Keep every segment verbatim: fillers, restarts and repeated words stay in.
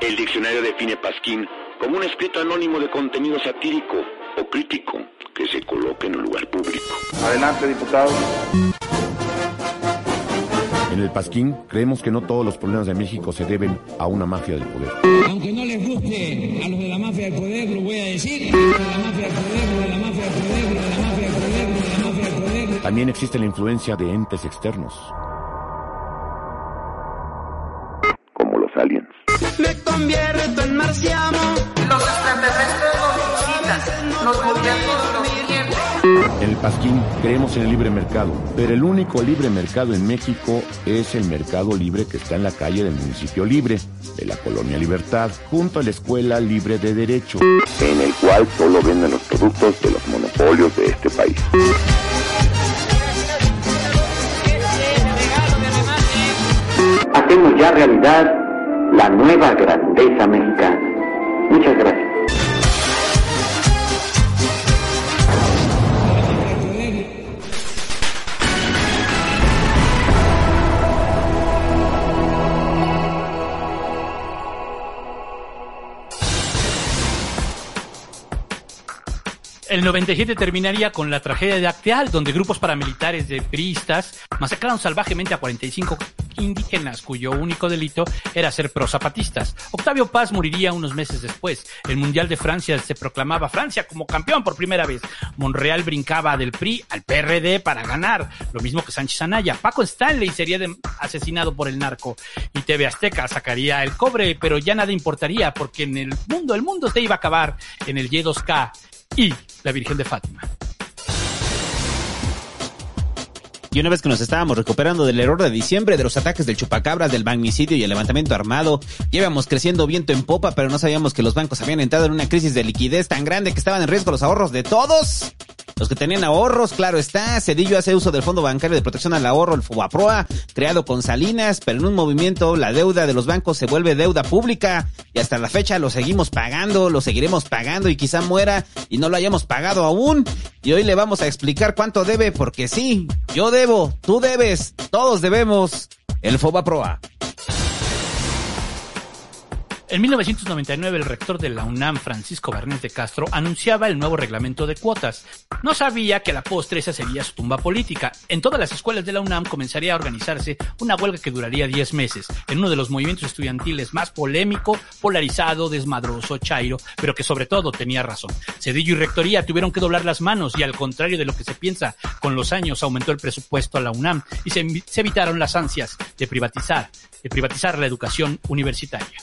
El diccionario define pasquín como un escrito anónimo de contenido satírico o crítico que se coloque en un lugar público. Adelante, diputado. En el pasquín creemos que no todos los problemas de México se deben a una mafia del poder. Aunque no les guste a los de la mafia del poder, lo voy a decir. Lo de la mafia del poder, lo de la mafia del poder, lo de la mafia del poder, lo de la mafia del poder. También existe la influencia de entes externos, Como los aliens. Me convierto en marciano. Los extraterrestres nos visitan, los gobiernos los quieren. En el pasquín creemos en el libre mercado, pero el único libre mercado en México es el mercado libre que está en la calle del municipio libre, de la colonia Libertad, junto a la Escuela Libre de Derecho, En el cual solo venden los productos de los monopolios de este país. Hacemos ya realidad la nueva grandeza mexicana. Muchas gracias. El noventa y siete terminaría con la tragedia de Acteal, donde grupos paramilitares de priistas masacraron salvajemente a cuarenta y cinco indígenas, cuyo único delito era ser prozapatistas. Octavio Paz moriría unos meses después. El Mundial de Francia se proclamaba Francia como campeón por primera vez. Monreal brincaba del P R I al P R D para ganar, lo mismo que Sánchez Anaya. Paco Stanley sería de- asesinado por el narco. Y T V Azteca sacaría el cobre, pero ya nada importaría, porque en el mundo, el mundo se iba a acabar en el Y dos K. Y la Virgen de Fátima. Y una vez que nos estábamos recuperando del error de diciembre, de los ataques del chupacabras, del magnicidio y el levantamiento armado, íbamos creciendo viento en popa, pero no sabíamos que los bancos habían entrado en una crisis de liquidez tan grande que estaban en riesgo los ahorros de todos. Los que tenían ahorros, claro está. Cedillo hace uso del Fondo Bancario de Protección al Ahorro, el FOBAPROA, creado con Salinas, pero en un movimiento la deuda de los bancos se vuelve deuda pública y hasta la fecha lo seguimos pagando, lo seguiremos pagando y quizá muera y no lo hayamos pagado aún. Y hoy le vamos a explicar cuánto debe, porque sí, yo debo, tú debes, todos debemos, el FOBAPROA. En mil novecientos noventa y nueve, el rector de la UNAM, Francisco Barnés de Castro, anunciaba el nuevo reglamento de cuotas. No sabía que a la postre esa sería su tumba política. En todas las escuelas de la UNAM comenzaría a organizarse una huelga que duraría diez meses, en uno de los movimientos estudiantiles más polémico, polarizado, desmadroso, chairo, pero que sobre todo tenía razón. Cedillo y rectoría tuvieron que doblar las manos y, al contrario de lo que se piensa, con los años aumentó el presupuesto a la UNAM y se, se evitaron las ansias de privatizar, de privatizar la educación universitaria.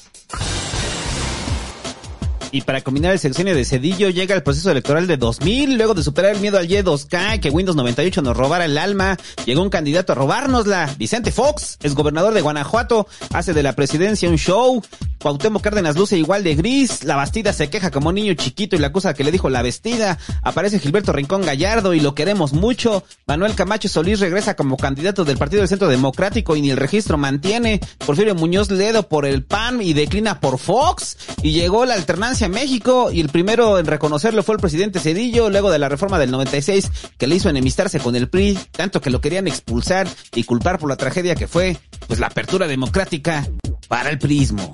Y para combinar el sexenio de Cedillo llega el proceso electoral de dos mil, luego de superar el miedo al Y dos K y que Windows noventa y ocho nos robara el alma, llegó un candidato a robárnosla. Vicente Fox, es gobernador de Guanajuato, hace de la presidencia un show. Cuauhtémoc Cárdenas luce igual de gris, la Bastida se queja como un niño chiquito y le acusa que le dijo la vestida. Aparece Gilberto Rincón Gallardo y lo queremos mucho. Manuel Camacho Solís regresa como candidato del Partido del Centro Democrático y ni el registro mantiene. Porfirio Muñoz Ledo por el P A N y declina por Fox. Y llegó la alternancia a México y el primero en reconocerlo fue el presidente Cedillo, luego de la reforma del noventa y seis que le hizo enemistarse con el P R I, tanto que lo querían expulsar y culpar por la tragedia que fue, pues, la apertura democrática para el priismo.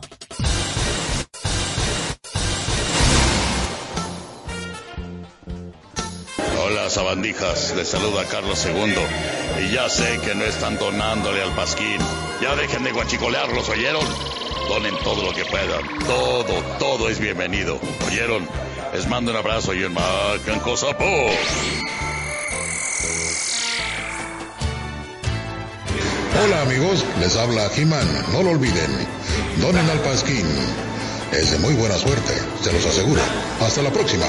Hola, sabandijas, les saluda Carlos segundo. Y ya sé que no están donándole al pasquín. Ya dejen de guachicolearlos, ¿oyeron? Donen todo lo que puedan. Todo, todo es bienvenido. ¿Oyeron? Les mando un abrazo y un macanco sapo. Hola amigos, les habla He-Man. No lo olviden. Donen al pasquín. Es de muy buena suerte, se los aseguro. Hasta la próxima.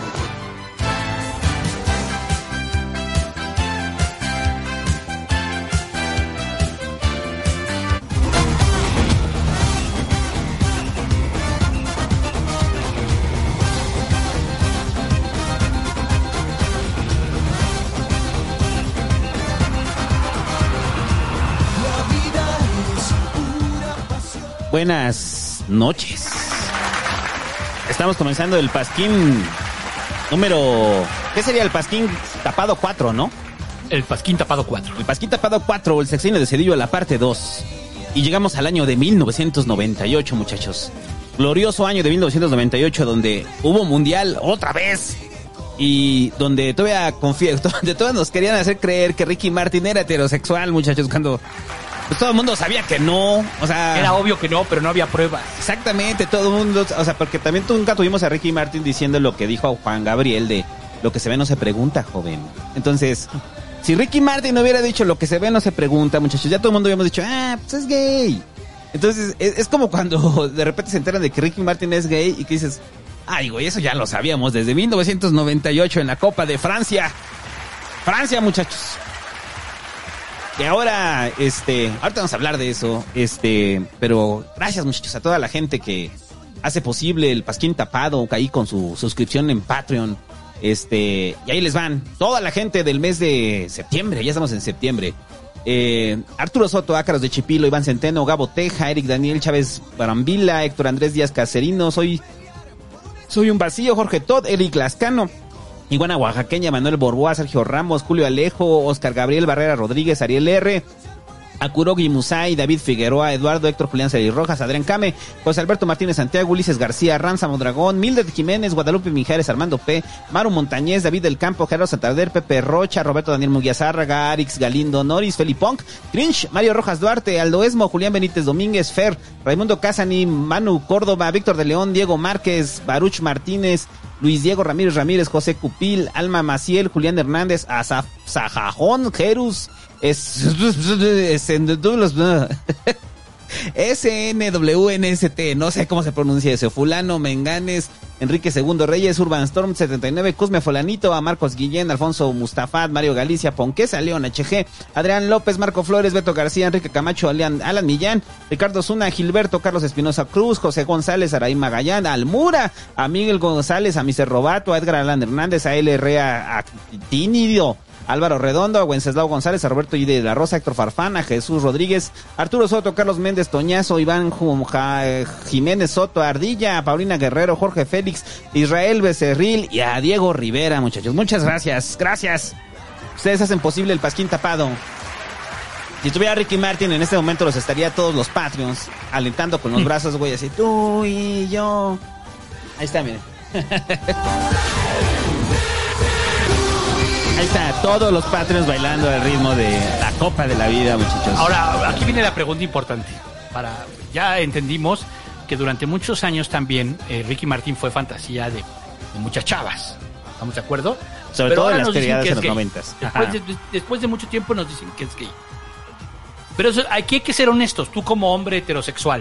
Buenas noches. Estamos comenzando el pasquín número... ¿Qué sería el pasquín tapado cuatro, no? El pasquín tapado cuatro. El pasquín tapado cuatro, el sexenio de Cedillo, la parte dos. Y llegamos al año de mil novecientos noventa y ocho, muchachos. glorioso año de mil novecientos noventa y ocho, donde hubo mundial otra vez. Y donde todavía confío, donde todavía nos querían hacer creer que Ricky Martin era heterosexual, muchachos, cuando pues todo el mundo sabía que no, o sea... Era obvio que no, pero no había pruebas. Exactamente, todo el mundo, o sea, porque también nunca tuvimos a Ricky Martin diciendo lo que dijo a Juan Gabriel de lo que se ve no se pregunta, joven. Entonces, si Ricky Martin no hubiera dicho lo que se ve no se pregunta, muchachos, ya todo el mundo hubiéramos dicho, ah, pues es gay. Entonces, es, es como cuando de repente se enteran de que Ricky Martin es gay y que dices... Ay, güey, eso ya lo sabíamos desde mil novecientos noventa y ocho en la Copa de Francia. Francia, muchachos. Y ahora, este, ahorita vamos a hablar de eso, este, pero gracias, muchachos, a toda la gente que hace posible el Pasquín Tapado, ahí con su suscripción en Patreon. Este, y ahí les van, toda la gente del mes de septiembre, ya estamos en septiembre. Eh, Arturo Soto, Ácaros de Chipilo, Iván Centeno, Gabo Teja, Eric Daniel Chávez Barambila, Héctor Andrés Díaz Caserino, soy... Soy un vacío, Jorge Todd, Eric Lascano, Iguana Oaxaqueña, Manuel Borboa, Sergio Ramos, Julio Alejo, Oscar Gabriel Barrera Rodríguez, Ariel R., Akurogi Musay, David Figueroa, Eduardo Héctor Julián Celis Rojas, Adrián Came, José Alberto Martínez Santiago, Ulises García, Ranza Mondragón, Mildred Jiménez, Guadalupe Mijares, Armando P., Maru Montañez, David del Campo, Gerardo Santander, Pepe Rocha, Roberto Daniel Muguiazárraga, Arix Galindo, Noris, Felipong, Crinch, Mario Rojas Duarte, Aldo Esmo, Julián Benítez Domínguez, Fer, Raimundo Casani, Manu Córdoba, Víctor de León, Diego Márquez, Baruch Martínez, Luis Diego Ramírez Ramírez, José Cupil, Alma Maciel, Julián Hernández, Asaf Sajajón, Jerus, es, es, S N W N S T, no sé cómo se pronuncia eso, Fulano, Menganes, Enrique Segundo Reyes, Urban Storm setenta y nueve, Cusme Folanito, a Marcos Guillén, Alfonso Mustafat, Mario Galicia, Ponquesa, León H G, Adrián López, Marco Flores, Beto García, Enrique Camacho, Alan, Alan Millán, Ricardo Zuna, Gilberto, Carlos Espinosa Cruz, José González, Araí Magallán, a Almura, a Miguel González, a mister Robato, a Edgar Alan Hernández, a L R A, a Tínidio, Álvaro Redondo, a Wenceslao González, a Roberto I. de la Rosa, Héctor Farfán, a Jesús Rodríguez, Arturo Soto, Carlos Méndez Toñazo, Iván Jiménez Soto, Ardilla, a Paulina Guerrero, Jorge Félix, Israel Becerril y a Diego Rivera, muchachos. Muchas gracias, gracias. Ustedes hacen posible el Pasquín Tapado. Si tuviera Ricky Martin, en este momento los estaría todos los Patreons alentando con los brazos, güey, así, tú y yo. Ahí está, miren. Ahí está, todos los Patreons bailando al ritmo de la Copa de la Vida, muchachos. Ahora, aquí viene la pregunta importante. Para Ya entendimos que durante muchos años también eh, Ricky Martin fue fantasía de, de muchas chavas. ¿Estamos de acuerdo? Sobre Pero todo en las dicen criadas que en es los gay. noventas. Después de, después de mucho tiempo nos dicen que es gay. Pero eso, aquí hay que ser honestos. Tú como hombre heterosexual,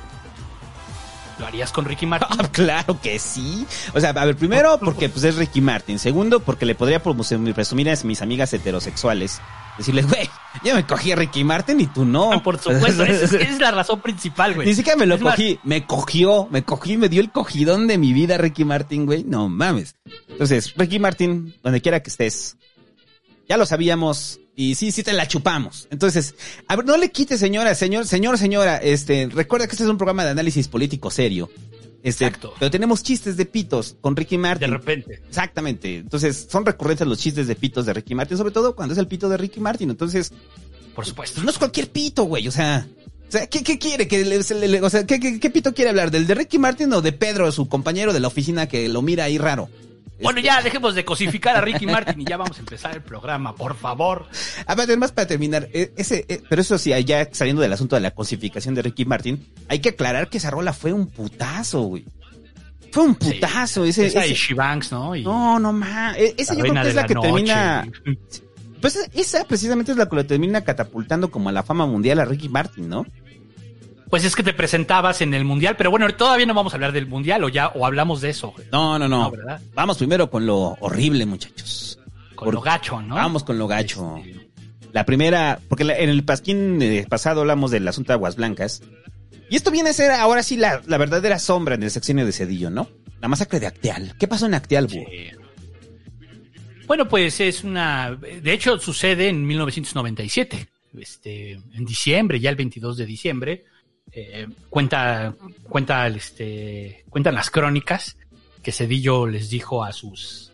¿lo harías con Ricky Martin? Ah, claro que sí. O sea, a ver, primero porque pues es Ricky Martin. Segundo, porque le podría presumir a mis amigas heterosexuales. Decirles, güey, yo me cogí a Ricky Martin y tú no. Ah, por supuesto, esa es, esa es la razón principal, güey. Ni siquiera me lo es cogí, más, me cogió, me cogí, me dio el cogidón de mi vida Ricky Martin, güey. No mames. Entonces, Ricky Martin, donde quiera que estés, ya lo sabíamos. Y sí, sí te la chupamos. Entonces, a ver, no le quites, señora, señor, señor, señora, este, recuerda que este es un programa de análisis político serio. Este, Exacto. Pero tenemos chistes de pitos con Ricky Martin. De repente. Exactamente. Entonces, son recurrentes los chistes de pitos de Ricky Martin, sobre todo cuando es el pito de Ricky Martin. Entonces, por supuesto. Pues no es cualquier pito, güey, o sea, o sea, ¿qué, qué quiere? Que le, le, le, o sea, ¿qué, qué, ¿qué pito quiere hablar? ¿Del de Ricky Martin o de Pedro, su compañero de la oficina que lo mira ahí raro? Bueno, ya dejemos de cosificar a Ricky Martin y ya vamos a empezar el programa, por favor. Además, para terminar, ese, pero eso sí, ya saliendo del asunto de la cosificación de Ricky Martin, hay que aclarar que esa rola fue un putazo, güey. Fue un putazo. Sí, ese, esa ese... de She-Banks, ¿no? Y no, no más. Esa yo creo que es la que noche. termina... Pues esa precisamente es la que lo termina catapultando como a la fama mundial a Ricky Martin, ¿no? Pues es que te presentabas en el mundial, pero bueno, todavía no vamos a hablar del mundial o ya, o hablamos de eso. Güey. No, no, no. no ¿verdad? Vamos primero con lo horrible, muchachos. Con Por... lo gacho, ¿no? Vamos con lo gacho. Este... La primera, porque la, en el pasquín eh, pasado hablamos del asunto de Aguas Blancas. Y esto viene a ser ahora sí la, la verdadera sombra en el sexenio de Zedillo, ¿no? La masacre de Acteal. ¿Qué pasó en Acteal, sí. Bueno, pues es una... De hecho, sucede en mil novecientos noventa y siete. Este, en diciembre, ya el veintidós de diciembre. Eh, cuenta, cuenta, este, cuentan las crónicas que Zedillo les dijo a sus...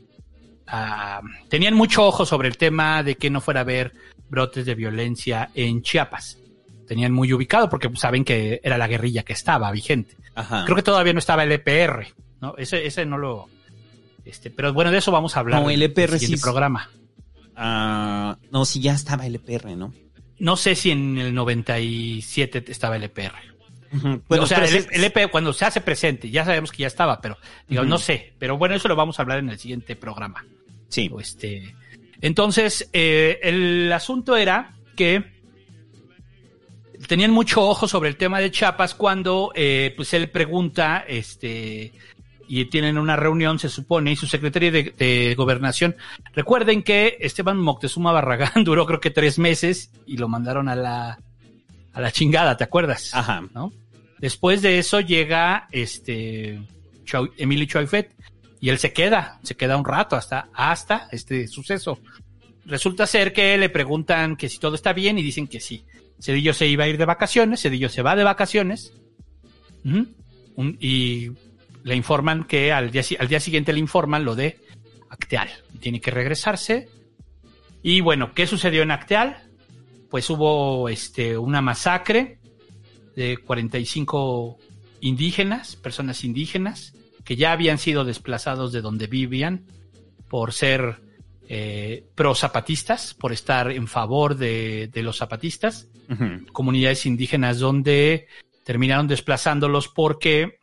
A, tenían mucho ojo sobre el tema de que no fuera a haber brotes de violencia en Chiapas. tenían muy ubicado porque saben que era la guerrilla que estaba vigente. Ajá. Creo que todavía no estaba el E P R, ¿no? Ese, ese no lo... Este, pero bueno, de eso vamos a hablar No, el E P R en el siguiente sí. programa. Uh, no, sí, ya estaba el E P R, ¿no? No sé si en el noventa y siete estaba el E P R. Uh-huh. Bueno, o sea, el, es... el E P R cuando se hace presente, ya sabemos que ya estaba, pero digo, uh-huh. no sé. Pero bueno, eso lo vamos a hablar en el siguiente programa. Sí. Este, entonces, eh, el asunto era que tenían mucho ojo sobre el tema de Chiapas cuando eh, pues él pregunta, este, y tienen una reunión, se supone, y su secretario de, de Gobernación. Recuerden que Esteban Moctezuma Barragán duró creo que tres meses y lo mandaron a la a la chingada, ¿te acuerdas? Ajá. ¿No? Después de eso llega este Chau, Emilio Choifet y él se queda, se queda un rato hasta, hasta este suceso. Resulta ser que le preguntan que si todo está bien y dicen que sí. Cedillo se iba a ir de vacaciones, Cedillo se va de vacaciones uh-huh. Un, y le informan que al día, al día siguiente le informan lo de Acteal. Tiene que regresarse. Y bueno, ¿qué sucedió en Acteal? Pues hubo este, una masacre de cuarenta y cinco indígenas, personas indígenas, que ya habían sido desplazados de donde vivían por ser eh, pro-zapatistas, por estar en favor de, de los zapatistas. Uh-huh. Comunidades indígenas donde terminaron desplazándolos porque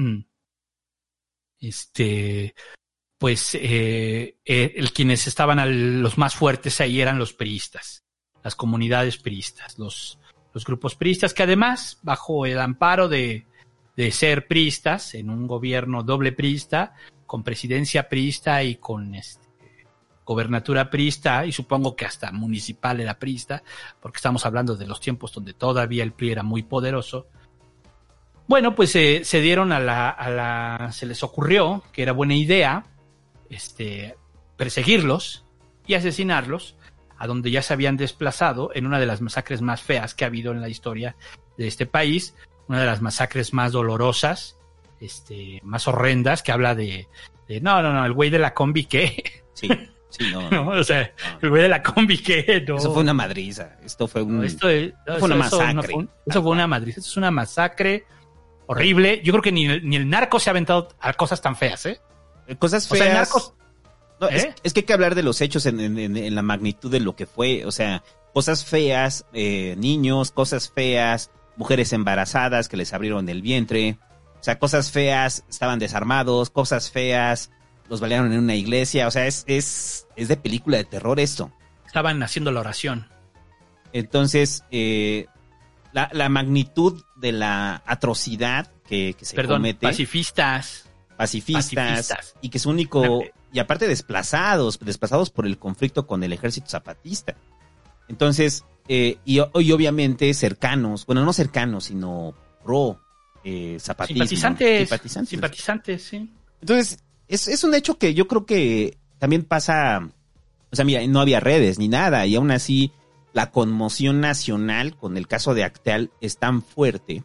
este pues eh, eh, el, quienes estaban al, los más fuertes ahí eran los priistas, las comunidades priistas, los, los grupos priistas que además bajo el amparo de, de ser priistas en un gobierno doble priista, con presidencia priista y con este, gobernatura priista, y supongo que hasta municipal era priista, porque estamos hablando de los tiempos donde todavía el P R I era muy poderoso. Bueno, pues eh, se dieron a la, a la, se les ocurrió que era buena idea, este, perseguirlos y asesinarlos a donde ya se habían desplazado en una de las masacres más feas que ha habido en la historia de este país, una de las masacres más dolorosas, este, más horrendas, que habla de, de no, no, no, el güey de la combi que, sí. Sí, no, no, o sea, no. El güey de la combi que no. Eso fue una madriza. Esto fue un. No, esto, es, no, fue una eso, masacre. No fue un, eso fue una madriza. Esto es una masacre horrible. Yo creo que ni, ni el narco se ha aventado a cosas tan feas, ¿eh? Cosas feas. O sea, el narco. No, ¿eh? es, es que hay que hablar de los hechos en, en, en la magnitud de lo que fue. O sea, cosas feas, eh, niños, cosas feas, mujeres embarazadas que les abrieron el vientre. O sea, cosas feas, estaban desarmados, cosas feas. Los balearon en una iglesia, o sea, es, es, es de película de terror esto. Estaban haciendo la oración. Entonces, eh, la, la magnitud de la atrocidad que, que se Perdón, comete. Pacifistas. Pacifistas. Pacifistas. Y que es único, y aparte desplazados, desplazados por el conflicto con el ejército zapatista. Entonces, eh, y, y obviamente cercanos, bueno, no cercanos, sino pro eh, zapatismo. Simpatizantes. Simpatizantes. Simpatizantes, sí. Entonces, Es, es un hecho que yo creo que también pasa, o sea, mira, no había redes ni nada, y aún así la conmoción nacional con el caso de Acteal es tan fuerte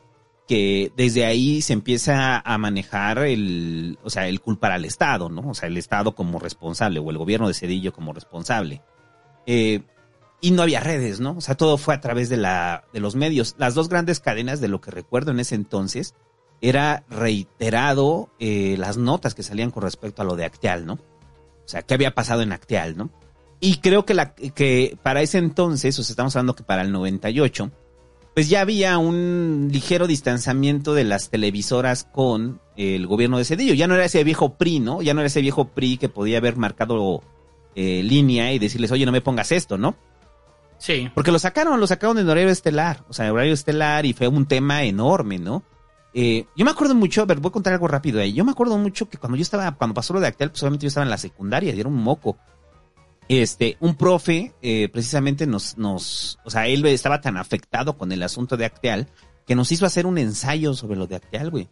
que desde ahí se empieza a manejar el, o sea, el culpar al Estado, ¿no? O sea, el Estado como responsable, o el gobierno de Cedillo como responsable. Eh, y no había redes, ¿no? O sea, todo fue a través de la, de los medios. Las dos grandes cadenas, de lo que recuerdo en ese entonces, era reiterado eh, las notas que salían con respecto a lo de Acteal, ¿no? O sea, ¿qué había pasado en Acteal, no? Y creo que, la, que para ese entonces, o sea, estamos hablando que para el noventa y ocho, pues ya había un ligero distanciamiento de las televisoras con el gobierno de Cedillo. Ya no era ese viejo P R I, ¿no? Ya no era ese viejo P R I que podía haber marcado eh, línea y decirles, oye, no me pongas esto, ¿no? Sí. Porque lo sacaron, lo sacaron en horario estelar. O sea, en horario estelar, y fue un tema enorme, ¿no? Eh, yo me acuerdo mucho, a ver, voy a contar algo rápido ahí. Yo me acuerdo mucho que cuando yo estaba, cuando pasó lo de Acteal, pues obviamente yo estaba en la secundaria y era un moco. Este, un profe, eh, precisamente nos, nos, o sea, él estaba tan afectado con el asunto de Acteal que nos hizo hacer un ensayo sobre lo de Acteal, güey.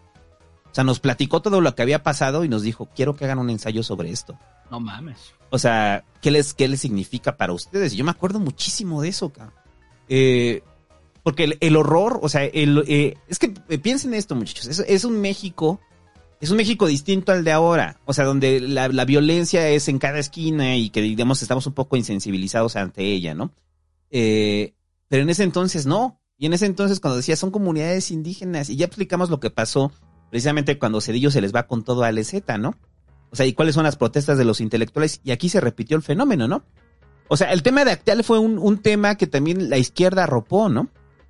O sea, nos platicó todo lo que había pasado y nos dijo, quiero que hagan un ensayo sobre esto. No mames. O sea, ¿qué les, qué les significa para ustedes? Y yo me acuerdo muchísimo de eso, cabrón. Eh, Porque el, el horror, o sea, el, eh, es que eh, piensen esto, muchachos, es, es un México, es un México distinto al de ahora, o sea, donde la, la violencia es en cada esquina y que, digamos, estamos un poco insensibilizados ante ella, ¿no? Eh, pero en ese entonces no. Y en ese entonces cuando decía son comunidades indígenas, y ya explicamos lo que pasó precisamente cuando Zedillo se les va con todo a L Z, ¿no? O sea, y cuáles son las protestas de los intelectuales, y aquí se repitió el fenómeno, ¿no? O sea, el tema de Acteal fue un, un tema que también la izquierda arropó, ¿no?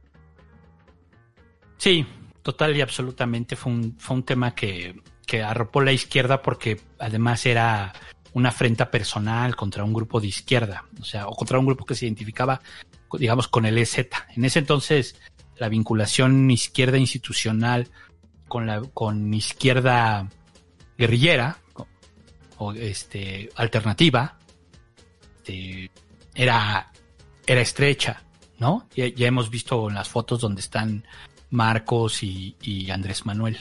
Sí, total y absolutamente fue un, fue un tema que, que arropó la izquierda porque además era una afrenta personal contra un grupo de izquierda, o sea, o contra un grupo que se identificaba, digamos, con el E Z. En ese entonces, la vinculación izquierda institucional con la con izquierda guerrillera o este alternativa este, era era estrecha, ¿no? Ya, ya hemos visto en las fotos donde están Marcos y, y Andrés Manuel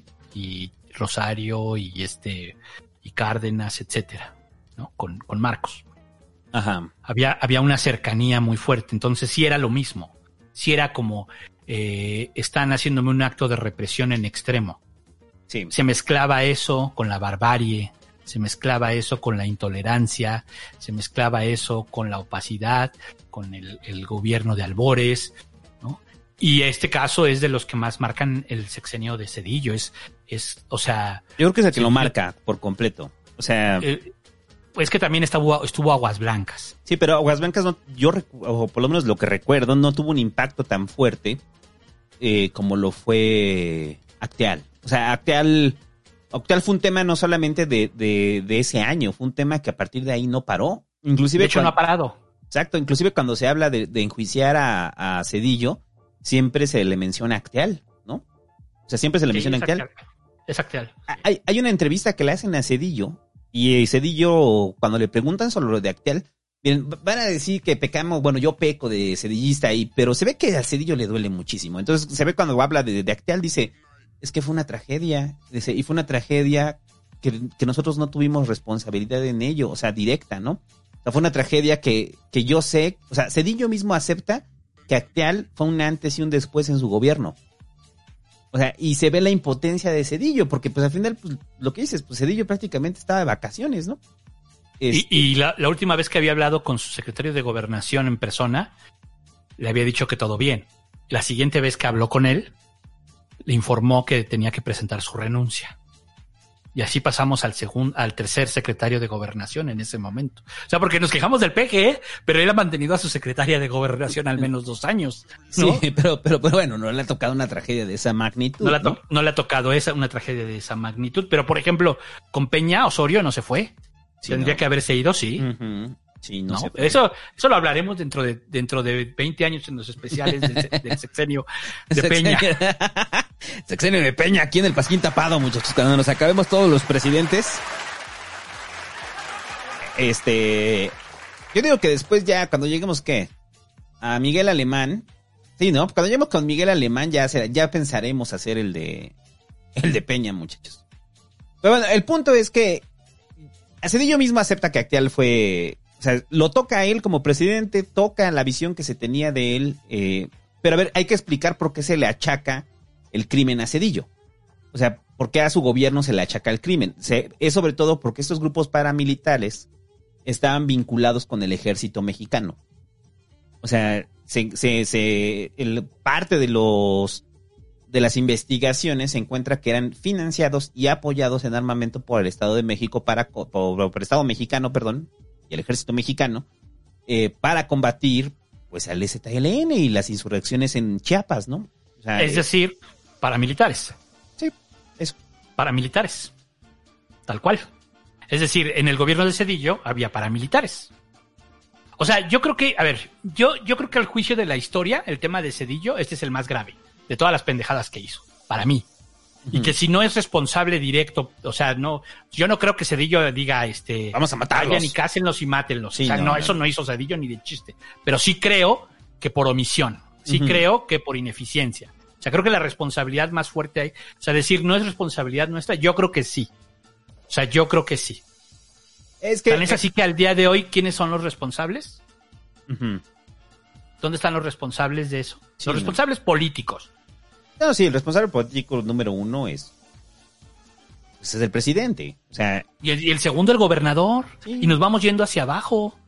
y Rosario y este y Cárdenas, etcétera, ¿no? Con, con Marcos. Ajá. Había, había una cercanía muy fuerte, entonces sí era lo mismo. Sí era como eh, están haciéndome un acto de represión en extremo. Sí. Se mezclaba eso con la barbarie, se mezclaba eso con la intolerancia, se mezclaba eso con la opacidad, con el, el gobierno de albores, ¿no? Y este caso es de los que más marcan el sexenio de Zedillo. Es, es, o sea... Yo creo que es el que sí, lo marca por completo. O sea... Eh, es que también estuvo, estuvo Aguas Blancas. Sí, pero Aguas Blancas, no, yo, o por lo menos lo que recuerdo, no tuvo un impacto tan fuerte eh, como lo fue Acteal. O sea, Acteal, Acteal fue un tema no solamente de, de, de ese año, fue un tema que a partir de ahí no paró. Inclusive de hecho, cuando, no ha parado. Exacto, inclusive cuando se habla de, de enjuiciar a, a Zedillo, siempre se le menciona Acteal, ¿no? O sea, siempre se le Sí, menciona es Acteal. Acteal. Es Acteal. Hay, hay una entrevista que le hacen a Zedillo, y Zedillo, cuando le preguntan sobre lo de Acteal, miren, van a decir que pecamos, bueno, yo peco de cedillista ahí, pero se ve que a Zedillo le duele muchísimo. Entonces se ve cuando habla de, de Acteal, dice, es que fue una tragedia, dice, y fue una tragedia que, que nosotros no tuvimos responsabilidad en ello, o sea, directa, ¿no? O sea, fue una tragedia que, que yo sé, o sea, Zedillo mismo acepta que Acteal fue un antes y un después en su gobierno. O sea, y se ve la impotencia de Zedillo, porque pues al final, pues, lo que dices, pues Zedillo prácticamente estaba de vacaciones, ¿no? Este... Y, y la, la última vez que había hablado con su secretario de Gobernación en persona, le había dicho que todo bien. La siguiente vez que habló con él, le informó que tenía que presentar su renuncia. Y así pasamos al segundo, al tercer secretario de Gobernación en ese momento. O sea, porque nos quejamos del P G, pero él ha mantenido a su secretaria de Gobernación al menos dos años, ¿no? Sí, pero, pero, pero bueno, no le ha tocado una tragedia de esa magnitud. No le ha, to- ¿no? no le ha tocado esa, una tragedia de esa magnitud. Pero, por ejemplo, con Peña Osorio no se fue. Sí, Tendría no. que haberse ido, sí. Uh-huh. Sí, no, No, se fue. eso, eso lo hablaremos dentro de, dentro de veinte años en los especiales del, se- del sexenio de Peña. Sexenio de Peña aquí en el Pasquín Tapado, muchachos. Cuando nos acabemos todos los presidentes. Este. Yo digo que después ya, cuando lleguemos, ¿qué? A Miguel Alemán. Sí, ¿no? Cuando lleguemos con Miguel Alemán ya, será- ya pensaremos hacer el de. El de Peña, muchachos. Pero bueno, el punto es que Zedillo mismo acepta que Acteal fue... O sea, lo toca a él como presidente, toca la visión que se tenía de él. Eh, pero a ver, hay que explicar por qué se le achaca el crimen a Zedillo. O sea, por qué a su gobierno se le achaca el crimen. Se, es sobre todo porque estos grupos paramilitares estaban vinculados con el ejército mexicano. O sea, se, se, se, el, parte de los de las investigaciones se encuentra que eran financiados y apoyados en armamento por el Estado de México para por, por el Estado mexicano, perdón, y el ejército mexicano eh, para combatir pues al E Z L N y las insurrecciones en Chiapas, ¿no? O sea, Es decir, paramilitares. Sí, eso. Paramilitares. Tal cual. Es decir, en el gobierno de Zedillo había paramilitares. O sea, yo creo que, a ver, yo, yo creo que al juicio de la historia, el tema de Zedillo, este es el más grave de todas las pendejadas que hizo, para mí. Y que si no es responsable directo, o sea, no, yo no creo que Zedillo diga, este, vamos a matarlos. vayan y cásenlos y mátenlos. Sí, o sea, no, no, no, eso no. no hizo Zedillo ni de chiste. Pero sí creo que por omisión. Sí Ujú. creo que por ineficiencia. O sea, creo que la responsabilidad más fuerte hay, o sea, decir no es responsabilidad nuestra, yo creo que sí. O sea, yo creo que sí. Es que Tan es así que al día de hoy, ¿quiénes son los responsables? uh-huh. ¿Dónde están los responsables de eso? Sí, los no. responsables políticos. No, sí, el responsable político número uno es pues, es el presidente. O sea, Y el, y el segundo, el gobernador. Sí. Y nos vamos yendo hacia abajo.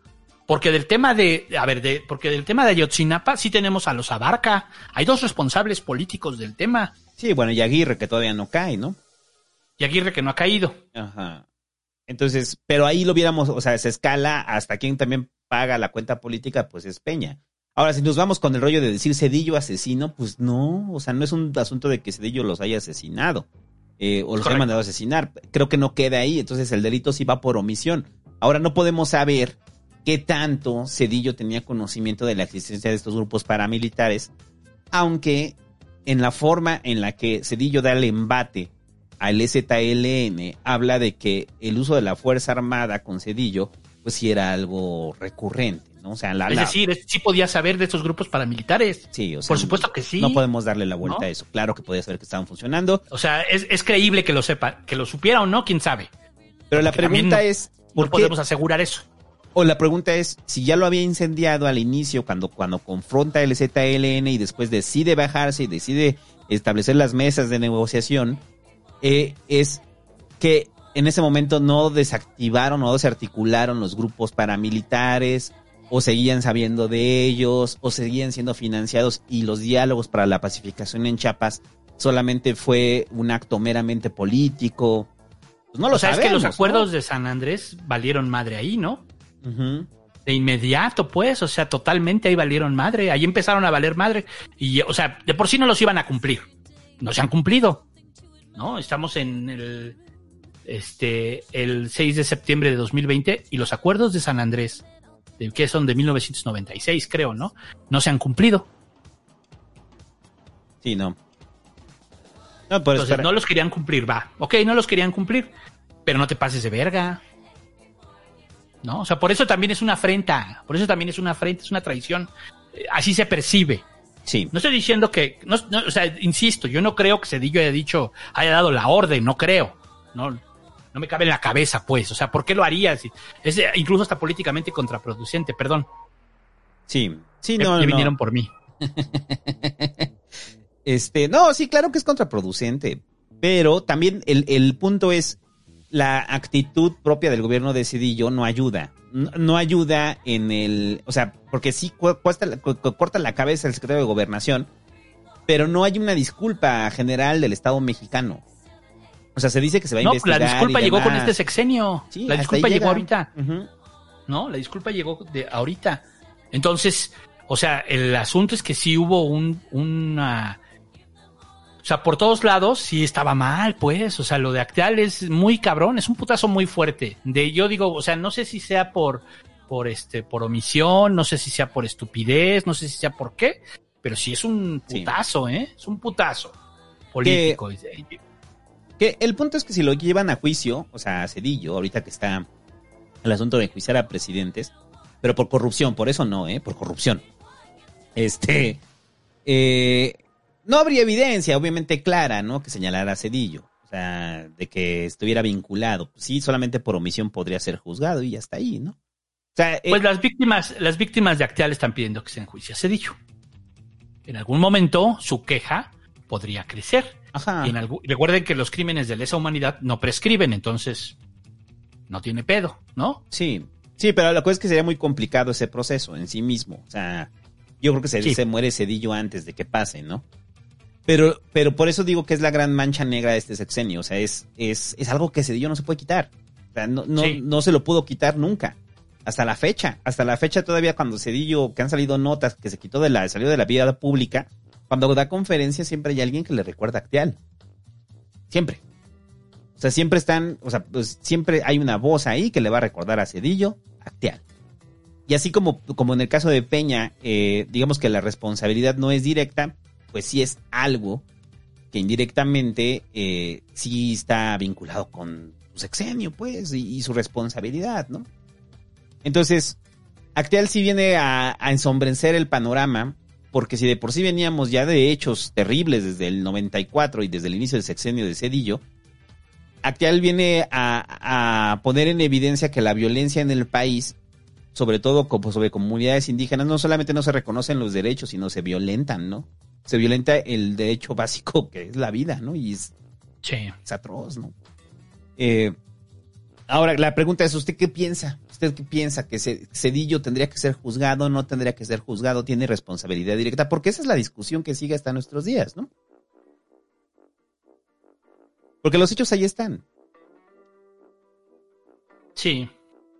Porque del tema de, a ver, de, porque del tema de Ayotzinapa sí tenemos a los Abarca. Hay dos responsables políticos del tema. Sí, bueno, y Aguirre, que todavía no cae, ¿no? Y Aguirre, que no ha caído. Ajá. Entonces, pero ahí lo viéramos, o sea, se escala hasta quien también paga la cuenta política, pues es Peña. Ahora, si nos vamos con el rollo de decir Zedillo asesino, pues no, o sea, no es un asunto de que Zedillo los haya asesinado eh, o los Correcto. haya mandado a asesinar. Creo que no queda ahí, entonces el delito sí va por omisión. Ahora, no podemos saber qué tanto Zedillo tenía conocimiento de la existencia de estos grupos paramilitares, aunque en la forma en la que Zedillo da el embate al E Z L N, habla de que el uso de la Fuerza Armada con Zedillo, pues sí era algo recurrente, ¿no? O sea, la, Es la, decir, es- sí podía saber de estos grupos paramilitares. sí, o sea, Por supuesto que sí. No podemos darle la vuelta ¿No? a eso. Claro que podía saber que estaban funcionando. O sea, es, es creíble que lo sepa, que lo supiera o no, quién sabe. Pero la Porque también pregunta no- es, ¿por No qué? podemos asegurar eso. O la pregunta es, si ya lo había incendiado al inicio, cuando, cuando confronta el E Z L N y después decide bajarse y decide establecer las mesas de negociación, eh, es que en ese momento no desactivaron o desarticularon los grupos paramilitares, o seguían sabiendo de ellos, o seguían siendo financiados, y los diálogos para la pacificación en Chiapas solamente fue un acto meramente político. Pues no lo o sea, sabemos, es que los ¿no? acuerdos de San Andrés valieron madre ahí, ¿no? Ujú. De inmediato, pues, o sea, totalmente ahí valieron madre. Ahí empezaron a valer madre. Y, o sea, de por sí no los iban a cumplir. No se han cumplido, ¿no? Estamos en el, este, el seis de septiembre de dos mil veinte y los acuerdos de San Andrés, de, que son de mil novecientos noventa y seis, creo, ¿no? No se han cumplido. Sí, no. No, por Entonces, estar- no los querían cumplir, va. Ok, no los querían cumplir, pero no te pases de verga. ¿No? O sea, por eso también es una afrenta. Por eso también es una afrenta, es una traición. Eh, Así se percibe. Sí. No estoy diciendo que, no, no, o sea, insisto, yo no creo que Zedillo haya dicho, haya dado la orden, no creo. No, no me cabe en la cabeza, pues. O sea, ¿por qué lo haría? Si- Es eh, incluso hasta políticamente contraproducente, perdón. Sí, sí, Que- no, que no. vinieron por mí. Este, no, sí, claro que es contraproducente, pero también el, el punto es la actitud propia del gobierno de Zedillo no ayuda. No, no ayuda en el, o sea, porque sí cu- cuesta la- cu- cu- corta la cabeza el secretario de Gobernación, pero no hay una disculpa general del Estado mexicano. O sea, se dice que se va a No, investigar. la disculpa y llegó con demás. este sexenio. Sí, la hasta disculpa ahí llegó llega. ahorita. Ujú. ¿No? La disculpa llegó de ahorita. Entonces, o sea, el asunto es que sí hubo un, una, o sea, por todos lados sí estaba mal, pues, o sea, lo de Acteal es muy cabrón, es un putazo muy fuerte. De, yo digo, o sea, no sé si sea por, por este, por omisión, no sé si sea por estupidez, no sé si sea por qué, pero sí es un Sí. putazo, ¿eh? Es un putazo político. Que el punto es que si lo llevan a juicio, o sea, a Zedillo, ahorita que está el asunto de enjuiciar a presidentes, pero por corrupción, por eso no, ¿eh? Por corrupción. Este, eh, no habría evidencia, obviamente clara, ¿no? Que señalara a Zedillo, o sea, de que estuviera vinculado. Sí, solamente por omisión podría ser juzgado y ya está ahí, ¿no? O sea, eh, Pues las víctimas, las víctimas de Acteal están pidiendo que se enjuicie a Zedillo. En algún momento su queja podría crecer. ajá. Y en algún- recuerden que los crímenes de lesa humanidad no prescriben, entonces no tiene pedo, ¿no? Sí, sí, pero la cosa es que sería muy complicado ese proceso en sí mismo. O sea, yo creo que se, Sí. se muere Zedillo antes de que pase, ¿no? Pero, pero por eso digo que es la gran mancha negra de este sexenio. O sea, es, es, es algo que Zedillo no se puede quitar. O sea, no, no, Sí. no se lo pudo quitar nunca. Hasta la fecha. Hasta la fecha todavía cuando Zedillo, que han salido notas, que se quitó de la, salió de la vida pública, cuando da conferencias siempre hay alguien que le recuerda a Acteal. Siempre. O sea, siempre están, o sea, pues siempre hay una voz ahí que le va a recordar a Zedillo, Acteal. Y así como, como en el caso de Peña, eh, digamos que la responsabilidad no es directa, pues sí es algo que indirectamente eh, sí está vinculado con su sexenio, pues, y, y su responsabilidad, ¿no? Entonces, Acteal sí viene a, a ensombrecer el panorama, porque si de por sí veníamos ya de hechos terribles desde el noventa y cuatro y desde el inicio del sexenio de Zedillo, Acteal viene a, a poner en evidencia que la violencia en el país, sobre todo como sobre comunidades indígenas, no solamente no se reconocen los derechos, sino se violentan, ¿no? Se violenta el derecho básico que es la vida, ¿no? Y es, Sí. es atroz, ¿no? Eh, Ahora, la pregunta es, ¿usted qué piensa? ¿Usted qué piensa? ¿Que Zedillo tendría que ser juzgado, no tendría que ser juzgado? ¿Tiene responsabilidad directa? Porque esa es la discusión que sigue hasta nuestros días, ¿no? Porque los hechos ahí están. Sí.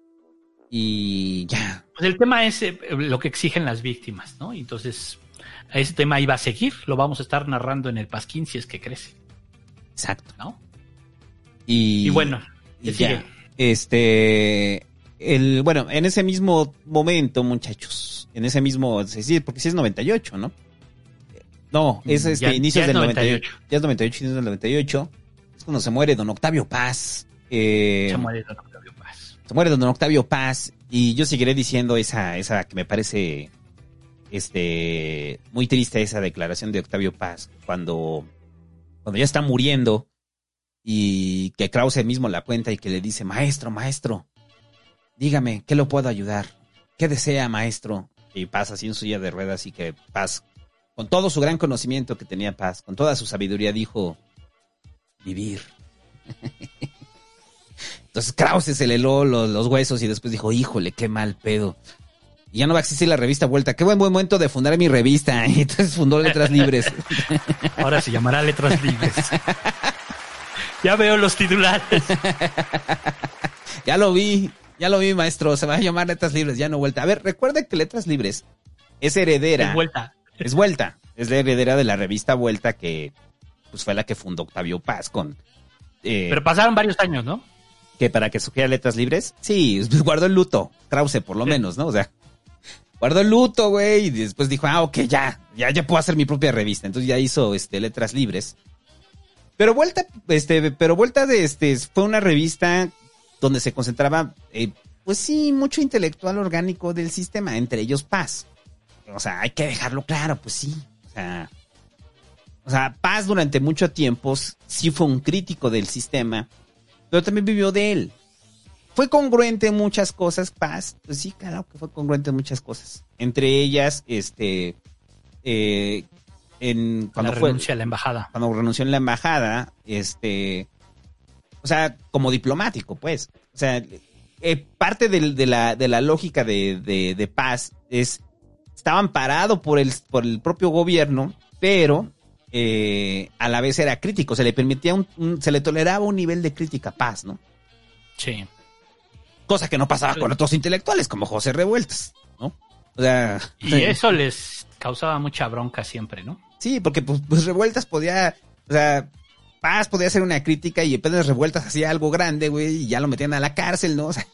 Y ya. Pues el tema es eh, lo que exigen las víctimas, ¿no? Entonces, ese tema iba a seguir, lo vamos a estar narrando en el Pasquín si es que crece. Exacto. ¿No? Y, y bueno, y sigue. ya. Este, el, bueno, en ese mismo momento, muchachos, en ese mismo, sí, porque sí es noventa y ocho, ¿no? No, es este, ya, inicios ya del noventa y noventa y ocho. Ya es noventa y ocho, inicios del noventa y ocho. Es cuando se muere don Octavio Paz. Eh, se muere don Octavio Paz. Se muere don Octavio Paz. Y yo seguiré diciendo esa, esa que me parece, este, muy triste esa declaración de Octavio Paz, cuando, cuando ya está muriendo. Y que Krause mismo la cuenta y que le dice, maestro, maestro, dígame, ¿qué lo puedo ayudar? ¿Qué desea, maestro? Y Paz así en su silla de ruedas y que Paz, con todo su gran conocimiento que tenía Paz, con toda su sabiduría, dijo, vivir. Entonces Krause se le heló los, los huesos y después dijo, híjole, qué mal pedo. Y ya no va a existir la revista Vuelta. Qué buen, buen momento de fundar mi revista. Y entonces fundó Letras Libres. Ahora se llamará Letras Libres. Ya veo los titulares. Ya lo vi, ya lo vi, maestro. Se va a llamar Letras Libres, ya no Vuelta. A ver, recuerden que Letras Libres es heredera. Es Vuelta. Es Vuelta. Es la heredera de la revista Vuelta que pues fue la que fundó Octavio Paz con... Eh, Pero pasaron varios años, ¿no? Que para que surgiera Letras Libres. Sí, guardó el luto. Krause, por lo sí. menos, ¿no? O sea, guardó el luto, güey. Y después dijo, ah, ok, ya. Ya, ya puedo hacer mi propia revista. Entonces ya hizo este, Letras Libres. Pero Vuelta, este, pero Vuelta de este, fue una revista donde se concentraba, eh, pues sí, mucho intelectual orgánico del sistema, entre ellos Paz. O sea, hay que dejarlo claro, pues sí. O sea, o sea, Paz durante mucho tiempo sí fue un crítico del sistema, pero también vivió de él. Fue congruente en muchas cosas, Paz. Pues sí, claro que fue congruente en muchas cosas. Entre ellas, este, eh, En, cuando la fue, renuncia a la embajada. Cuando renunció en la embajada, este, o sea, como diplomático, pues. O sea, eh, parte de, de, la, de la lógica de, de, de Paz es, estaba amparado por el, por el propio gobierno, pero eh, a la vez era crítico. Se le permitía un, un, se le toleraba un nivel de crítica a Paz, ¿no? Sí. Cosa que no pasaba sí. con otros intelectuales, como José Revueltas, ¿no? O sea. Y eso les causaba mucha bronca siempre, ¿no? Sí, porque pues, pues Revueltas podía, o sea, Paz podía hacer una crítica y apenas Revueltas hacía algo grande, güey, y ya lo metían a la cárcel, ¿no? O sea,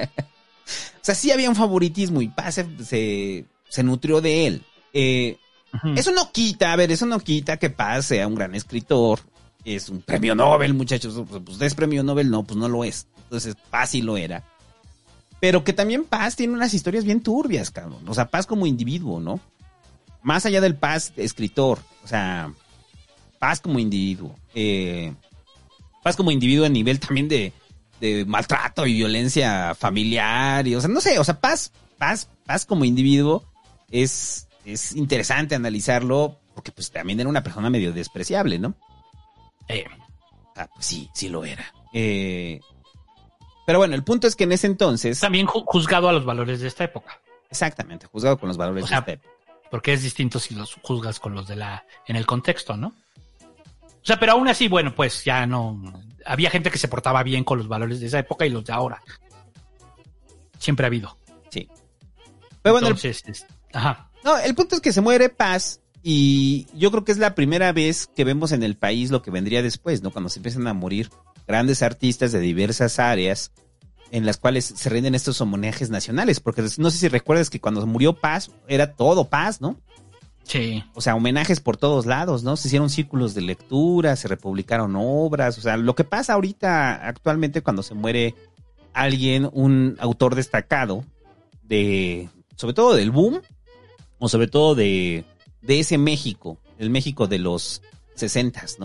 o sea sí había un favoritismo y Paz se, se, se nutrió de él. Eh, uh-huh. Eso no quita, a ver, eso no quita que Paz sea un gran escritor. Es un premio Nobel, muchachos. Pues es premio Nobel, no, pues no lo es. Entonces Paz sí lo era. Pero que también Paz tiene unas historias bien turbias, cabrón. O sea, Paz como individuo, ¿no? Más allá del Paz escritor, o sea, Paz como individuo. Eh, Paz como individuo a nivel también de, de maltrato y violencia familiar. Y, o sea, no sé, o sea, Paz, Paz, Paz como individuo es, es interesante analizarlo porque pues también era una persona medio despreciable, ¿no? Eh. Ah, pues sí, sí lo era. Eh, pero bueno, el punto es que en ese entonces... También juzgado a los valores de esta época. Exactamente, juzgado con los valores o sea, de esta época. Porque es distinto si los juzgas con los de la... en el contexto, ¿no? O sea, pero aún así, bueno, pues ya no... Había gente que se portaba bien con los valores de esa época y los de ahora. Siempre ha habido. Sí. Pero bueno, entonces, el... Es... ajá. No, el punto es que se muere Paz y yo creo que es la primera vez que vemos en el país lo que vendría después, ¿no? Cuando se empiezan a morir grandes artistas de diversas áreas en las cuales se rinden estos homenajes nacionales, porque no sé si recuerdas que cuando murió Paz era todo Paz, ¿no? Sí. O sea, homenajes por todos lados, ¿no? Se hicieron círculos de lectura, se republicaron obras, o sea, lo que pasa ahorita actualmente cuando se muere alguien, un autor destacado de, sobre todo del boom, o sobre todo de, de ese México, el México de los sesentas, ¿no?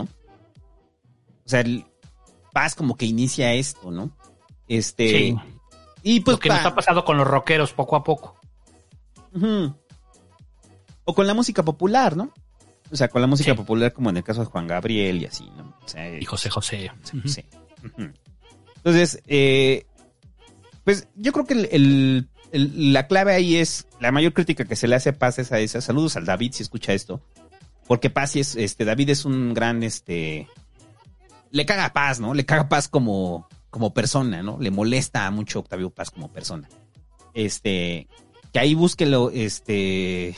O sea, el Paz como que inicia esto, ¿no? Este, sí. Y pues lo que pa- nos ha pasado con los rockeros poco a poco. Uh-huh. O con la música popular, ¿no? O sea, con la música sí. popular como en el caso de Juan Gabriel y así, ¿no? O sea, y José José. José, José. Uh-huh. Entonces, eh, pues yo creo que el, el, el, la clave ahí es, la mayor crítica que se le hace a Paz es a esa. Saludos al David si escucha esto. Porque Paz es, este, David es un gran, este, le caga a Paz, ¿no? Le caga a Paz como, como persona, ¿no? Le molesta mucho Octavio Paz como persona. Este, que ahí búsquelo, este,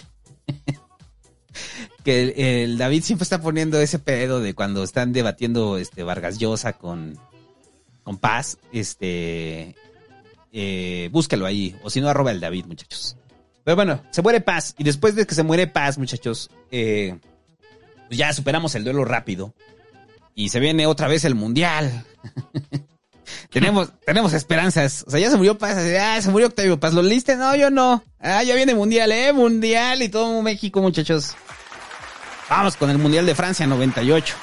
que el, el David siempre está poniendo ese pedo de cuando están debatiendo, este, Vargas Llosa con, con Paz, este, eh, búsquelo ahí, o si no, arroba el David, muchachos. Pero bueno, se muere Paz, y después de que se muere Paz, muchachos, eh, pues ya superamos el duelo rápido y se viene otra vez el mundial. tenemos tenemos esperanzas. O sea, ya se murió Paz. Ah, se murió Octavio Paz. ¿Lo leíste? No, yo no. Ah, ya viene mundial, eh, mundial y todo México, muchachos. Vamos con el mundial de Francia noventa y ocho.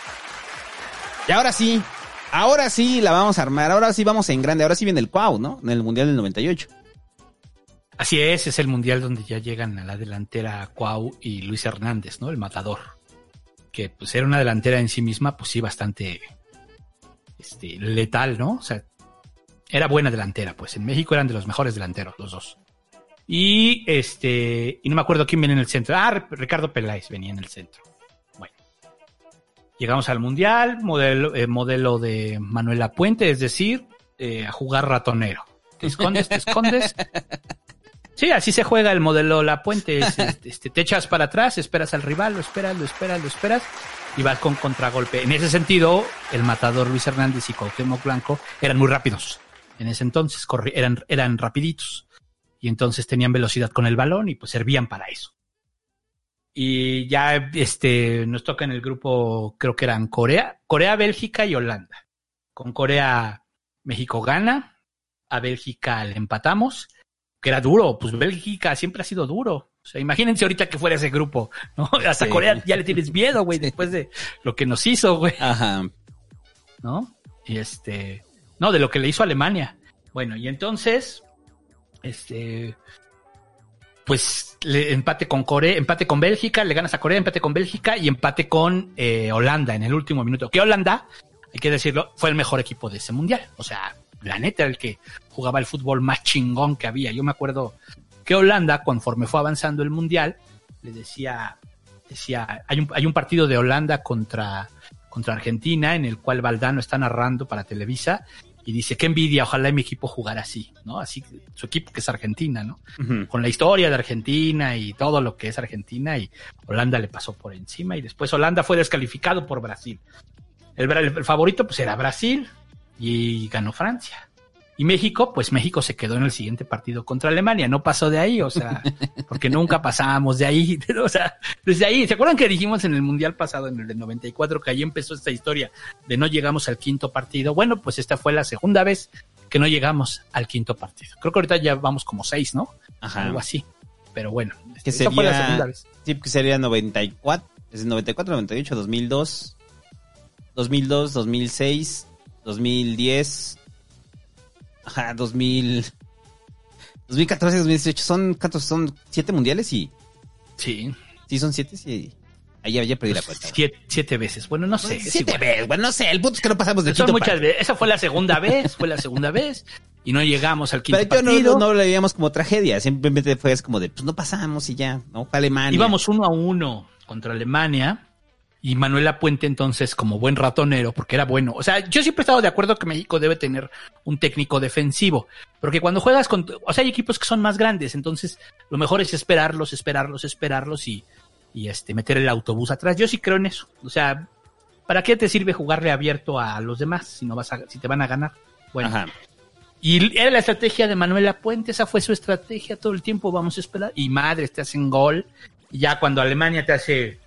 Y ahora sí, ahora sí la vamos a armar. Ahora sí vamos en grande. Ahora sí viene el Cuau, ¿no? En el mundial del noventa y ocho. Así es, es el mundial donde ya llegan a la delantera Cuau y Luis Hernández, ¿no? El matador. Que pues era una delantera en sí misma, pues sí, bastante este, letal, ¿no? O sea, era buena delantera, pues en México eran de los mejores delanteros, los dos. Y este, y no me acuerdo quién venía en el centro. Ah, Ricardo Peláez venía en el centro. Bueno, llegamos al mundial, modelo, eh, modelo de Manuel Lapuente, es decir, eh, a jugar ratonero. Te escondes, te escondes. Sí, así se juega el modelo Lapuente. Es, este, te echas para atrás, esperas al rival, lo esperas, lo esperas, lo esperas y vas con contragolpe. En ese sentido, el matador Luis Hernández y Cuauhtémoc Blanco eran muy rápidos. En ese entonces corri- eran, eran rapiditos. Y entonces tenían velocidad con el balón y pues servían para eso. Y ya este nos toca en el grupo, creo que eran Corea, Corea, Bélgica y Holanda. Con Corea, México gana, a Bélgica le empatamos. Que era duro, pues Bélgica siempre ha sido duro. O sea, imagínense ahorita que fuera ese grupo, ¿no? Hasta sí. Corea ya le tienes miedo, güey, después de lo que nos hizo, güey. Ajá. ¿No? Y este, no, de lo que le hizo a Alemania. Bueno, y entonces, este, pues le, empate con Corea, empate con Bélgica, le ganas a Corea, empate con Bélgica y empate con eh, Holanda en el último minuto. Que Holanda, hay que decirlo, fue el mejor equipo de ese mundial. O sea, la neta, era el que jugaba el fútbol más chingón que había. Yo me acuerdo que Holanda, conforme fue avanzando el mundial, le decía, decía, hay un, hay un partido de Holanda contra, contra Argentina, en el cual Valdano está narrando para Televisa, y dice, qué envidia, ojalá mi equipo jugara así, ¿no? Así, su equipo que es Argentina, ¿no? Uh-huh. Con la historia de Argentina y todo lo que es Argentina, y Holanda le pasó por encima, y después Holanda fue descalificado por Brasil. El, el, el favorito, pues, era Brasil, y ganó Francia. Y México, pues México se quedó en el siguiente partido contra Alemania, no pasó de ahí, o sea, porque nunca pasábamos de ahí, o sea, desde ahí, ¿se acuerdan que dijimos en el Mundial pasado, en el del noventa y cuatro, que ahí empezó esta historia de no llegamos al quinto partido? Bueno, pues esta fue la segunda vez que no llegamos al quinto partido. Creo que ahorita ya vamos como seis, ¿no? Ajá. Algo así, pero bueno, que esta sería, fue la segunda vez. Sí, que sería noventa y cuatro, es noventa y cuatro, noventa y ocho, dos mil dos, dos mil dos, dos mil seis, dos mil diez... Ajá, dos mil, dos mil catorce, dos mil dieciocho, son, ¿cuántos son? ¿Siete mundiales? Y sí. Sí, son siete, sí. Ahí ya, ya perdí la cuenta. Siete, siete veces, bueno, no sé. Bueno, siete veces, bueno, no sé, el punto es que no pasamos de quinto muchas veces. Esa fue la segunda vez, fue la segunda vez, y no llegamos al quinto Pero partido. Pero no, no, no lo veíamos como tragedia, simplemente fue como de, pues no pasamos y ya, ¿no? Fue Alemania. Íbamos uno a uno contra Alemania. Y Manuel Lapuente entonces, como buen ratonero, porque era bueno. O sea, yo siempre he estado de acuerdo que México debe tener un técnico defensivo. Porque cuando juegas con... O sea, hay equipos que son más grandes. Entonces, lo mejor es esperarlos, esperarlos, esperarlos y, y este meter el autobús atrás. Yo sí creo en eso. O sea, ¿para qué te sirve jugarle abierto a los demás si no vas a, si te van a ganar? Bueno. Ajá. Y era la estrategia de Manuel Lapuente. Esa fue su estrategia. Todo el tiempo vamos a esperar. Y madres, te hacen gol. Y ya cuando Alemania te hace...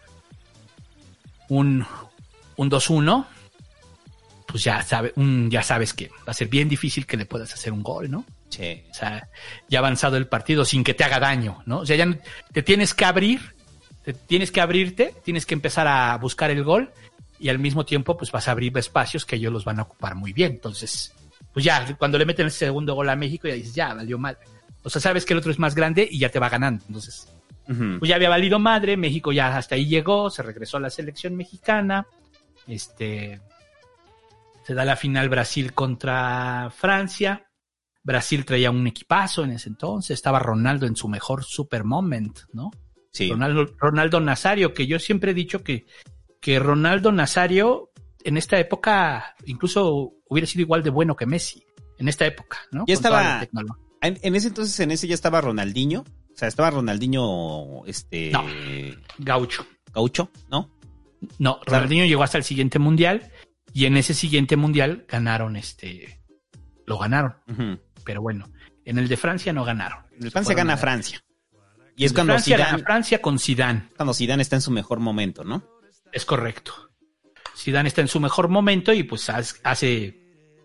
un, un dos uno, pues ya, sabe, un, ya sabes que va a ser bien difícil que le puedas hacer un gol, ¿no? Sí. O sea, ya ha avanzado el partido sin que te haga daño, ¿no? O sea, ya te tienes que abrir, te tienes que abrirte, tienes que empezar a buscar el gol y al mismo tiempo pues vas a abrir espacios que ellos los van a ocupar muy bien. Entonces, pues ya, cuando le meten el segundo gol a México ya dices, ya, valió madre. O sea, sabes que el otro es más grande y ya te va ganando, entonces... Uh-huh. Pues ya había valido madre, México ya hasta ahí llegó, se regresó a la selección mexicana, este, Se da la final Brasil contra Francia. Brasil traía un equipazo en ese entonces. Estaba Ronaldo en su mejor super moment, ¿no? Sí. Ronaldo, Ronaldo Nazario, que yo siempre he dicho que, que Ronaldo Nazario en esta época incluso hubiera sido igual de bueno que Messi. En esta época, ¿no? Ya Con toda la estaba... tecnología. En, en ese entonces, en ese ya estaba Ronaldinho. O sea, estaba Ronaldinho, este... No, Gaucho. Gaucho, ¿no? No, Ronaldinho llegó hasta el siguiente mundial y en ese siguiente mundial ganaron este... Lo ganaron. Uh-huh. Pero bueno, en el de Francia no ganaron. En el Francia gana Francia. Y el es cuando Francia Zidane... gana Francia con Zidane. Cuando Zidane está en su mejor momento, ¿no? Es correcto. Zidane está en su mejor momento y pues hace...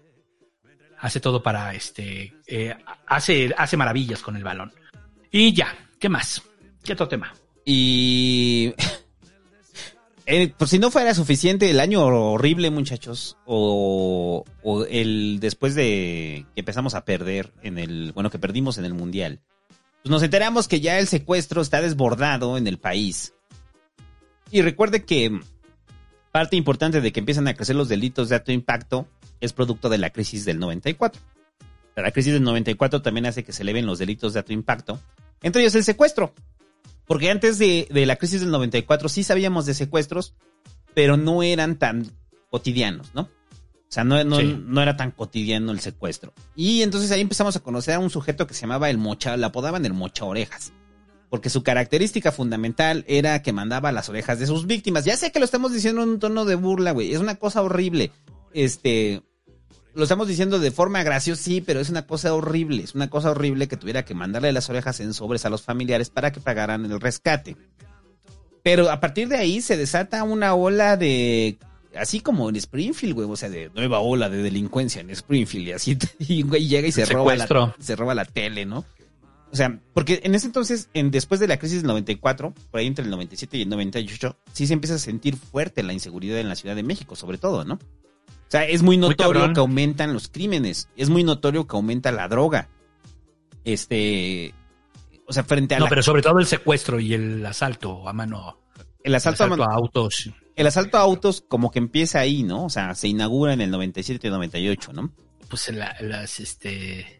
Hace todo para este... Eh, hace, hace maravillas con el balón. Y ya, ¿qué más? ¿Qué otro tema? Y... eh, por si no fuera suficiente el año horrible, muchachos, o, o el después de que empezamos a perder en el... Bueno, que perdimos en el Mundial, pues nos enteramos que ya el secuestro está desbordado en el país. Y recuerde que parte importante de que empiezan a crecer los delitos de alto impacto es producto de la crisis del noventa y cuatro. La crisis del noventa y cuatro también hace que se eleven los delitos de alto impacto, entre ellos el secuestro. Porque antes de, de la crisis del noventa y cuatro sí sabíamos de secuestros, pero no eran tan cotidianos, ¿no? O sea, no, no, sí. no era tan cotidiano el secuestro. Y entonces ahí empezamos a conocer a un sujeto que se llamaba el Mocha, la apodaban el Mocha Orejas. Porque su característica fundamental era que mandaba las orejas de sus víctimas. Ya sé que lo estamos diciendo en un tono de burla, güey. Es una cosa horrible. Este... Lo estamos diciendo de forma graciosa, sí, pero es una cosa horrible. Es una cosa horrible que tuviera que mandarle las orejas en sobres a los familiares para que pagaran el rescate. Pero a partir de ahí se desata una ola de... Así como en Springfield, güey. O sea, de nueva ola de delincuencia en Springfield. Y así, y güey llega y se roba, la, se roba la tele, ¿no? O sea, porque en ese entonces, en, después de la crisis del noventa y cuatro, por ahí entre el noventa y siete y el noventa y ocho, sí se empieza a sentir fuerte la inseguridad en la Ciudad de México, sobre todo, ¿no? O sea, es muy notorio muy que aumentan los crímenes. Es muy notorio que aumenta la droga. Este... O sea, frente a No, la... pero sobre todo el secuestro y el asalto a mano... El asalto, el asalto a, mano... a autos. El asalto a autos como que empieza ahí, ¿no? O sea, se inaugura en el noventa y siete y noventa y ocho, ¿no? Pues en la, las, este...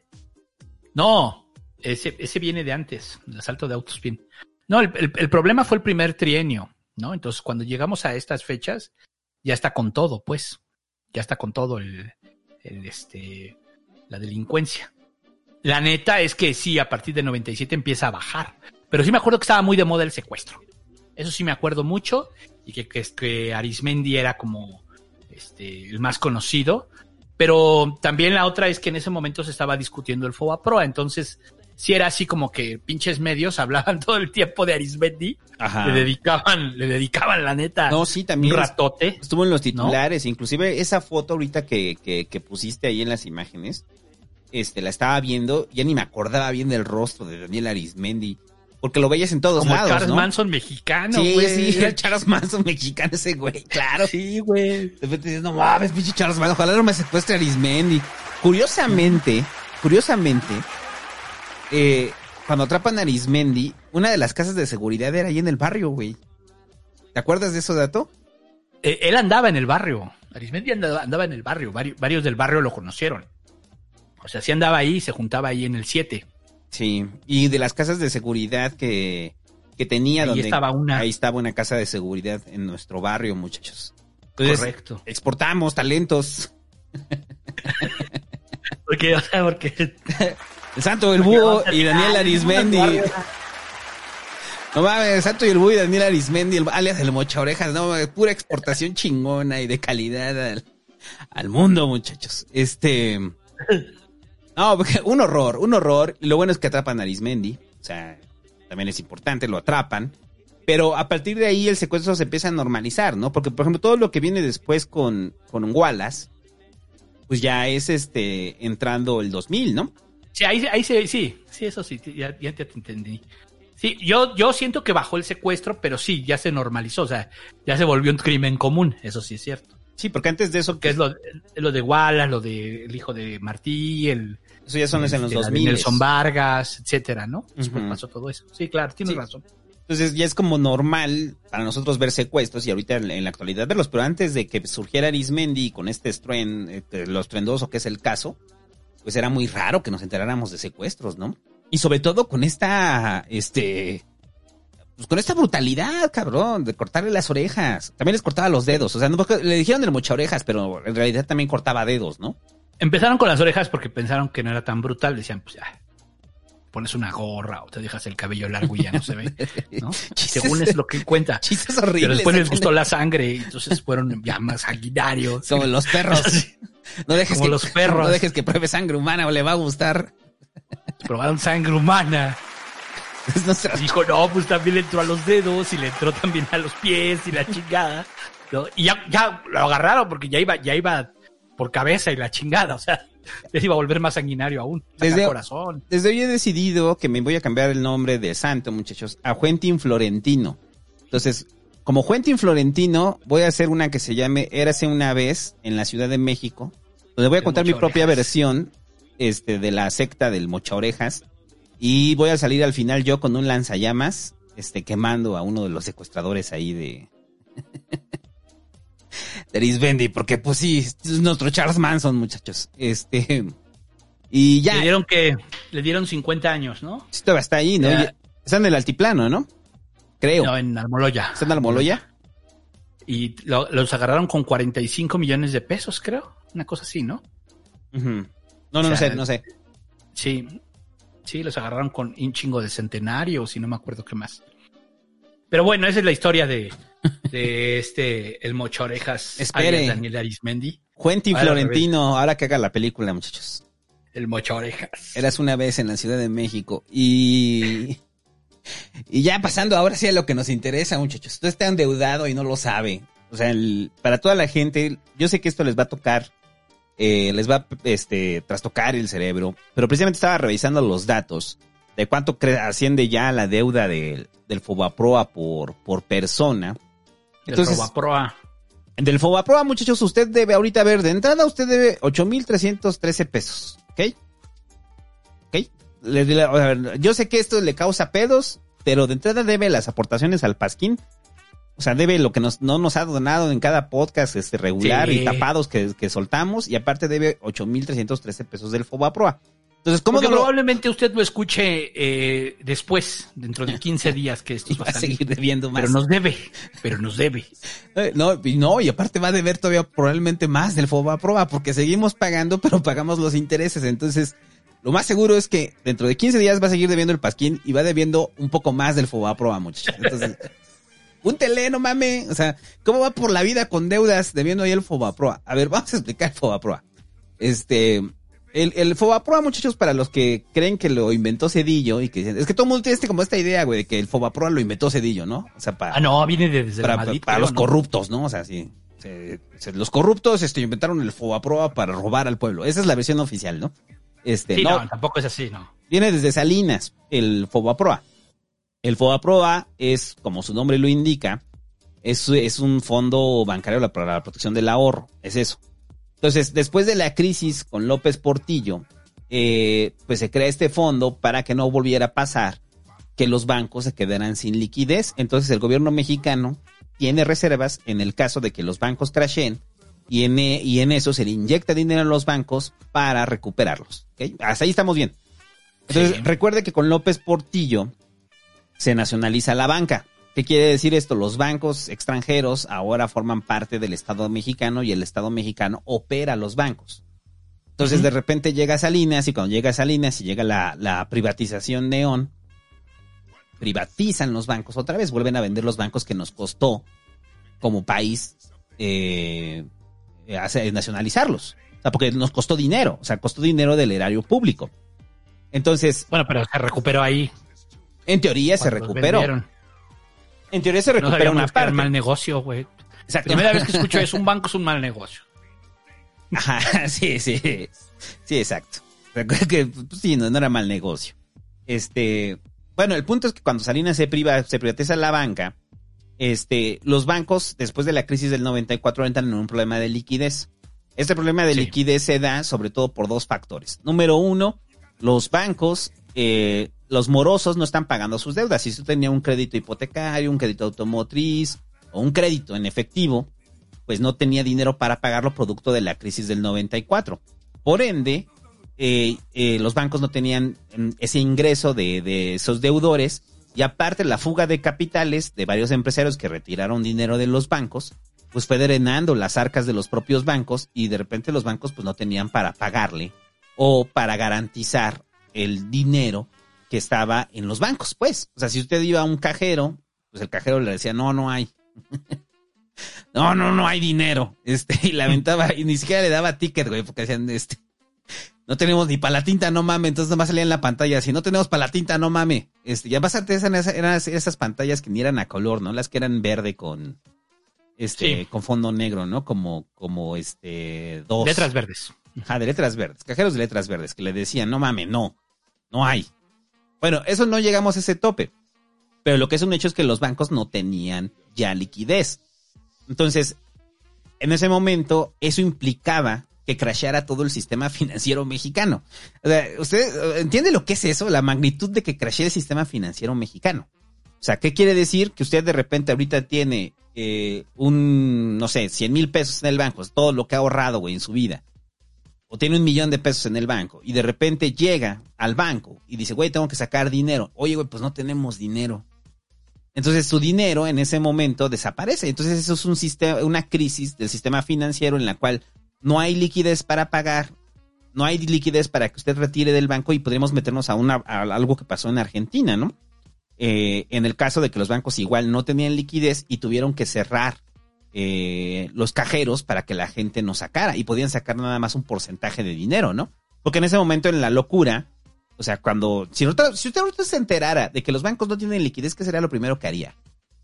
No, ese, ese viene de antes. El asalto de autos viene... No, el, el, el problema fue el primer trienio, ¿no? Entonces, cuando llegamos a estas fechas, ya está con todo, pues... Ya está con todo el, el este la delincuencia. La neta es que sí, a partir del noventa y siete empieza a bajar. Pero sí me acuerdo que estaba muy de moda el secuestro. Eso sí me acuerdo mucho. Y que, que, que Arismendi era como este el más conocido. Pero también la otra es que en ese momento se estaba discutiendo el FOBAPROA. Entonces sí era así como que pinches medios hablaban todo el tiempo de Arismendi. Ajá. Le dedicaban, le dedicaban la neta no, sí, también un ratote. Estuvo en los titulares, ¿no? Inclusive esa foto ahorita que, que, que pusiste ahí en las imágenes, este, la estaba viendo, ya ni me acordaba bien del rostro de Daniel Arismendi, porque lo veías en todos como lados, Charles ¿no? Manson mexicano, sí, güey. Sí, sí, el Charles Manson mexicano ese güey, claro. Sí, güey. De repente dices, no mames, pinche Charles Manson, ojalá no me secuestre Arismendi. Curiosamente, curiosamente, eh... cuando atrapan a Arismendi, una de las casas de seguridad era ahí en el barrio, güey. ¿Te acuerdas de eso, dato? Eh, él andaba en el barrio. Arismendi andaba, andaba en el barrio. Varios, varios del barrio lo conocieron. O sea, sí andaba ahí, se juntaba ahí en el siete. Sí, y de las casas de seguridad que, que tenía. Ahí donde estaba una. Ahí estaba una casa de seguridad en nuestro barrio, muchachos. Entonces, correcto. Exportamos talentos. Porque, o sea, porque... El Santo, el Búho y Daniel Arismendi. No mames, el Santo y el Búho y Daniel Arismendi, el, alias el Mocha Orejas, no mames, pura exportación chingona y de calidad al, al mundo, muchachos. Este... No, un horror, un horror. Y lo bueno es que atrapan a Arismendi. O sea, también es importante, lo atrapan. Pero a partir de ahí el secuestro se empieza a normalizar, ¿no? Porque, por ejemplo, todo lo que viene después con, con Wallace, pues ya es este entrando el dos mil, ¿no? Sí, ahí, ahí sí, sí, sí, eso sí, ya, ya te entendí. Sí, yo, yo siento que bajó el secuestro, pero sí, ya se normalizó, o sea, ya se volvió un crimen común, eso sí es cierto. Sí, porque antes de eso... Que es lo, lo de Wallace, lo de el hijo de Martí, el... Eso ya son el, en los este, dos mil. Nelson Vargas, etcétera, ¿no? Después uh-huh. pasó todo eso. Sí, claro, tienes sí. razón. Entonces ya es como normal para nosotros ver secuestros y ahorita en, en la actualidad verlos, pero antes de que surgiera Arismendi con este estruen, eh, los trendoso que es el caso, pues era muy raro que nos enteráramos de secuestros, ¿no? Y sobre todo con esta, este, pues con esta brutalidad, cabrón, de cortarle las orejas. También les cortaba los dedos, o sea, no, le dijeron el mocha orejas, pero en realidad también cortaba dedos, ¿no? Empezaron con las orejas porque pensaron que no era tan brutal, decían, pues ya, pones una gorra o te dejas el cabello largo y ya no se ve, ¿no? Chistes, según es lo que cuenta. Chistes horribles. Pero después les gustó la sangre y entonces fueron ya más sanguinarios. Como los perros. No dejes Como que, los perros. No dejes que pruebe sangre humana o le va a gustar. Probaron sangre humana. nuestra... Dijo, no, pues también le entró a los dedos y le entró también a los pies y la chingada, ¿no? Y ya, ya lo agarraron porque ya iba, ya iba por cabeza y la chingada, o sea, les iba a volver más sanguinario aún. Desde, corazón. desde hoy he decidido que me voy a cambiar el nombre de santo, muchachos, a Juentin Florentino. Entonces, como Juentin Florentino, voy a hacer una que se llame Érase una vez en la Ciudad de México, donde voy a contar mi propia versión este, de la secta del Mocha Orejas, y voy a salir al final yo con un lanzallamas, este, quemando a uno de los secuestradores ahí de... de Arismendi, porque pues sí, es nuestro Charles Manson, muchachos. Este, y ya. Le dieron que, le dieron cincuenta años, ¿no? Esto está ahí, ¿no? Ya. Está en el altiplano, ¿no? Creo. No, en Almoloya. ¿Está en Almoloya? Y lo, los agarraron con cuarenta y cinco millones de pesos, creo. Una cosa así, ¿no? Uh-huh. No, no, o sea, no sé, no sé. Sí, sí, los agarraron con un chingo de centenarios y no me acuerdo qué más. Pero bueno, esa es la historia de, de este, el Mocha Orejas. Espere. Daniel Arismendi. Juentin Florentino, ahora que haga la película, muchachos. El Mocha Orejas. Eras una vez en la Ciudad de México. Y... y ya pasando ahora sí a lo que nos interesa, muchachos. Usted está endeudado y no lo sabe. O sea, el, para toda la gente, yo sé que esto les va a tocar, eh, les va a este, trastocar el cerebro, pero precisamente estaba revisando los datos de cuánto cre- asciende ya la deuda de, del Fobaproa por, por persona. Entonces, del Fobaproa. Del Fobaproa, muchachos, usted debe ahorita ver, de entrada usted debe ocho mil trescientos trece pesos, ¿ok? ¿Ok? Le, le, a ver, yo sé que esto le causa pedos, pero de entrada debe las aportaciones al Pasquín. O sea, debe lo que nos, no nos ha donado en cada podcast este regular sí. y tapados que, que soltamos, y aparte debe ocho mil trescientos trece pesos del Fobaproa. Entonces, ¿cómo Porque no probablemente lo... usted lo escuche eh, después, dentro de quince días que esto va a seguir debiendo más. Pero nos debe, pero nos debe. No, y no, y aparte va a deber todavía probablemente más del Fobaproa, porque seguimos pagando, pero pagamos los intereses. Entonces, lo más seguro es que dentro de quince días va a seguir debiendo el Pasquín y va debiendo un poco más del Fobaproa, muchachos. Entonces, púntele, no mames. O sea, ¿cómo va por la vida con deudas debiendo ahí el Fobaproa? A ver, vamos a explicar el Fobaproa. Este... El, el Fobaproa, muchachos, para los que creen que lo inventó Zedillo y que dicen, es que todo el mundo tiene este, como esta idea, güey, de que el Fobaproa lo inventó Zedillo, ¿no? O sea, para... Ah, no, viene de, desde para, Madrid. Para creo, los ¿no? corruptos, ¿no? O sea, sí. Se, se, los corruptos este, inventaron el Fobaproa para robar al pueblo. Esa es la versión oficial, ¿no? Este, sí, no, no, tampoco es así, ¿no? Viene desde Salinas, el Fobaproa. El Fobaproa es, como su nombre lo indica, es, es un fondo bancario para la protección del ahorro. Es eso. Entonces, después de la crisis con López Portillo, Eh, pues se crea este fondo para que no volviera a pasar que los bancos se quedaran sin liquidez. Entonces el gobierno mexicano tiene reservas en el caso de que los bancos crashen y en, y en eso se le inyecta dinero a los bancos para recuperarlos, ¿okay? Hasta ahí estamos bien. Entonces sí. Recuerde que con López Portillo se nacionaliza la banca. ¿Qué quiere decir esto? Los bancos extranjeros ahora forman parte del Estado mexicano y el Estado mexicano opera los bancos. Entonces, uh-huh. de repente llega Salinas, y cuando llega Salinas y llega la, la privatización neón, privatizan los bancos otra vez, vuelven a vender los bancos que nos costó como país eh, hacer, nacionalizarlos. O sea, porque nos costó dinero, o sea, costó dinero del erario público. Entonces... Bueno, pero se recuperó ahí. En teoría se recuperó. En teoría se recupera no una parte. Era un mal negocio, güey. La primera vez que escucho eso, un banco es un mal negocio. Ajá, sí, sí, sí, exacto. Que, pues, sí, no, no era mal negocio. Este, bueno, el punto es que cuando Salinas se priva, se privatiza la banca, este, los bancos, después de la crisis del noventa y cuatro, entran en un problema de liquidez. Este problema de sí. liquidez se da sobre todo por dos factores. Número uno, los bancos, eh, los morosos no están pagando sus deudas. Si usted tenía un crédito hipotecario, un crédito automotriz o un crédito en efectivo, pues no tenía dinero para pagarlo producto de la crisis del noventa y cuatro. Por ende, eh, eh, los bancos no tenían ese ingreso de, de esos deudores, y aparte la fuga de capitales de varios empresarios que retiraron dinero de los bancos, pues fue drenando las arcas de los propios bancos, y de repente los bancos pues no tenían para pagarle o para garantizar el dinero que estaba en los bancos, pues. O sea, si usted iba a un cajero, pues el cajero le decía, no, no hay. no, no, no hay dinero. Este, y lamentaba, y ni siquiera le daba ticket, güey, porque decían, este, no tenemos ni para la tinta, no mame. Entonces nomás salía en la pantalla, si no tenemos para la tinta, no mame. Este, ya bastante eran esas, eran esas pantallas que ni eran a color, ¿no? Las que eran verde con, este, sí. con fondo negro, ¿no? Como, como este, dos. Letras verdes. Ajá, de letras verdes, cajeros de letras verdes, que le decían, no mame, no, no hay. Bueno, eso no llegamos a ese tope. Pero lo que es un hecho es que los bancos no tenían ya liquidez. Entonces, en ese momento, eso implicaba que crasheara todo el sistema financiero mexicano. O sea, ¿usted entiende lo que es eso? La magnitud de que crashee el sistema financiero mexicano. O sea, ¿qué quiere decir? Que usted de repente ahorita tiene eh, un, no sé, cien mil pesos en el banco, es todo lo que ha ahorrado, güey, en su vida. O tiene un millón de pesos en el banco y de repente llega al banco y dice, güey, tengo que sacar dinero. Oye, güey, pues no tenemos dinero. Entonces su dinero en ese momento desaparece. Entonces eso es un sistema, una crisis del sistema financiero en la cual no hay liquidez para pagar, no hay liquidez para que usted retire del banco, y podríamos meternos a, una, a algo que pasó en Argentina, ¿no? Eh, en el caso de que los bancos igual no tenían liquidez y tuvieron que cerrar eh, los cajeros para que la gente no sacara, y podían sacar nada más un porcentaje de dinero, ¿no? Porque en ese momento, en la locura, o sea, cuando, si, si usted ahorita se enterara de que los bancos no tienen liquidez, ¿qué sería lo primero que haría?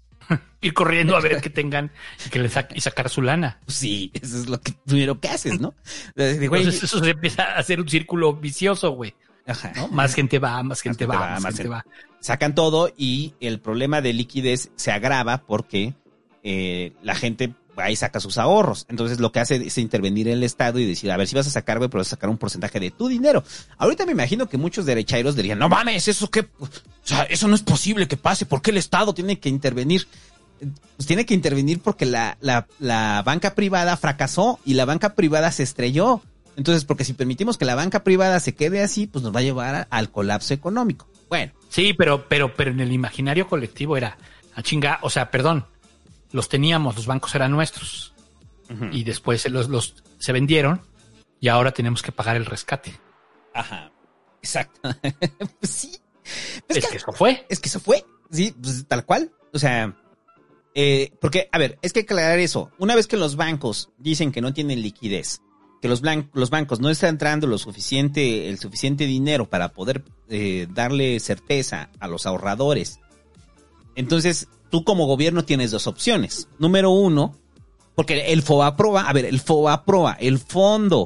Ir corriendo a ver que tengan y que le sa- y sacar su lana. Sí, eso es lo que primero que haces, ¿no? De, güey, entonces eso se empieza a hacer un círculo vicioso, güey. Ajá. ¿No? Más gente va, más gente, más va, va, más gente va. Sacan todo y el problema de liquidez se agrava porque eh, la gente va y saca sus ahorros. Entonces lo que hace es intervenir el Estado y decir, a ver, si vas a sacar, güey, pero vas a sacar un porcentaje de tu dinero. Ahorita me imagino que muchos derechairos dirían, no mames, eso qué, o sea, eso no es posible que pase. ¿Por qué el Estado tiene que intervenir? Pues tiene que intervenir porque la, la, la banca privada fracasó y la banca privada se estrelló. Entonces, porque si permitimos que la banca privada se quede así, pues nos va a llevar a, al colapso económico. Bueno. Sí, pero, pero, pero en el imaginario colectivo era, a chinga, o sea, perdón, los teníamos, los bancos eran nuestros. Uh-huh. Y después los, los se vendieron y ahora tenemos que pagar el rescate. Ajá. Exacto. Pues sí. Pues es que, que eso fue. Es que eso fue. Sí, pues tal cual. O sea, eh, porque, a ver, es que aclarar eso. Una vez que los bancos dicen que no tienen liquidez, que los, blan- los bancos no están entrando lo suficiente, el suficiente dinero para poder eh, darle certeza a los ahorradores, entonces tú como gobierno tienes dos opciones. Número uno, porque el FOBAPROA, a ver, el FOBAPROA, el fondo,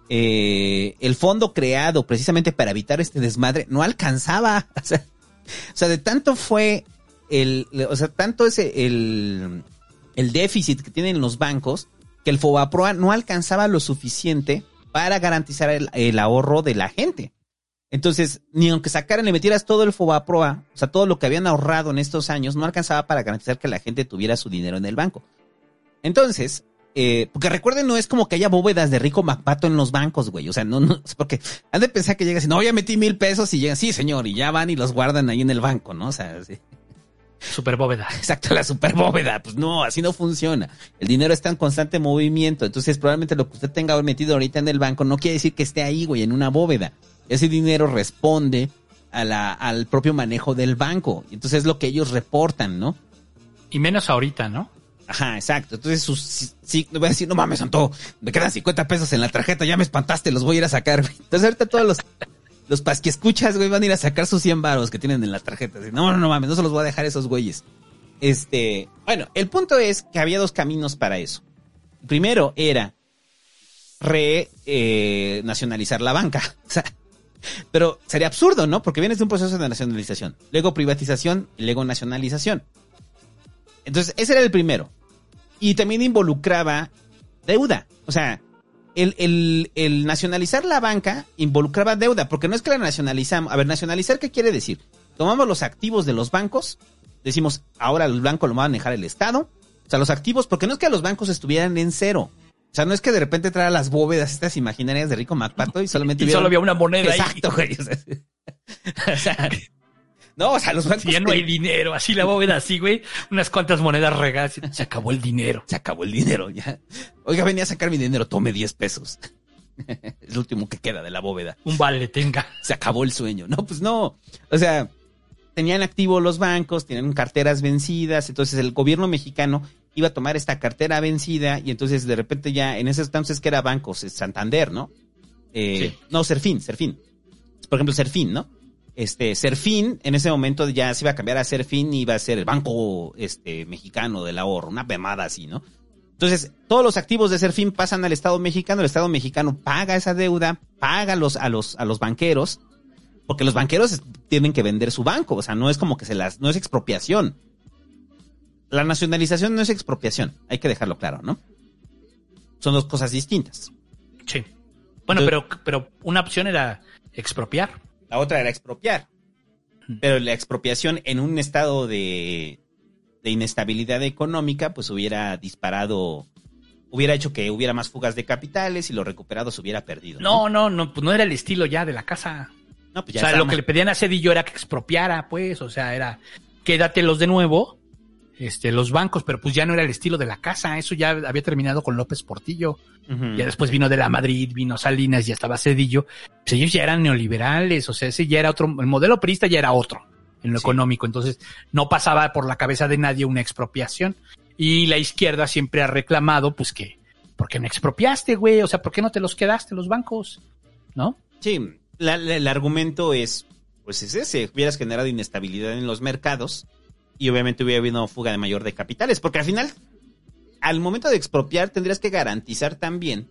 eh, el fondo creado precisamente para evitar este desmadre, no alcanzaba. O sea, o sea de tanto fue el, o sea, tanto es el, el déficit que tienen los bancos, que el FOBAPROA no alcanzaba lo suficiente para garantizar el, el ahorro de la gente. Entonces, ni aunque sacaran, le metieras todo el FOBAPROA, o sea, todo lo que habían ahorrado en estos años, no alcanzaba para garantizar que la gente tuviera su dinero en el banco. Entonces, eh, porque recuerden, no es como que haya bóvedas de Rico MacPato en los bancos, güey. O sea, no, no, porque han de pensar que llegas y no, ya metí mil pesos y llegan, sí, señor, y ya van y los guardan ahí en el banco, ¿no? O sea, sí. Super bóveda. Exacto, la super bóveda. Pues no, así no funciona. El dinero está en constante movimiento. Entonces, probablemente lo que usted tenga metido ahorita en el banco no quiere decir que esté ahí, güey, en una bóveda. Ese dinero responde a la, al propio manejo del banco. Entonces es lo que ellos reportan, ¿no? Y menos ahorita, ¿no? Ajá, exacto. Entonces, sus, sí, sí, voy a decir, no mames, Santo, me quedan cincuenta pesos en la tarjeta, ya me espantaste, los voy a ir a sacar, güey. Entonces ahorita todos los, los pasquiescuchas, güey, van a ir a sacar sus cien varos que tienen en la tarjeta. Así, no, no, no mames, no se los voy a dejar a esos güeyes. Este, bueno, el punto es que había dos caminos para eso. Primero era re, eh, nacionalizar la banca. O sea, pero sería absurdo, ¿no? Porque vienes de un proceso de nacionalización, luego privatización y luego nacionalización. Entonces, ese era el primero. Y también involucraba deuda. O sea, el, el, el nacionalizar la banca involucraba deuda, porque no es que la nacionalizamos. A ver, nacionalizar, ¿qué quiere decir? Tomamos los activos de los bancos, decimos, ahora el banco lo va a manejar el Estado. O sea, los activos, porque no es que los bancos estuvieran en cero. O sea, no es que de repente traía las bóvedas estas imaginarias de Rico MacPato y solamente y hubiera... solo había una moneda. Exacto, ahí. güey. O sea, o sea, no, o sea, los bancos... Si ya no hay dinero, así la bóveda así, güey. Unas cuantas monedas regadas. Se acabó el dinero. Se acabó el dinero, ya. Oiga, venía a sacar mi dinero, tome diez pesos. Es lo último que queda de la bóveda. Un vale, tenga. Se acabó el sueño. No, pues no. O sea, tenían activo los bancos, tenían carteras vencidas, entonces el gobierno mexicano iba a tomar esta cartera vencida y entonces de repente ya, en ese entonces que era bancos, Santander, ¿no? Eh, sí. No, Serfín, Serfín. Por ejemplo, Serfín, ¿no? Este, Serfín, en ese momento ya se iba a cambiar a Serfín y iba a ser el Banco este, Mexicano del Ahorro, una pemada así, ¿no? Entonces, todos los activos de Serfín pasan al Estado mexicano, el Estado mexicano paga esa deuda, paga a los, a los, a los banqueros, porque los banqueros tienen que vender su banco, o sea, no es como que se las, no es expropiación. La nacionalización no es expropiación, hay que dejarlo claro, ¿no? Son dos cosas distintas. Sí. Bueno, Entonces, pero, pero una opción era expropiar. La otra era expropiar. Pero la expropiación en un estado de, de inestabilidad económica, pues hubiera disparado, hubiera hecho que hubiera más fugas de capitales y lo recuperado se hubiera perdido. No, no, no, no pues no era el estilo ya de la casa. No, pues ya o sea, estaba... lo que le pedían a Zedillo era que expropiara, pues, o sea, era quédatelos de nuevo, este, los bancos, pero pues ya no era el estilo de la casa, eso ya había terminado con López Portillo. Uh-huh. Ya después vino de la Madrid, vino Salinas, ya estaba Zedillo. Pues ellos ya eran neoliberales, o sea, ese ya era otro, el modelo priista ya era otro en lo sí. económico, entonces no pasaba por la cabeza de nadie una expropiación. Y la izquierda siempre ha reclamado, pues que, ¿por qué no expropiaste, güey? O sea, ¿por qué no te los quedaste los bancos? ¿No? Sí, la, la, el argumento es, pues es ese, hubieras generado inestabilidad en los mercados y obviamente hubiera habido fuga de mayor de capitales, porque al final, al momento de expropiar, tendrías que garantizar también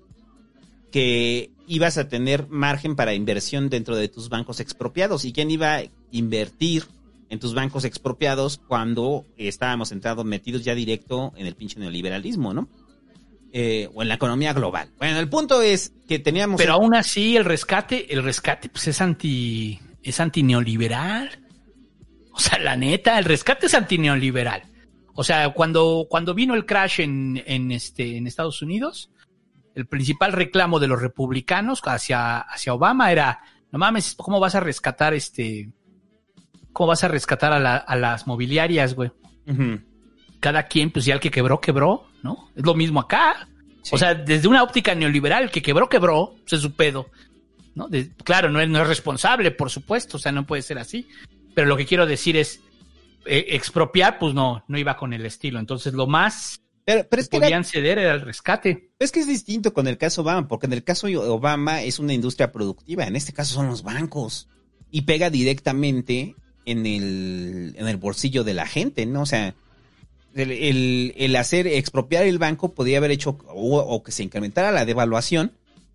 que ibas a tener margen para inversión dentro de tus bancos expropiados. ¿Y quién iba a invertir en tus bancos expropiados cuando estábamos entrados, metidos ya directo en el pinche neoliberalismo, ¿no? Eh, o en la economía global. Bueno, el punto es que teníamos... Pero aún así, el rescate, el rescate, pues es anti, es antineoliberal. O sea, la neta, el rescate es antineoliberal. O sea, cuando, cuando vino el crash en, en este, en Estados Unidos, el principal reclamo de los republicanos hacia, hacia Obama era, no mames, ¿cómo vas a rescatar este, cómo vas a rescatar a, la, a las mobiliarias, güey? Uh-huh. Cada quien, pues ya el que quebró, quebró, ¿no? Es lo mismo acá. Sí. O sea, desde una óptica neoliberal, el que quebró, quebró, pues es su pedo, ¿no? De, claro, no es, no es responsable, por supuesto, o sea, no puede ser así. Pero lo que quiero decir es, eh, expropiar, pues no, no iba con el estilo. Entonces, lo más pero, pero es que, que podían era, ceder era el rescate. Es que es distinto con el caso Obama, porque en el caso de Obama es una industria productiva, en este caso son los bancos. Y pega directamente en el, en el bolsillo de la gente, ¿no? O sea, el, el, el hacer, expropiar el banco podía haber hecho, o, o que se incrementara la devaluación,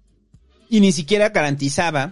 y ni siquiera garantizaba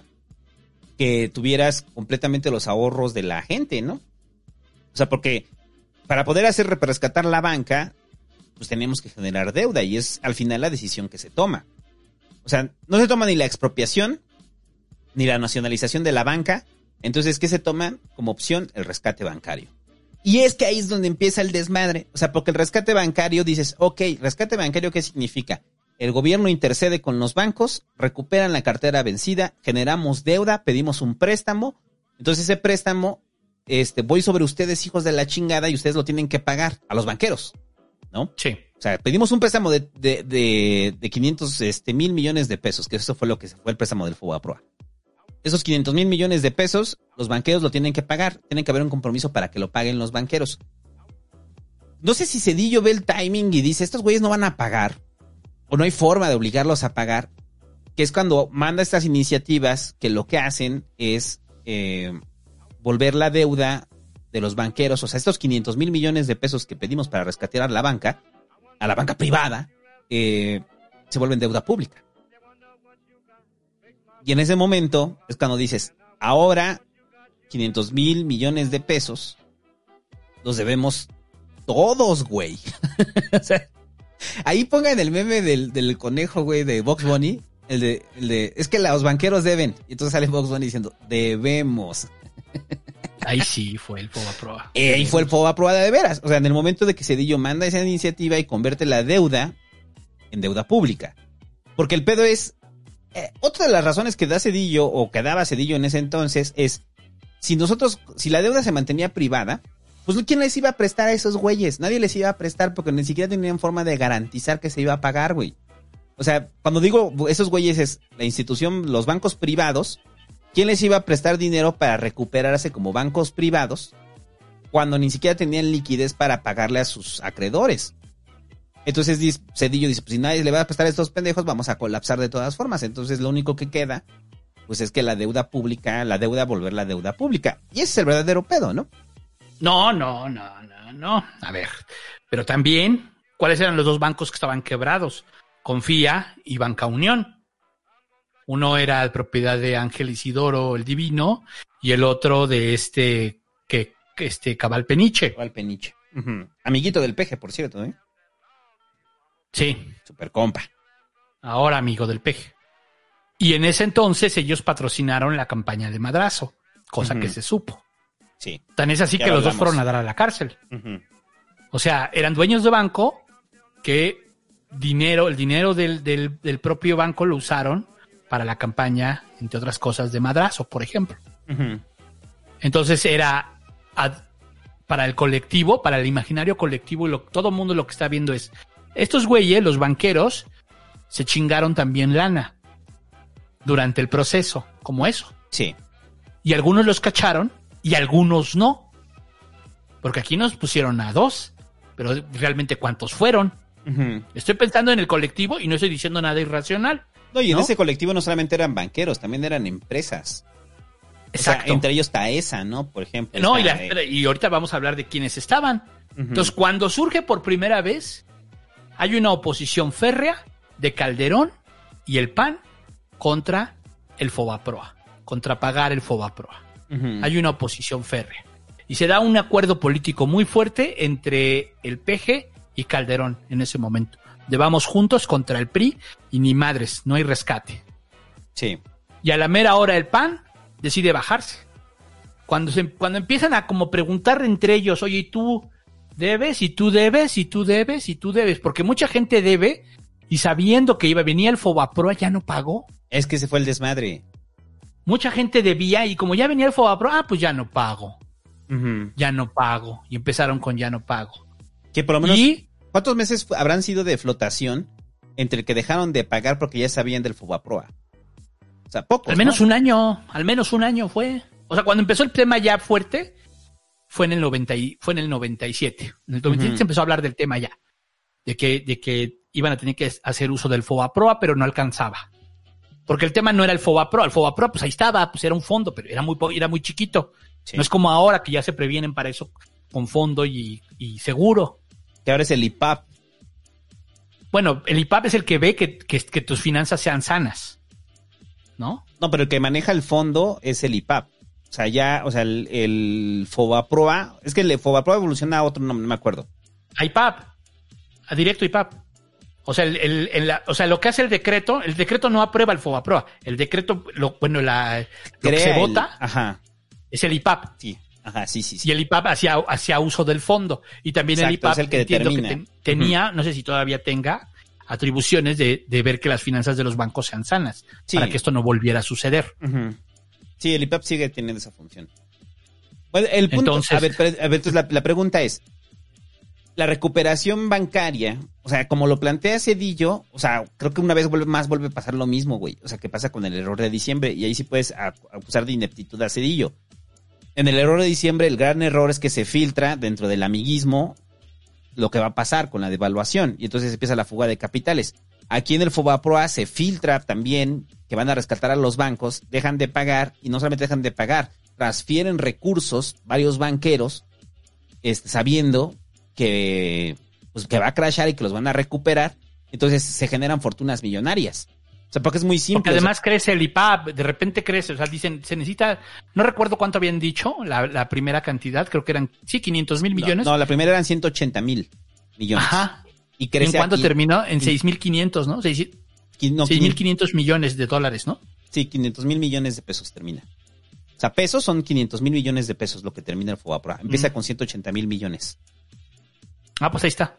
que tuvieras completamente los ahorros de la gente, ¿no? O sea, porque para poder hacer rescatar la banca, pues tenemos que generar deuda y es al final la decisión que se toma. O sea, no se toma ni la expropiación, ni la nacionalización de la banca. Entonces, ¿qué se toma como opción? El rescate bancario. Y es que ahí es donde empieza el desmadre. O sea, porque el rescate bancario dices, ok, rescate bancario, ¿qué significa? El gobierno intercede con los bancos, recuperan la cartera vencida, generamos deuda, pedimos un préstamo. Entonces ese préstamo, este, voy sobre ustedes, hijos de la chingada, y ustedes lo tienen que pagar a los banqueros, ¿no? Sí. O sea, pedimos un préstamo de, de, de, de quinientos este, mil millones de pesos, que eso fue lo que fue el préstamo del FOBAPROA. Esos quinientos mil millones de pesos, los banqueros lo tienen que pagar. Tienen que haber un compromiso para que lo paguen los banqueros. No sé si Zedillo ve el timing y dice, estos güeyes no van a pagar, o no hay forma de obligarlos a pagar, que es cuando manda estas iniciativas que lo que hacen es eh, volver la deuda de los banqueros, o sea, estos quinientos mil millones de pesos que pedimos para rescatar a la banca, a la banca privada, eh, se vuelven deuda pública. Y en ese momento es cuando dices, ahora quinientos mil millones de pesos los debemos todos, güey. O sea, Ahí pongan el meme del, del conejo, güey, de Bugs Bunny. El de, el de, es que los banqueros deben. Y entonces sale Bugs Bunny diciendo, debemos. Ahí sí fue el Fobaproa. Eh, ahí fue el Fobaproa de veras. O sea, en el momento de que Zedillo manda esa iniciativa y convierte la deuda en deuda pública. Porque el pedo es, eh, otra de las razones que da Zedillo o que daba Zedillo en ese entonces es, si nosotros, si la deuda se mantenía privada, pues ¿quién les iba a prestar a esos güeyes? Nadie les iba a prestar porque ni siquiera tenían forma de garantizar que se iba a pagar, güey. O sea, cuando digo esos güeyes es la institución, los bancos privados, ¿quién les iba a prestar dinero para recuperarse como bancos privados cuando ni siquiera tenían liquidez para pagarle a sus acreedores? Entonces Zedillo dice, pues si nadie le va a prestar a estos pendejos, vamos a colapsar de todas formas. Entonces lo único que queda, pues es que la deuda pública, la deuda volver la deuda pública. Y ese es el verdadero pedo, ¿no? No, no, no, no, no. A ver, pero también, ¿cuáles eran los dos bancos que estaban quebrados? Confía y Banca Unión. Uno era propiedad de Ángel Isidoro el Divino y el otro de este, que, que este Cabal Peniche. Cabal Peniche. Uh-huh. Amiguito del Peje, por cierto, ¿eh? Sí. Super compa. Ahora amigo del Peje. Y en ese entonces ellos patrocinaron la campaña de Madrazo, cosa uh-huh. que se supo. Sí. Tan es así ya que los hablamos. Dos fueron a dar a la cárcel. Uh-huh. O sea, eran dueños de banco que dinero, el dinero del, del, del propio banco lo usaron para la campaña, entre otras cosas, de Madrazo, por ejemplo. Uh-huh. Entonces era ad, para el colectivo, para el imaginario colectivo, lo, todo el mundo lo que está viendo es, estos güeyes, los banqueros, se chingaron también lana durante el proceso, como eso. Sí. Y algunos los cacharon y algunos no. Porque aquí nos pusieron a dos, pero realmente ¿cuántos fueron? Uh-huh. Estoy pensando en el colectivo y no estoy diciendo nada irracional. No, y en ¿no? ese colectivo no solamente eran banqueros, también eran empresas. Exacto. O sea, entre ellos Taesa, ¿no? Por ejemplo. No, está, y, la, eh... y ahorita vamos a hablar de quiénes estaban. Uh-huh. Entonces, cuando surge por primera vez, hay una oposición férrea de Calderón y el P A N contra el Fobaproa, contra pagar el Fobaproa. Uh-huh. Hay una oposición férrea. Y se da un acuerdo político muy fuerte entre el P G y Calderón en ese momento. De vamos juntos contra el P R I y ni madres, no hay rescate. Sí. Y a la mera hora el P A N decide bajarse. Cuando, se, cuando empiezan a como preguntar entre ellos, oye, ¿y tú debes? ¿Y tú debes? ¿Y tú debes? ¿Y tú debes? Porque mucha gente debe y sabiendo que iba venía el Fobaproa ya no pagó. Es que se fue el desmadre. Mucha gente debía y como ya venía el Fobaproa, ah, pues ya no pago. Uh-huh. Ya no pago. Y empezaron con ya no pago. Que por lo menos, y, ¿cuántos meses habrán sido de flotación entre el que dejaron de pagar porque ya sabían del Fobaproa? O sea, pocos, Al menos ¿no? un año, al menos un año fue. O sea, cuando empezó el tema ya fuerte, fue en el noventa y, fue en el noventa y siete. En el noventa y siete uh-huh. se empezó a hablar del tema ya. De que, de que iban a tener que hacer uso del Fobaproa, pero no alcanzaba. Porque el tema no era el Fobaproa. El Fobaproa, pues ahí estaba, pues era un fondo, pero era muy, era muy chiquito. Sí. No es como ahora que ya se previenen para eso con fondo y, y seguro. Que ahora es el I P A P. Bueno, el I P A P es el que ve que, que, que tus finanzas sean sanas, ¿no? No, pero el que maneja el fondo es el I P A P. O sea, ya, o sea, el, el Fobaproa, es que el Fobaproa evoluciona a otro nombre, no me acuerdo. A I P A P, a directo I P A P. O sea, el, el, el, o sea, lo que hace el decreto, el decreto no aprueba el Fobaproa. El decreto, lo, bueno, la, lo que se el, vota ajá. es el I P A P. Sí, ajá, sí, sí, sí. Y el I P A P hacía, hacía uso del fondo. Y también Exacto, el I P A P, es el que entiendo determina. que ten, tenía, uh-huh. no sé si todavía tenga, atribuciones de, de ver que las finanzas de los bancos sean sanas. Sí. Para que esto no volviera a suceder. Uh-huh. Sí, el I P A P sigue teniendo esa función. Bueno, el punto, entonces, a ver, a ver, entonces la, la pregunta es, la recuperación bancaria, o sea, como lo plantea Zedillo, o sea, creo que una vez vuelve, más vuelve a pasar lo mismo, güey. O sea, que pasa con el error de diciembre, y ahí sí puedes acusar de ineptitud a Zedillo. En el error de diciembre, el gran error es que se filtra dentro del amiguismo lo que va a pasar con la devaluación, y entonces empieza la fuga de capitales. Aquí en el Fobaproa se filtra también que van a rescatar a los bancos, dejan de pagar, y no solamente dejan de pagar, transfieren recursos, varios banqueros, este, sabiendo que, pues, que va a crashar y que los van a recuperar, entonces se generan fortunas millonarias. O sea, porque es muy simple. Porque además o sea, crece el I P A P, de repente crece, o sea, dicen, se necesita, no recuerdo cuánto habían dicho, la, la primera cantidad, creo que eran, sí, quinientos mil millones. No, no, la primera eran ciento ochenta mil millones. Ajá. Y crece. ¿En cuánto aquí, terminó? En seis mil quinientos, ¿no? seis mil quinientos millones de dólares, ¿no? Sí, quinientos mil millones de pesos termina. O sea, pesos son quinientos mil millones de pesos lo que termina el FOBAPROA. Empieza mm. con ciento ochenta mil millones. Ah, pues ahí está.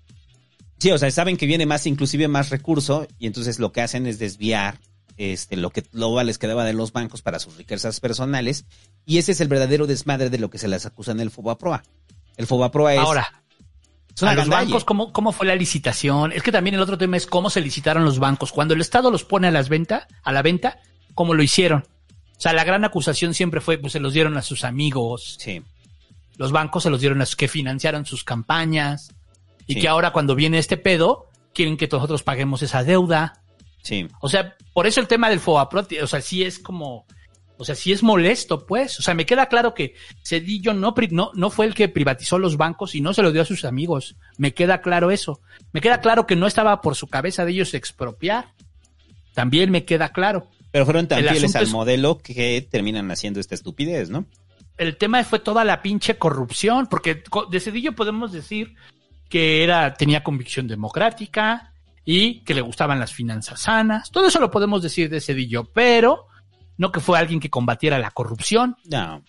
Sí, o sea, saben que viene más, inclusive más recurso, y entonces lo que hacen es desviar este, lo que luego les quedaba de los bancos para sus riquezas personales, y ese es el verdadero desmadre de lo que se les acusa en el FOBAPROA. El FOBAPROA es... Ahora, es a los bancos, ¿cómo, ¿cómo fue la licitación? Es que también el otro tema es cómo se licitaron los bancos. Cuando el Estado los pone a las venta, a la venta, ¿cómo lo hicieron? O sea, la gran acusación siempre fue, pues se los dieron a sus amigos. Sí. Los bancos se los dieron a los que financiaron sus campañas. Y sí. que ahora cuando viene este pedo, quieren que nosotros paguemos esa deuda. Sí. O sea, por eso el tema del FOBAPROA, o sea, sí es como, o sea, sí es molesto, pues. O sea, me queda claro que Zedillo no, no, no fue el que privatizó los bancos y no se lo dio a sus amigos. Me queda claro eso. Me queda claro que no estaba por su cabeza de ellos expropiar. También me queda claro. Pero fueron tan el fieles al es, modelo que terminan haciendo esta estupidez, ¿no? El tema fue toda la pinche corrupción, porque de Zedillo podemos decir que era, tenía convicción democrática y que le gustaban las finanzas sanas. Todo eso lo podemos decir de Zedillo, pero no que fue alguien que combatiera la corrupción. No.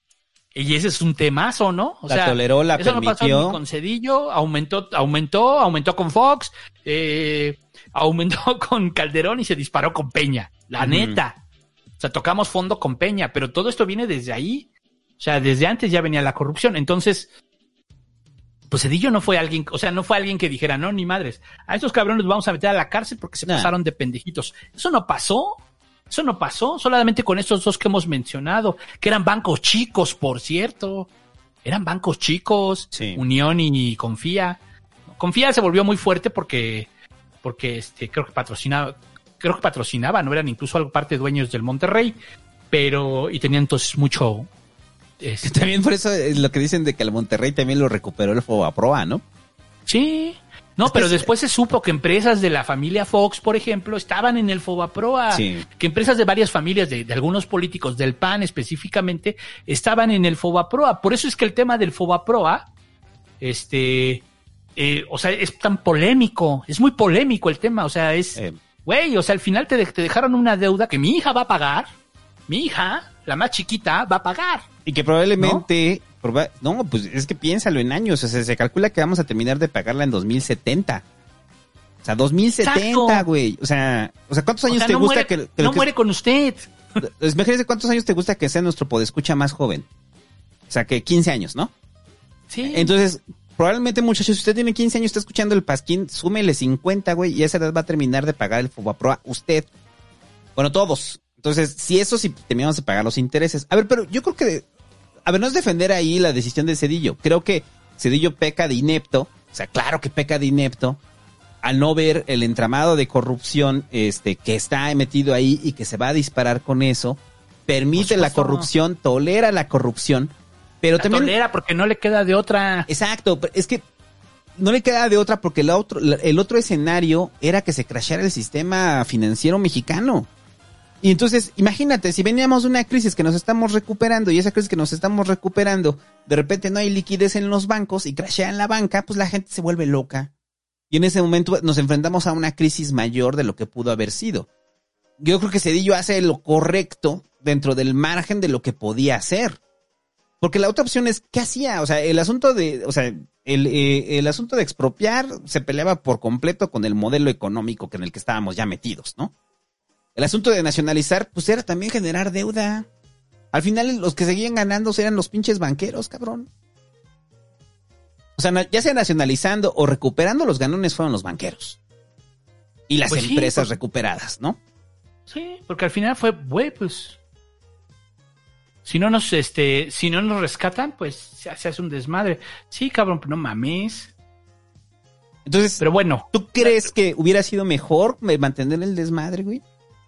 Y ese es un temazo, ¿no? O la sea, toleró, la eso permitió. No pasó ni con Zedillo, aumentó, aumentó, aumentó con Fox, eh, aumentó con Calderón y se disparó con Peña. La uh-huh. neta. O sea, tocamos fondo con Peña, pero todo esto viene desde ahí. O sea, desde antes ya venía la corrupción. Entonces, pues Zedillo no fue alguien, o sea, no fue alguien que dijera, no, ni madres, a estos cabrones los vamos a meter a la cárcel porque se nah. pasaron de pendejitos. Eso no pasó. Eso no pasó. Solamente con estos dos que hemos mencionado, que eran bancos chicos, por cierto. Eran bancos chicos. Sí. Unión y Confía. Confía se volvió muy fuerte porque, porque este, creo que patrocinaba, creo que patrocinaba, no eran incluso algo parte dueños del Monterrey, pero, y tenían entonces mucho, Este... También por eso es lo que dicen de que el Monterrey también lo recuperó el FOBAPROA, ¿no? Sí. No, es pero que después se supo que empresas de la familia Fox, por ejemplo, estaban en el FOBAPROA. Sí. Que empresas de varias familias, de, de algunos políticos, del P A N específicamente, estaban en el FOBAPROA. Por eso es que el tema del FOBAPROA, este, eh, o sea, es tan polémico. Es muy polémico el tema. O sea, es, güey, eh. o sea, al final te, de, te dejaron una deuda que mi hija va a pagar. Mi hija, la más chiquita, va a pagar. Y que probablemente, ¿no? Proba- no, pues es que piénsalo en años, o sea, se calcula que vamos a terminar de pagarla en dos mil setenta. O sea, dos mil setenta, güey. O sea, o sea, ¿cuántos años o sea, te no gusta muere, que, que no que, muere con usted? Imagínese cuántos años te gusta que sea nuestro podescucha más joven. O sea, que quince años, ¿no? Sí. Entonces, probablemente, muchachos, si usted tiene quince años, está escuchando el Pasquín, súmele cincuenta, güey, y a esa edad va a terminar de pagar el FOBAPROA usted. Bueno, todos. Entonces, si eso sí terminamos de pagar los intereses. A ver, pero yo creo que, a ver, no es defender ahí la decisión de Zedillo. Creo que Zedillo peca de inepto, o sea, claro que peca de inepto, al no ver el entramado de corrupción este que está metido ahí y que se va a disparar con eso. Permite la corrupción, tolera la corrupción, pero la también... tolera porque no le queda de otra. Exacto, es que no le queda de otra porque el otro, el otro escenario era que se crashara el sistema financiero mexicano. Y entonces, imagínate, si veníamos de una crisis que nos estamos recuperando y esa crisis que nos estamos recuperando, de repente no hay liquidez en los bancos y crashea en la banca, pues la gente se vuelve loca. Y en ese momento nos enfrentamos a una crisis mayor de lo que pudo haber sido. Yo creo que Zedillo hace lo correcto dentro del margen de lo que podía hacer. Porque la otra opción es, ¿qué hacía? O sea, el asunto de, o sea, el, eh, el asunto de expropiar se peleaba por completo con el modelo económico en el que estábamos ya metidos, ¿no? El asunto de nacionalizar, pues era también generar deuda. Al final los que seguían ganando eran los pinches banqueros, cabrón. O sea, ya sea nacionalizando o recuperando los ganones fueron los banqueros. Y las pues empresas sí, recuperadas, ¿no? Sí, porque al final fue, güey, pues... Si no nos, este, si no nos rescatan, pues se, se hace un desmadre. Sí, cabrón, pero no mames. Entonces, pero bueno. ¿Tú crees que hubiera sido mejor mantener el desmadre, güey?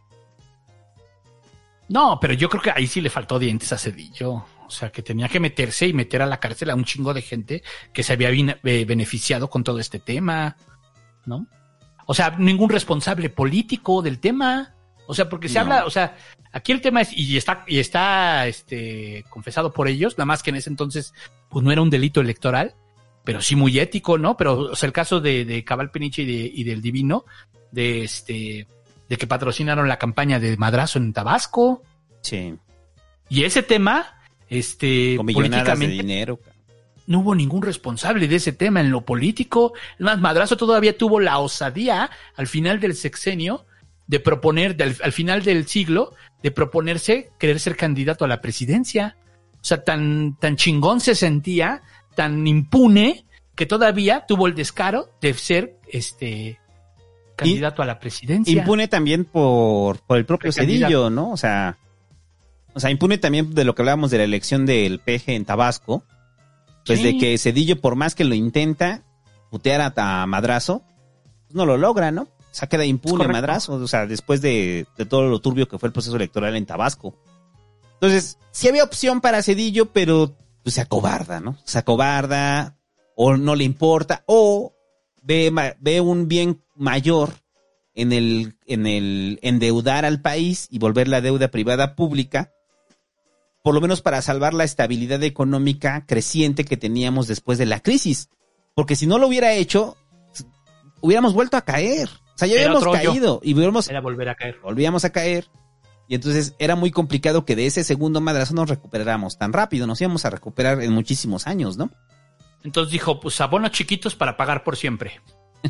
No, pero yo creo que ahí sí le faltó dientes a Zedillo. O sea, que tenía que meterse y meter a la cárcel a un chingo de gente que se había beneficiado con todo este tema, ¿no? O sea, ningún responsable político del tema. O sea, porque se no. habla, o sea, aquí el tema es, y está, y está, este, confesado por ellos, nada más que en ese entonces, pues no era un delito electoral, pero sí muy ético, ¿no? Pero, o sea, el caso de, de Cabal Peniche y, de, y del Divino, de este, de que patrocinaron la campaña de Madrazo en Tabasco. Sí. Y ese tema, este, con millonadas políticamente, de dinero. no hubo ningún responsable de ese tema en lo político. Es más, Madrazo todavía tuvo la osadía al final del sexenio de proponer, de, al, al final del siglo, de proponerse querer ser candidato a la presidencia. O sea, tan, tan chingón se sentía, tan impune, que todavía tuvo el descaro de ser este candidato y, a la presidencia. Impune también por, por el propio Zedillo, ¿no? O sea, o sea, impune también de lo que hablábamos de la elección del P G en Tabasco. Pues sí. De que Zedillo, por más que lo intenta putear a, a Madrazo, pues no lo logra, ¿no? O sea, queda impune Madrazo, o sea, después de, de todo lo turbio que fue el proceso electoral en Tabasco. Entonces, sí había opción para Zedillo, pero pues, se acobarda, ¿no? Se acobarda, o no le importa, o ve, ve un bien mayor en el, en el endeudar al país y volver la deuda privada pública, por lo menos para salvar la estabilidad económica creciente que teníamos después de la crisis. Porque si no lo hubiera hecho, hubiéramos vuelto a caer. O sea, ya era habíamos caído y hubiéramos, era volver a caer. Volvíamos a caer. Y entonces era muy complicado que de ese segundo madrazo nos recuperáramos tan rápido. Nos íbamos a recuperar en muchísimos años, ¿no? Entonces dijo, pues abonos chiquitos para pagar por siempre.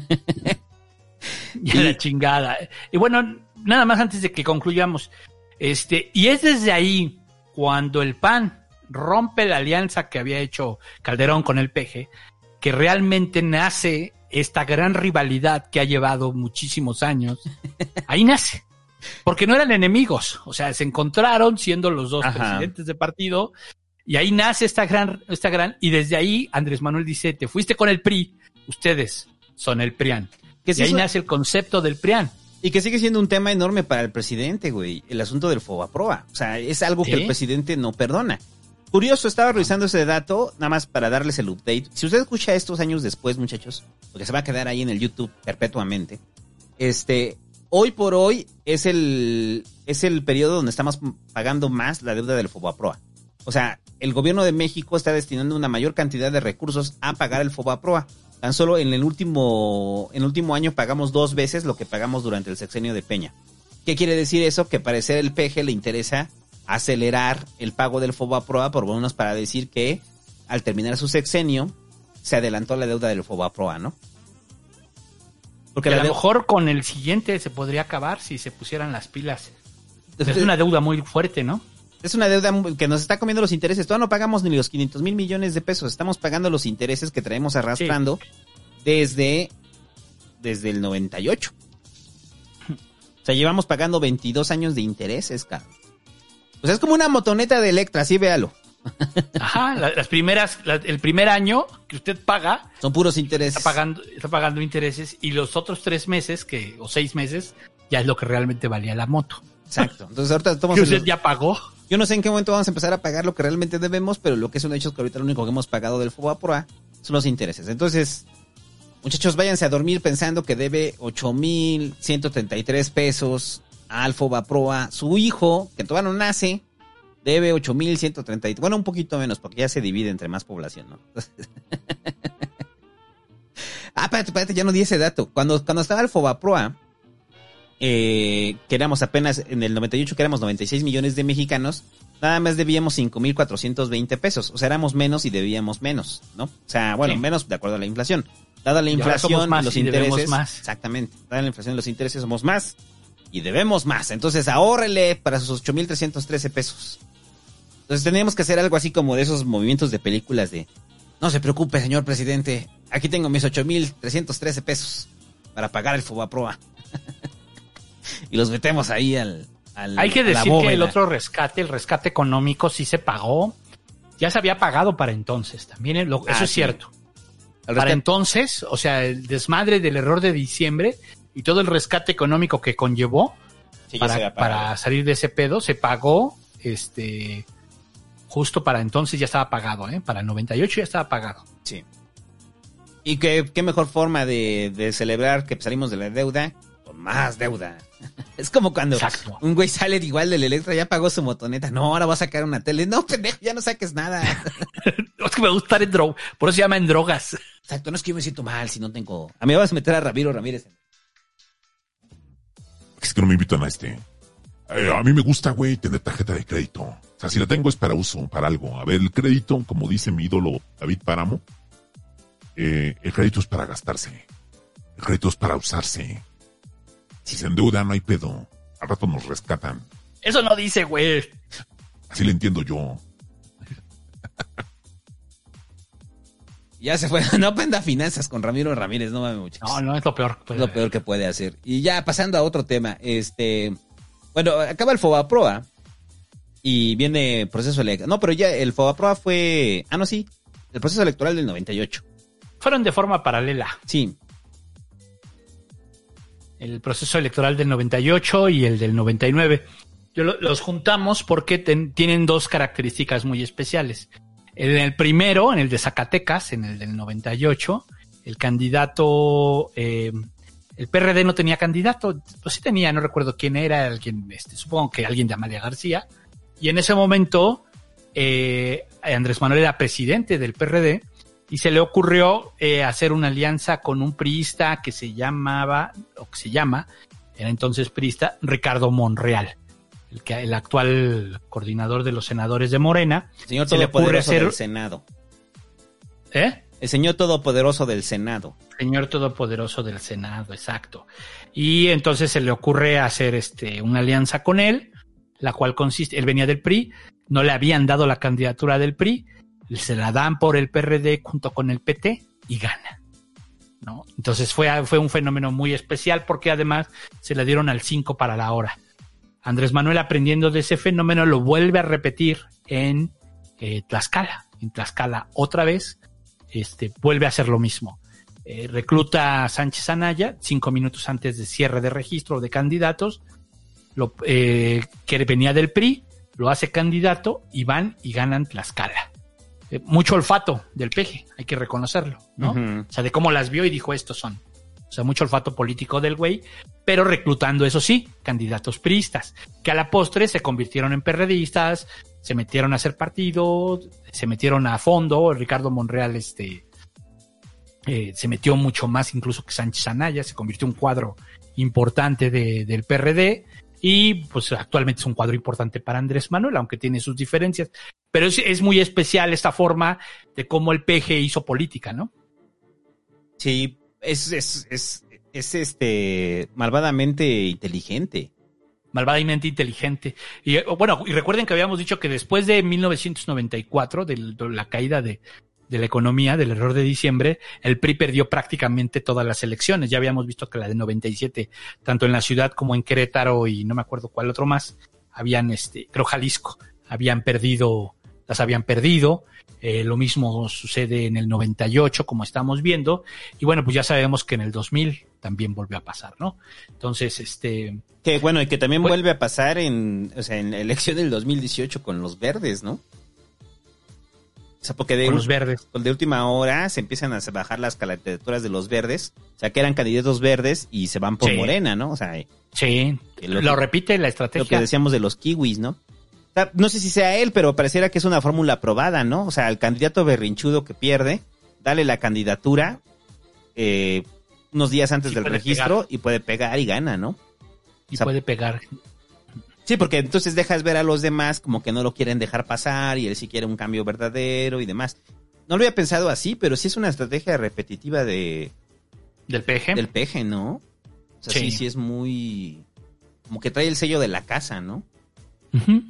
Y la chingada. Y bueno, nada más antes de que concluyamos. Este, y es desde ahí cuando el P A N rompe la alianza que había hecho Calderón con el P G, que realmente nace esta gran rivalidad que ha llevado muchísimos años. Ahí nace. Porque no eran enemigos. O sea, se encontraron siendo los dos Ajá. presidentes de partido. Y ahí nace esta gran, esta gran, y desde ahí Andrés Manuel dice, te fuiste con el P R I, ustedes son el PRIAN. Que y ahí eso... nace el concepto del PRIAN. Y que sigue siendo un tema enorme para el presidente, güey, el asunto del Fobaproa. O sea, es algo ¿Sí? que el presidente no perdona. Curioso, estaba revisando ese dato, nada más para darles el update. Si usted escucha estos años después, muchachos, porque se va a quedar ahí en el YouTube perpetuamente, este, hoy por hoy es el, es el periodo donde estamos pagando más la deuda del Fobaproa. O sea, el gobierno de México está destinando una mayor cantidad de recursos a pagar el Fobaproa. Tan solo en el último, en el último año pagamos dos veces lo que pagamos durante el sexenio de Peña. ¿Qué quiere decir eso? Que parecer el P G le interesa acelerar el pago del Fobaproa, por lo menos para decir que al terminar su sexenio se adelantó la deuda del Fobaproa, ¿no? Porque a lo de... mejor con el siguiente se podría acabar si se pusieran las pilas. Es una deuda muy fuerte, ¿no? Es una deuda que nos está comiendo los intereses. Todavía no pagamos ni los quinientos mil millones de pesos. Estamos pagando los intereses que traemos arrastrando sí. desde, desde el noventa y ocho. O sea, llevamos pagando veintidós años de intereses, cabrón. O sea, es como una motoneta de Electra, así véalo. Ajá, la, las primeras, la, el primer año que usted paga... Son puros intereses. Está pagando, está pagando intereses y los otros tres meses, que o seis meses, ya es lo que realmente valía la moto. Exacto. Entonces ahorita estamos... ¿Que usted los... ya pagó? Yo no sé en qué momento vamos a empezar a pagar lo que realmente debemos, pero lo que es un hecho es que ahorita lo único que hemos pagado del Fobaproa son los intereses. Entonces, muchachos, váyanse a dormir pensando que debe ocho mil ciento treinta y tres pesos al Fobaproa. Su hijo, que todavía no nace, debe ocho mil ciento treinta y tres. Bueno, un poquito menos, porque ya se divide entre más población, ¿no? ah, espérate, espérate, ya no di ese dato. Cuando, cuando estaba el Fobaproa, Eh, que éramos apenas en el noventa y ocho, que éramos noventa y seis millones de mexicanos, nada más debíamos cinco mil cuatrocientos veinte pesos. O sea, éramos menos y debíamos menos, ¿no? O sea, bueno, sí. menos de acuerdo a la inflación. Dada la inflación, los intereses, más. Exactamente, dada la inflación y los intereses somos más y debemos más. Entonces, ahórrele para sus ocho mil trescientos trece pesos. Entonces, tenemos que hacer algo así como de esos movimientos de películas de, no se preocupe, señor presidente, aquí tengo mis ocho mil trescientos trece pesos para pagar el Fobaproa. Y los metemos ahí al... al Hay que decir que el otro rescate, el rescate económico, sí se pagó. Ya se había pagado para entonces. También lo, eso ah, es sí. cierto. El para rescate... entonces, o sea, el desmadre del error de diciembre y todo el rescate económico que conllevó sí, para, para salir de ese pedo, se pagó, este, justo para entonces ya estaba pagado, ¿eh? Para el noventa y ocho ya estaba pagado. Sí. Y qué, qué mejor forma de, de celebrar que salimos de la deuda con más deuda. Es como cuando Exacto. un güey sale igual del Electra, ya pagó su motoneta. No, ahora va a sacar una tele. No, pendejo, ya no saques nada. No, es que me gusta estar en droga, por eso se llama en drogas. Exacto, no es que yo me siento mal si no tengo... A mí me vas a meter a Ramiro Ramírez. Es que no me invitan a este. Eh, a mí me gusta, güey, tener tarjeta de crédito. O sea, si la tengo es para uso, para algo. A ver, el crédito, como dice mi ídolo David Páramo, eh, el crédito es para gastarse. El crédito es para usarse. Si se endeudan, no hay pedo. Al rato nos rescatan. Eso no dice, güey. Así le entiendo yo. Ya se fue. No aprenda finanzas con Ramiro Ramírez, no mames, muchachos. No, no, es lo peor. Es lo peor que puede hacer. Y ya pasando a otro tema, este... Bueno, acaba el Fobaproa y viene proceso electoral. No, pero ya el Fobaproa fue... Ah, no, sí. El proceso electoral del noventa y ocho. Fueron de forma paralela. Sí. El proceso electoral del noventa y ocho y el del noventa y nueve. Yo lo, los juntamos porque ten, tienen dos características muy especiales. En el primero, en el de Zacatecas, en el del noventa y ocho, el candidato, eh, el P R D no tenía candidato, pues sí tenía, no recuerdo quién era, alguien, este, supongo que alguien de Amalia García, y en ese momento eh, Andrés Manuel era presidente del P R D y se le ocurrió eh, hacer una alianza con un priista que se llamaba, o que se llama, era entonces priista, Ricardo Monreal. El, que, el actual coordinador de los senadores de Morena. El señor se le ocurre todopoderoso hacer... del Senado. ¿Eh? El señor todopoderoso del Senado. Señor todopoderoso del Senado, exacto. Y entonces se le ocurre hacer este una alianza con él, la cual consiste, él venía del P R I, no le habían dado la candidatura del P R I, se la dan por el P R D junto con el P T y gana, ¿no? Entonces fue, fue un fenómeno muy especial porque además se le dieron al cinco para la hora. Andrés Manuel, aprendiendo de ese fenómeno, lo vuelve a repetir en eh, Tlaxcala. En Tlaxcala otra vez, este, vuelve a hacer lo mismo. Eh, recluta a Sánchez Anaya cinco minutos antes de cierre de registro de candidatos, lo, eh, que venía del P R I, lo hace candidato y van y ganan Tlaxcala. Eh, mucho olfato del Peje, hay que reconocerlo, ¿no? Uh-huh. O sea, de cómo las vio y dijo, estos son. O sea, mucho olfato político del güey, pero reclutando, eso sí, candidatos priistas, que a la postre se convirtieron en perredistas, se metieron a hacer partido, se metieron a fondo. Ricardo Monreal este, eh, se metió mucho más incluso que Sánchez Anaya, se convirtió en un cuadro importante de, del P R D y pues actualmente es un cuadro importante para Andrés Manuel, aunque tiene sus diferencias. Pero es, es muy especial esta forma de cómo el P G hizo política, ¿no? Sí. Es, es, es, es este malvadamente inteligente. Malvadamente inteligente. Y bueno, y recuerden que habíamos dicho que después de mil novecientos noventa y cuatro, de la caída de, de la economía, del error de diciembre, el P R I perdió prácticamente todas las elecciones. Ya habíamos visto que la de noventa y siete, tanto en la ciudad como en Querétaro y no me acuerdo cuál otro más, habían, este, creo Jalisco, habían perdido, las habían perdido. Eh, lo mismo sucede en el noventa y ocho, como estamos viendo, y bueno, pues ya sabemos que en el dos mil también volvió a pasar, ¿no? Entonces, este... Que bueno, y que también pues, vuelve a pasar en, o sea, en la elección del dos mil dieciocho con los verdes, ¿no? O sea, porque de, con los verdes. de última hora se empiezan a bajar las candidaturas de los verdes, o sea, que eran candidatos verdes y se van por sí. Morena, ¿no? O sea... Sí, lo, lo que, repite la estrategia. Lo que decíamos de los kiwis, ¿no? O sea, no sé si sea él, pero pareciera que es una fórmula aprobada, ¿no? O sea, al candidato berrinchudo que pierde, dale la candidatura eh, unos días antes sí, del registro pegar. Y puede pegar y gana, ¿no? Y o sea, puede pegar. Sí, porque entonces dejas ver a los demás como que no lo quieren dejar pasar y él sí quiere un cambio verdadero y demás. No lo había pensado así, pero sí es una estrategia repetitiva de... ¿Del P G? Del P G, ¿no? O sea, sí, sí, sí es muy... Como que trae el sello de la casa, ¿no? Uh-huh.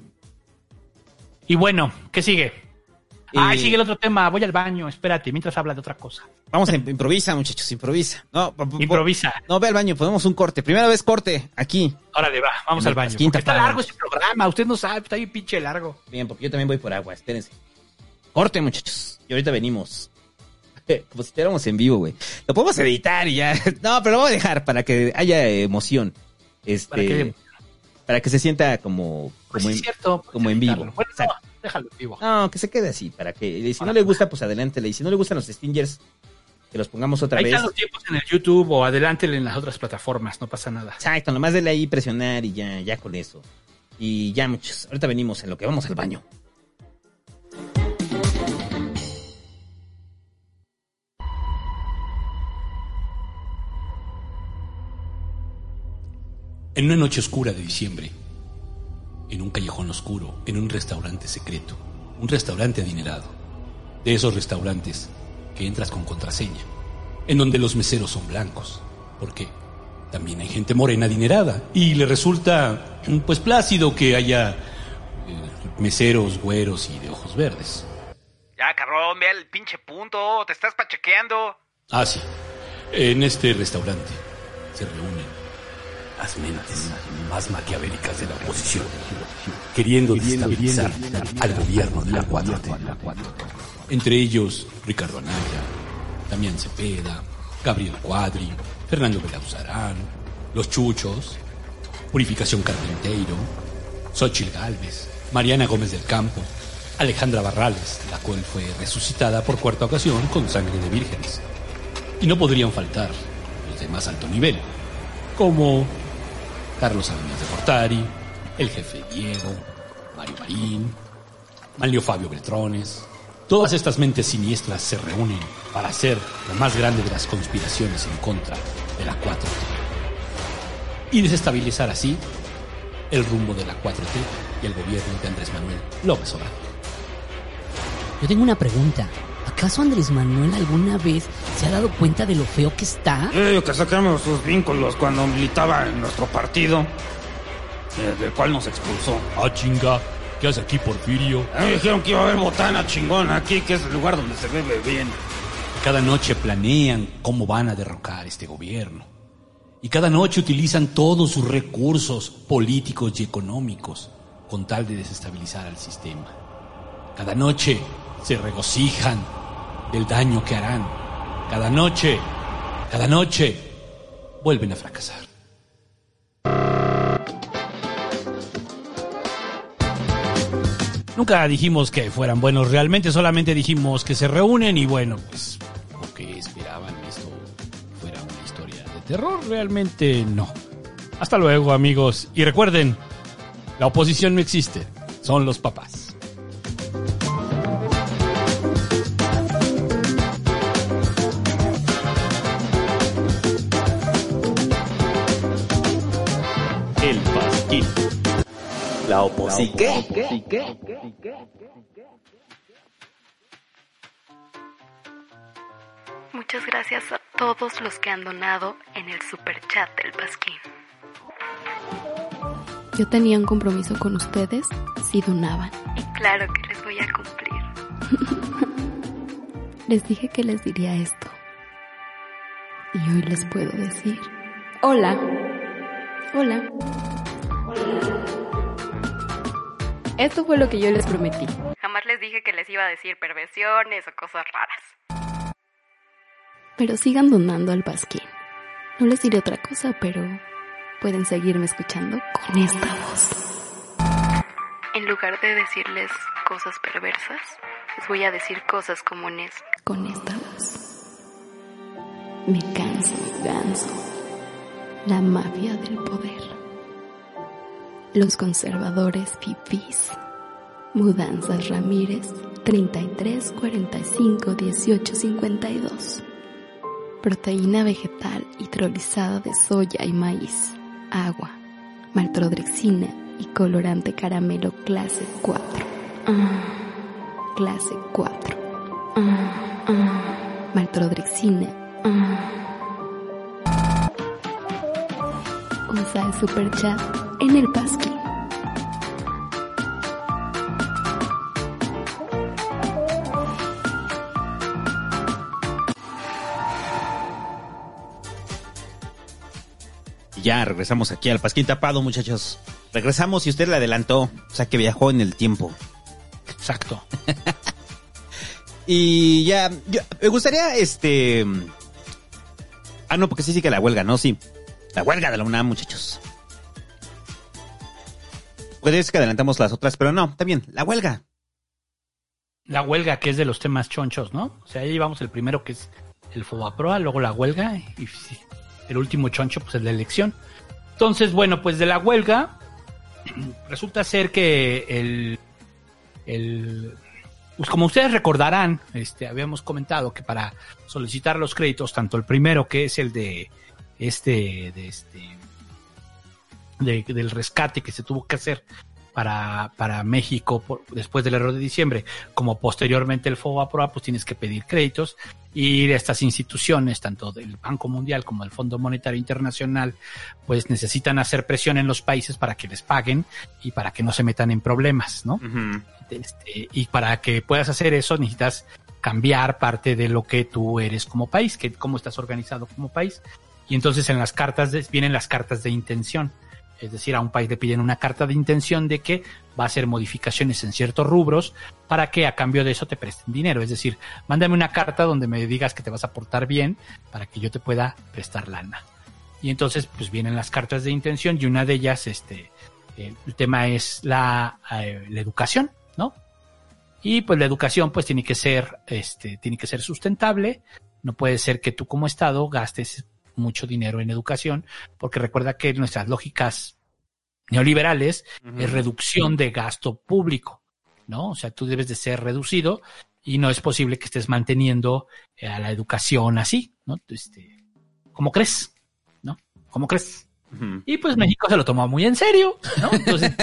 Y bueno, ¿qué sigue? Eh, ah, sigue el otro tema. Voy al baño, espérate, mientras habla de otra cosa. Vamos a improvisa, muchachos, improvisa. No, improvisa. No, ve al baño, ponemos un corte. Primera vez corte, aquí. Órale, va, vamos al baño. Está largo este programa, usted no sabe, está bien pinche largo. Bien, porque yo también voy por agua, espérense. Corte, muchachos, y ahorita venimos. Como si estuviéramos en vivo, güey. Lo podemos editar y ya. No, pero lo voy a dejar para que haya emoción. Este... ¿Para qué? Para que se sienta como, como, pues en, cierto, como en vivo. Bueno, no, déjalo en vivo. No, que se quede así, para que, si no le gusta, pues adelántele. Y si no le gustan los Stingers, que los pongamos otra ahí vez. Ahí están los tiempos en el YouTube o adelántenle en las otras plataformas, no pasa nada. Exacto, nomás denle ahí presionar y ya, ya con eso. Y ya muchos, ahorita venimos en lo que vamos al baño. En una noche oscura de diciembre, en un callejón oscuro, en un restaurante secreto, un restaurante adinerado, de esos restaurantes que entras con contraseña, en donde los meseros son blancos, porque también hay gente morena adinerada y le resulta pues plácido que haya eh, meseros güeros y de ojos verdes. Ya, cabrón, ve el pinche punto, te estás pachequeando. Ah, sí, en este restaurante se reúnen las mentes más maquiavélicas de la oposición, queriendo destabilizar al gobierno de la cuatro T. Entre ellos, Ricardo Anaya, Damián Cepeda, Gabriel Cuadri, Fernando Belauzarán, Los Chuchos, Purificación Carpinteiro, Xóchitl Gálvez, Mariana Gómez del Campo, Alejandra Barrales, la cual fue resucitada por cuarta ocasión con sangre de vírgenes. Y no podrían faltar los de más alto nivel, como Carlos Salinas de Gortari, el jefe Diego, Mario Marín, Manlio Fabio Beltrones. Todas estas mentes siniestras se reúnen para hacer la más grande de las conspiraciones en contra de la cuatro T y desestabilizar así el rumbo de la cuatro T y el gobierno de Andrés Manuel López Obrador. Yo tengo una pregunta. ¿Acaso Andrés Manuel alguna vez se ha dado cuenta de lo feo que está? Eh, que sacamos sus vínculos cuando militaba en nuestro partido, eh, del cual nos expulsó. Ah, chinga, ¿qué hace aquí, Porfirio? A mí me dijeron que iba a haber botana chingona aquí, que es el lugar donde se bebe bien. Cada noche planean cómo van a derrocar este gobierno. Y cada noche utilizan todos sus recursos políticos y económicos con tal de desestabilizar al sistema. Cada noche se regocijan del daño que harán. Cada noche, cada noche, vuelven a fracasar. Nunca dijimos que fueran buenos realmente, solamente dijimos que se reúnen y bueno, pues, lo que esperaban esto fuera una historia de terror, realmente no. Hasta luego, amigos, y recuerden, la oposición no existe, son los papás. El Pasquín. La oposición. ¿Qué? Muchas gracias a todos los que han donado en el superchat del Pasquín. Yo tenía un compromiso con ustedes si donaban. Y claro que les voy a cumplir. Les dije que les diría esto. Y hoy les puedo decir: Hola. Hola. Hola. Esto fue lo que yo les prometí. Jamás les dije que les iba a decir perversiones o cosas raras. Pero sigan donando al Pasquín. No les diré otra cosa, pero pueden seguirme escuchando con esta voz. En lugar de decirles cosas perversas, les voy a decir cosas comunes. Con esta voz. Me canso, ganso. La mafia del poder. Los conservadores fifís. Mudanzas Ramírez, treinta y tres, cuarenta y cinco, dieciocho, cincuenta y dos. Proteína vegetal hidrolizada de soya y maíz. Agua. Maltodextrina y colorante caramelo clase cuatro. Ah, clase cuatro. Ah, ah. Maltodextrina. Ah. Usa el superchat en el Pasquín. Ya regresamos aquí al Pasquín Tapado, muchachos. Regresamos y usted le adelantó, o sea que viajó en el tiempo. Exacto. Y ya, yo, me gustaría, este... Ah, no, porque sí, sí que la huelga, ¿no? Sí. La huelga de la UNAM, muchachos. Puede ser que adelantamos las otras, pero no, está bien, la huelga. La huelga, que es de los temas chonchos, ¿no? O sea, ahí vamos el primero, que es el Fobaproa, luego la huelga y el último choncho, pues el de elección. Entonces, bueno, pues de la huelga resulta ser que el, el pues como ustedes recordarán, este, habíamos comentado que para solicitar los créditos, tanto el primero, que es el de este, de este, de, del rescate que se tuvo que hacer para, para México por, después del error de diciembre, como posteriormente el Fobaproa, pues tienes que pedir créditos, y estas instituciones, tanto del Banco Mundial como del Fondo Monetario Internacional, pues necesitan hacer presión en los países para que les paguen y para que no se metan en problemas, ¿no? Uh-huh. Este, y para que puedas hacer eso necesitas cambiar parte de lo que tú eres como país, que cómo estás organizado como país. Y entonces en las cartas de, vienen las cartas de intención. Es decir, a un país le piden una carta de intención de que va a hacer modificaciones en ciertos rubros para que a cambio de eso te presten dinero. Es decir, mándame una carta donde me digas que te vas a portar bien para que yo te pueda prestar lana. Y entonces pues vienen las cartas de intención, y una de ellas, este, eh, el tema es la, eh, la educación, ¿no? Y pues la educación pues tiene que ser, este, tiene que ser sustentable. No puede ser que tú como Estado gastes mucho dinero en educación, porque recuerda que nuestras lógicas neoliberales uh-huh. es reducción de gasto público, ¿no? O sea, tú debes de ser reducido y no es posible que estés manteniendo eh, a la educación así, ¿no? Este, ¿cómo crees? ¿No? ¿Cómo crees? Uh-huh. Y pues México se lo tomó muy en serio, ¿no? Entonces,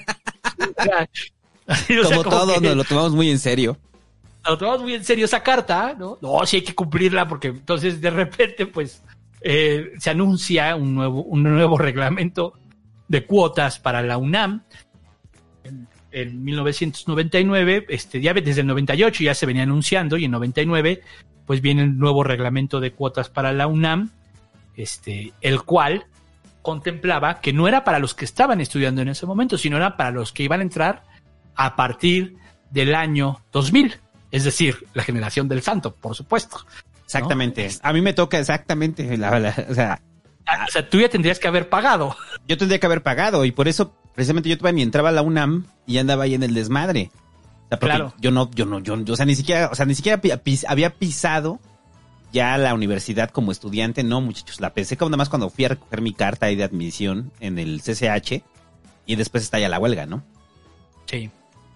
o sea, como, o sea, como todo, que, nos lo tomamos muy en serio. Lo tomamos muy en serio esa carta, ¿no? No, sí hay que cumplirla, porque entonces de repente, pues, Eh, se anuncia un nuevo, un nuevo reglamento de cuotas para la UNAM en, en mil novecientos noventa y nueve, este, ya desde el noventa y ocho ya se venía anunciando, y en noventa y nueve pues viene el nuevo reglamento de cuotas para la UNAM, este, el cual contemplaba que no era para los que estaban estudiando en ese momento, sino era para los que iban a entrar a partir del año dos mil, es decir, la generación del santo, por supuesto. Exactamente. ¿No? A mí me toca exactamente. La, la, o sea, o sea, tú ya tendrías que haber pagado. Yo tendría que haber pagado, y por eso precisamente yo todavía ni entraba a la UNAM y andaba ahí en el desmadre. O sea, claro. Yo no, yo no, yo, yo, o sea, ni siquiera, o sea, ni siquiera pis, había pisado ya la universidad como estudiante. No, muchachos, la pensé como nada más cuando fui a recoger mi carta ahí de admisión en el C C H, y después está ya la huelga, ¿no? Sí.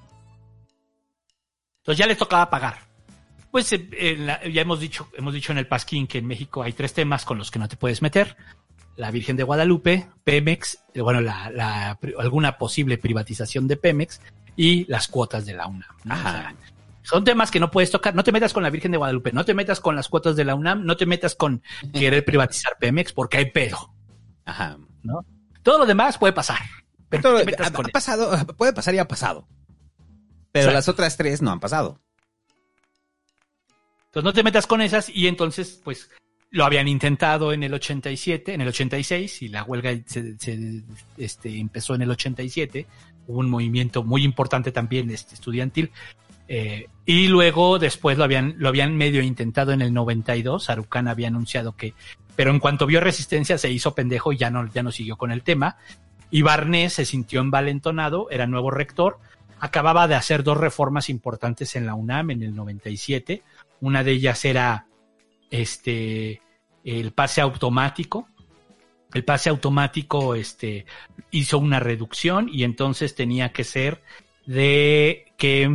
Entonces ya les tocaba pagar. Pues eh, la, ya hemos dicho, hemos dicho en el Pasquín que en México hay tres temas con los que no te puedes meter: la Virgen de Guadalupe, Pemex, eh, bueno, la, la, alguna posible privatización de Pemex, y las cuotas de la UNAM, ¿no? O sea, son temas que no puedes tocar. No te metas con la Virgen de Guadalupe, no te metas con las cuotas de la UNAM, no te metas con querer privatizar Pemex, porque hay pedo. Ajá. ¿No? Todo lo demás puede pasar. Pero Todo, no te metas ha, con ha pasado, puede pasar y ha pasado. Pero las otras tres no han pasado. Entonces no te metas con esas, y entonces pues lo habían intentado en el ochenta y siete, en el ochenta y seis, y la huelga se, se este, empezó en el ochenta y siete. Hubo un movimiento muy importante también este, estudiantil, eh, y luego después lo habían lo habían medio intentado en el noventa y dos. Sarucán había anunciado que, pero en cuanto vio resistencia se hizo pendejo y ya no, ya no siguió con el tema. Y Barnés se sintió envalentonado, era nuevo rector, acababa de hacer dos reformas importantes en la UNAM en el noventa y siete. Una de ellas era este el pase automático. El pase automático este hizo una reducción, y entonces tenía que ser de que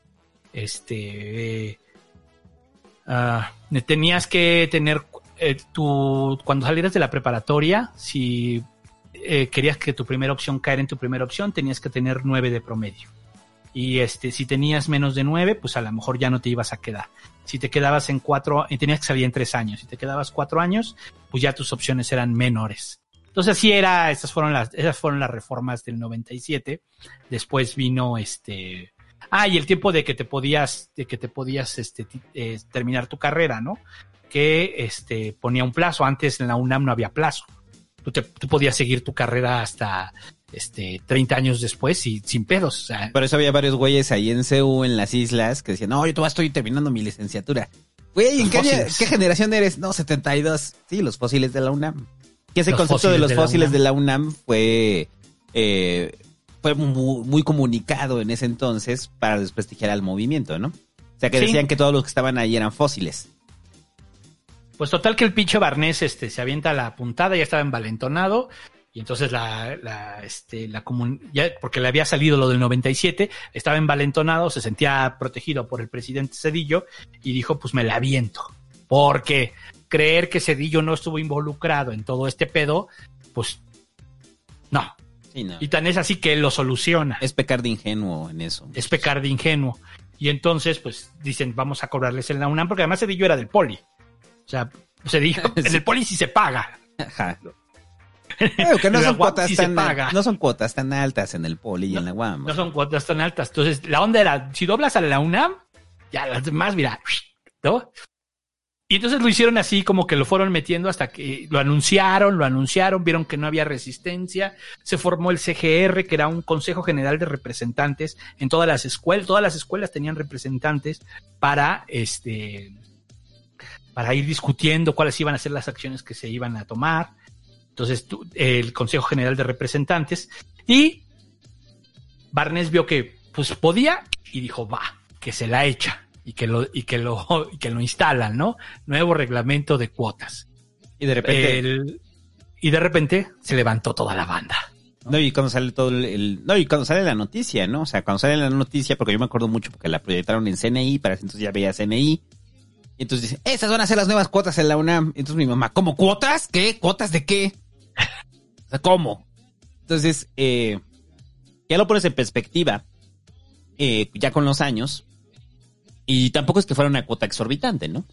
este eh, uh, tenías que tener eh, tu cuando salieras de la preparatoria, si eh, querías que tu primera opción caer en tu primera opción, tenías que tener nueve de promedio. Y este, si tenías menos de nueve, pues a lo mejor ya no te ibas a quedar. Si te quedabas en cuatro, y tenías que salir en tres años. Si te quedabas cuatro años, pues ya tus opciones eran menores. Entonces así era, esas fueron las, esas fueron las reformas del noventa y siete. Después vino este, ah, y el tiempo de que te podías, de que te podías, este, eh, terminar tu carrera, ¿no? Que, este, ponía un plazo. Antes en la UNAM no había plazo. Tú te, tú podías seguir tu carrera hasta, este, treinta años después y sin pedos. O sea, por eso había varios güeyes ahí en C U, en las islas, que decían, no, yo todavía estoy terminando mi licenciatura. Güey, ¿en qué, ¿qué generación eres? No, setenta y dos. Sí, los fósiles de la UNAM. Que ese los concepto de los de fósiles de la UNAM fue, eh, fue muy, muy comunicado en ese entonces para desprestigiar al movimiento, ¿no? O sea, que decían sí. que todos los que estaban ahí eran fósiles. Pues total que el pinche Barnés este, se avienta la puntada, ya estaba envalentonado. Y entonces la, la, este, la comun... ya porque le había salido lo del noventa y siete, estaba envalentonado, se sentía protegido por el presidente Zedillo y dijo, pues me la aviento. Porque creer que Zedillo no estuvo involucrado en todo este pedo, pues no. Sí, no. Y tan es así que él lo soluciona. Es pecar de ingenuo en eso. Es pecar de ingenuo. Y entonces, pues dicen, vamos a cobrarles en la UNAM, porque además Zedillo era del Poli. O sea, Zedillo, sí. En el Poli sí se paga. Ajá. Claro, que no son cuotas sí tan no son cuotas tan altas en el Poli y no, en la U A M. No son cuotas tan altas. Entonces, la onda era, si doblas a la UNAM, ya las demás, mira, ¿no? Y entonces lo hicieron así, como que lo fueron metiendo hasta que lo anunciaron, lo anunciaron, vieron que no había resistencia, se formó el C G R, que era un Consejo General de Representantes en todas las escuelas, todas las escuelas tenían representantes para este para ir discutiendo cuáles iban a ser las acciones que se iban a tomar. Entonces, el Consejo General de Representantes, y Barnés vio que pues podía y dijo, va, que se la echa y que lo y que lo y que lo instalan, ¿no? Nuevo reglamento de cuotas. Y de repente el, y de repente se levantó toda la banda. No, y cuando sale todo el, el no, y cuando sale la noticia, ¿no? O sea, cuando sale la noticia, porque yo me acuerdo mucho porque la proyectaron en C N I, para entonces ya veía C N I. Y entonces dicen, "Esas van a ser las nuevas cuotas en la UNAM." Y entonces mi mamá, ¿cómo cuotas? ¿Qué? ¿Cuotas de qué? O sea, ¿cómo? Entonces, eh, ya lo pones en perspectiva, eh, ya con los años, y tampoco es que fuera una cuota exorbitante, ¿no?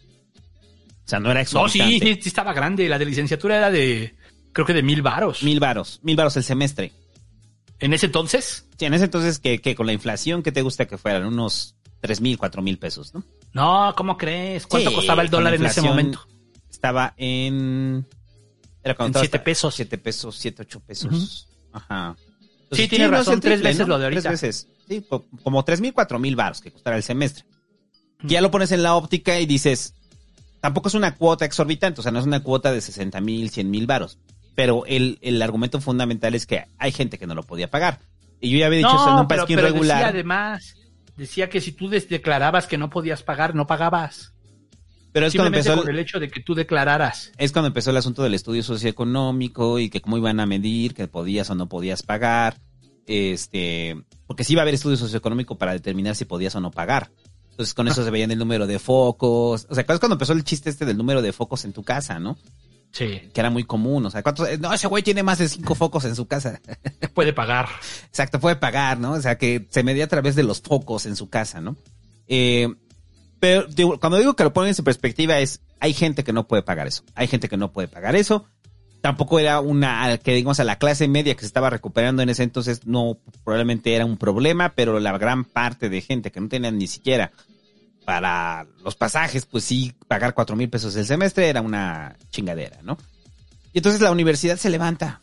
O sea, no era exorbitante. No, sí, sí estaba grande. La de licenciatura era de, creo que de mil varos. Mil varos, mil varos el semestre. ¿En ese entonces? Sí, en ese entonces, que, que con la inflación, ¿qué te gusta que fueran? Unos tres mil, cuatro mil pesos, ¿no? No, ¿cómo crees? ¿Cuánto sí, costaba el dólar en ese momento? Estaba en... Era cuando en siete pesos. Siete pesos, siete, ocho pesos. Uh-huh. Ajá. Entonces, sí, tienes razón, tres triple, veces ¿no? lo de ahorita. Tres veces. Sí, como tres mil, cuatro mil baros que costara el semestre. Uh-huh. Ya lo pones en la óptica y dices, tampoco es una cuota exorbitante, o sea, no es una cuota de sesenta mil, cien mil baros. Pero el, el argumento fundamental es que hay gente que no lo podía pagar. Y yo ya había dicho no, eso en un pero, pasquín pero regular. Decía además, decía que si tú declarabas que no podías pagar, no pagabas. Pero es cuando empezó por el hecho de que tú declararas. Es cuando empezó el asunto del estudio socioeconómico y que cómo iban a medir que podías o no podías pagar. Este, porque sí iba a haber estudio socioeconómico para determinar si podías o no pagar. Entonces con eso se veían el número de focos. O sea, es cuando empezó el chiste este del número de focos en tu casa, ¿no? Sí. Que era muy común. O sea, ¿cuántos? No, ese güey tiene más de cinco focos en su casa. Puede pagar. Exacto, puede pagar, ¿no? O sea, que se medía a través de los focos en su casa, ¿no? Eh... Pero digo, cuando digo que lo ponen en perspectiva es, hay gente que no puede pagar eso. Hay gente que no puede pagar eso. Tampoco era una, que digamos a la clase media que se estaba recuperando en ese entonces, no, probablemente era un problema, pero la gran parte de gente que no tenía ni siquiera para los pasajes, pues sí, pagar cuatro mil pesos el semestre era una chingadera, ¿no? Y entonces la universidad se levanta.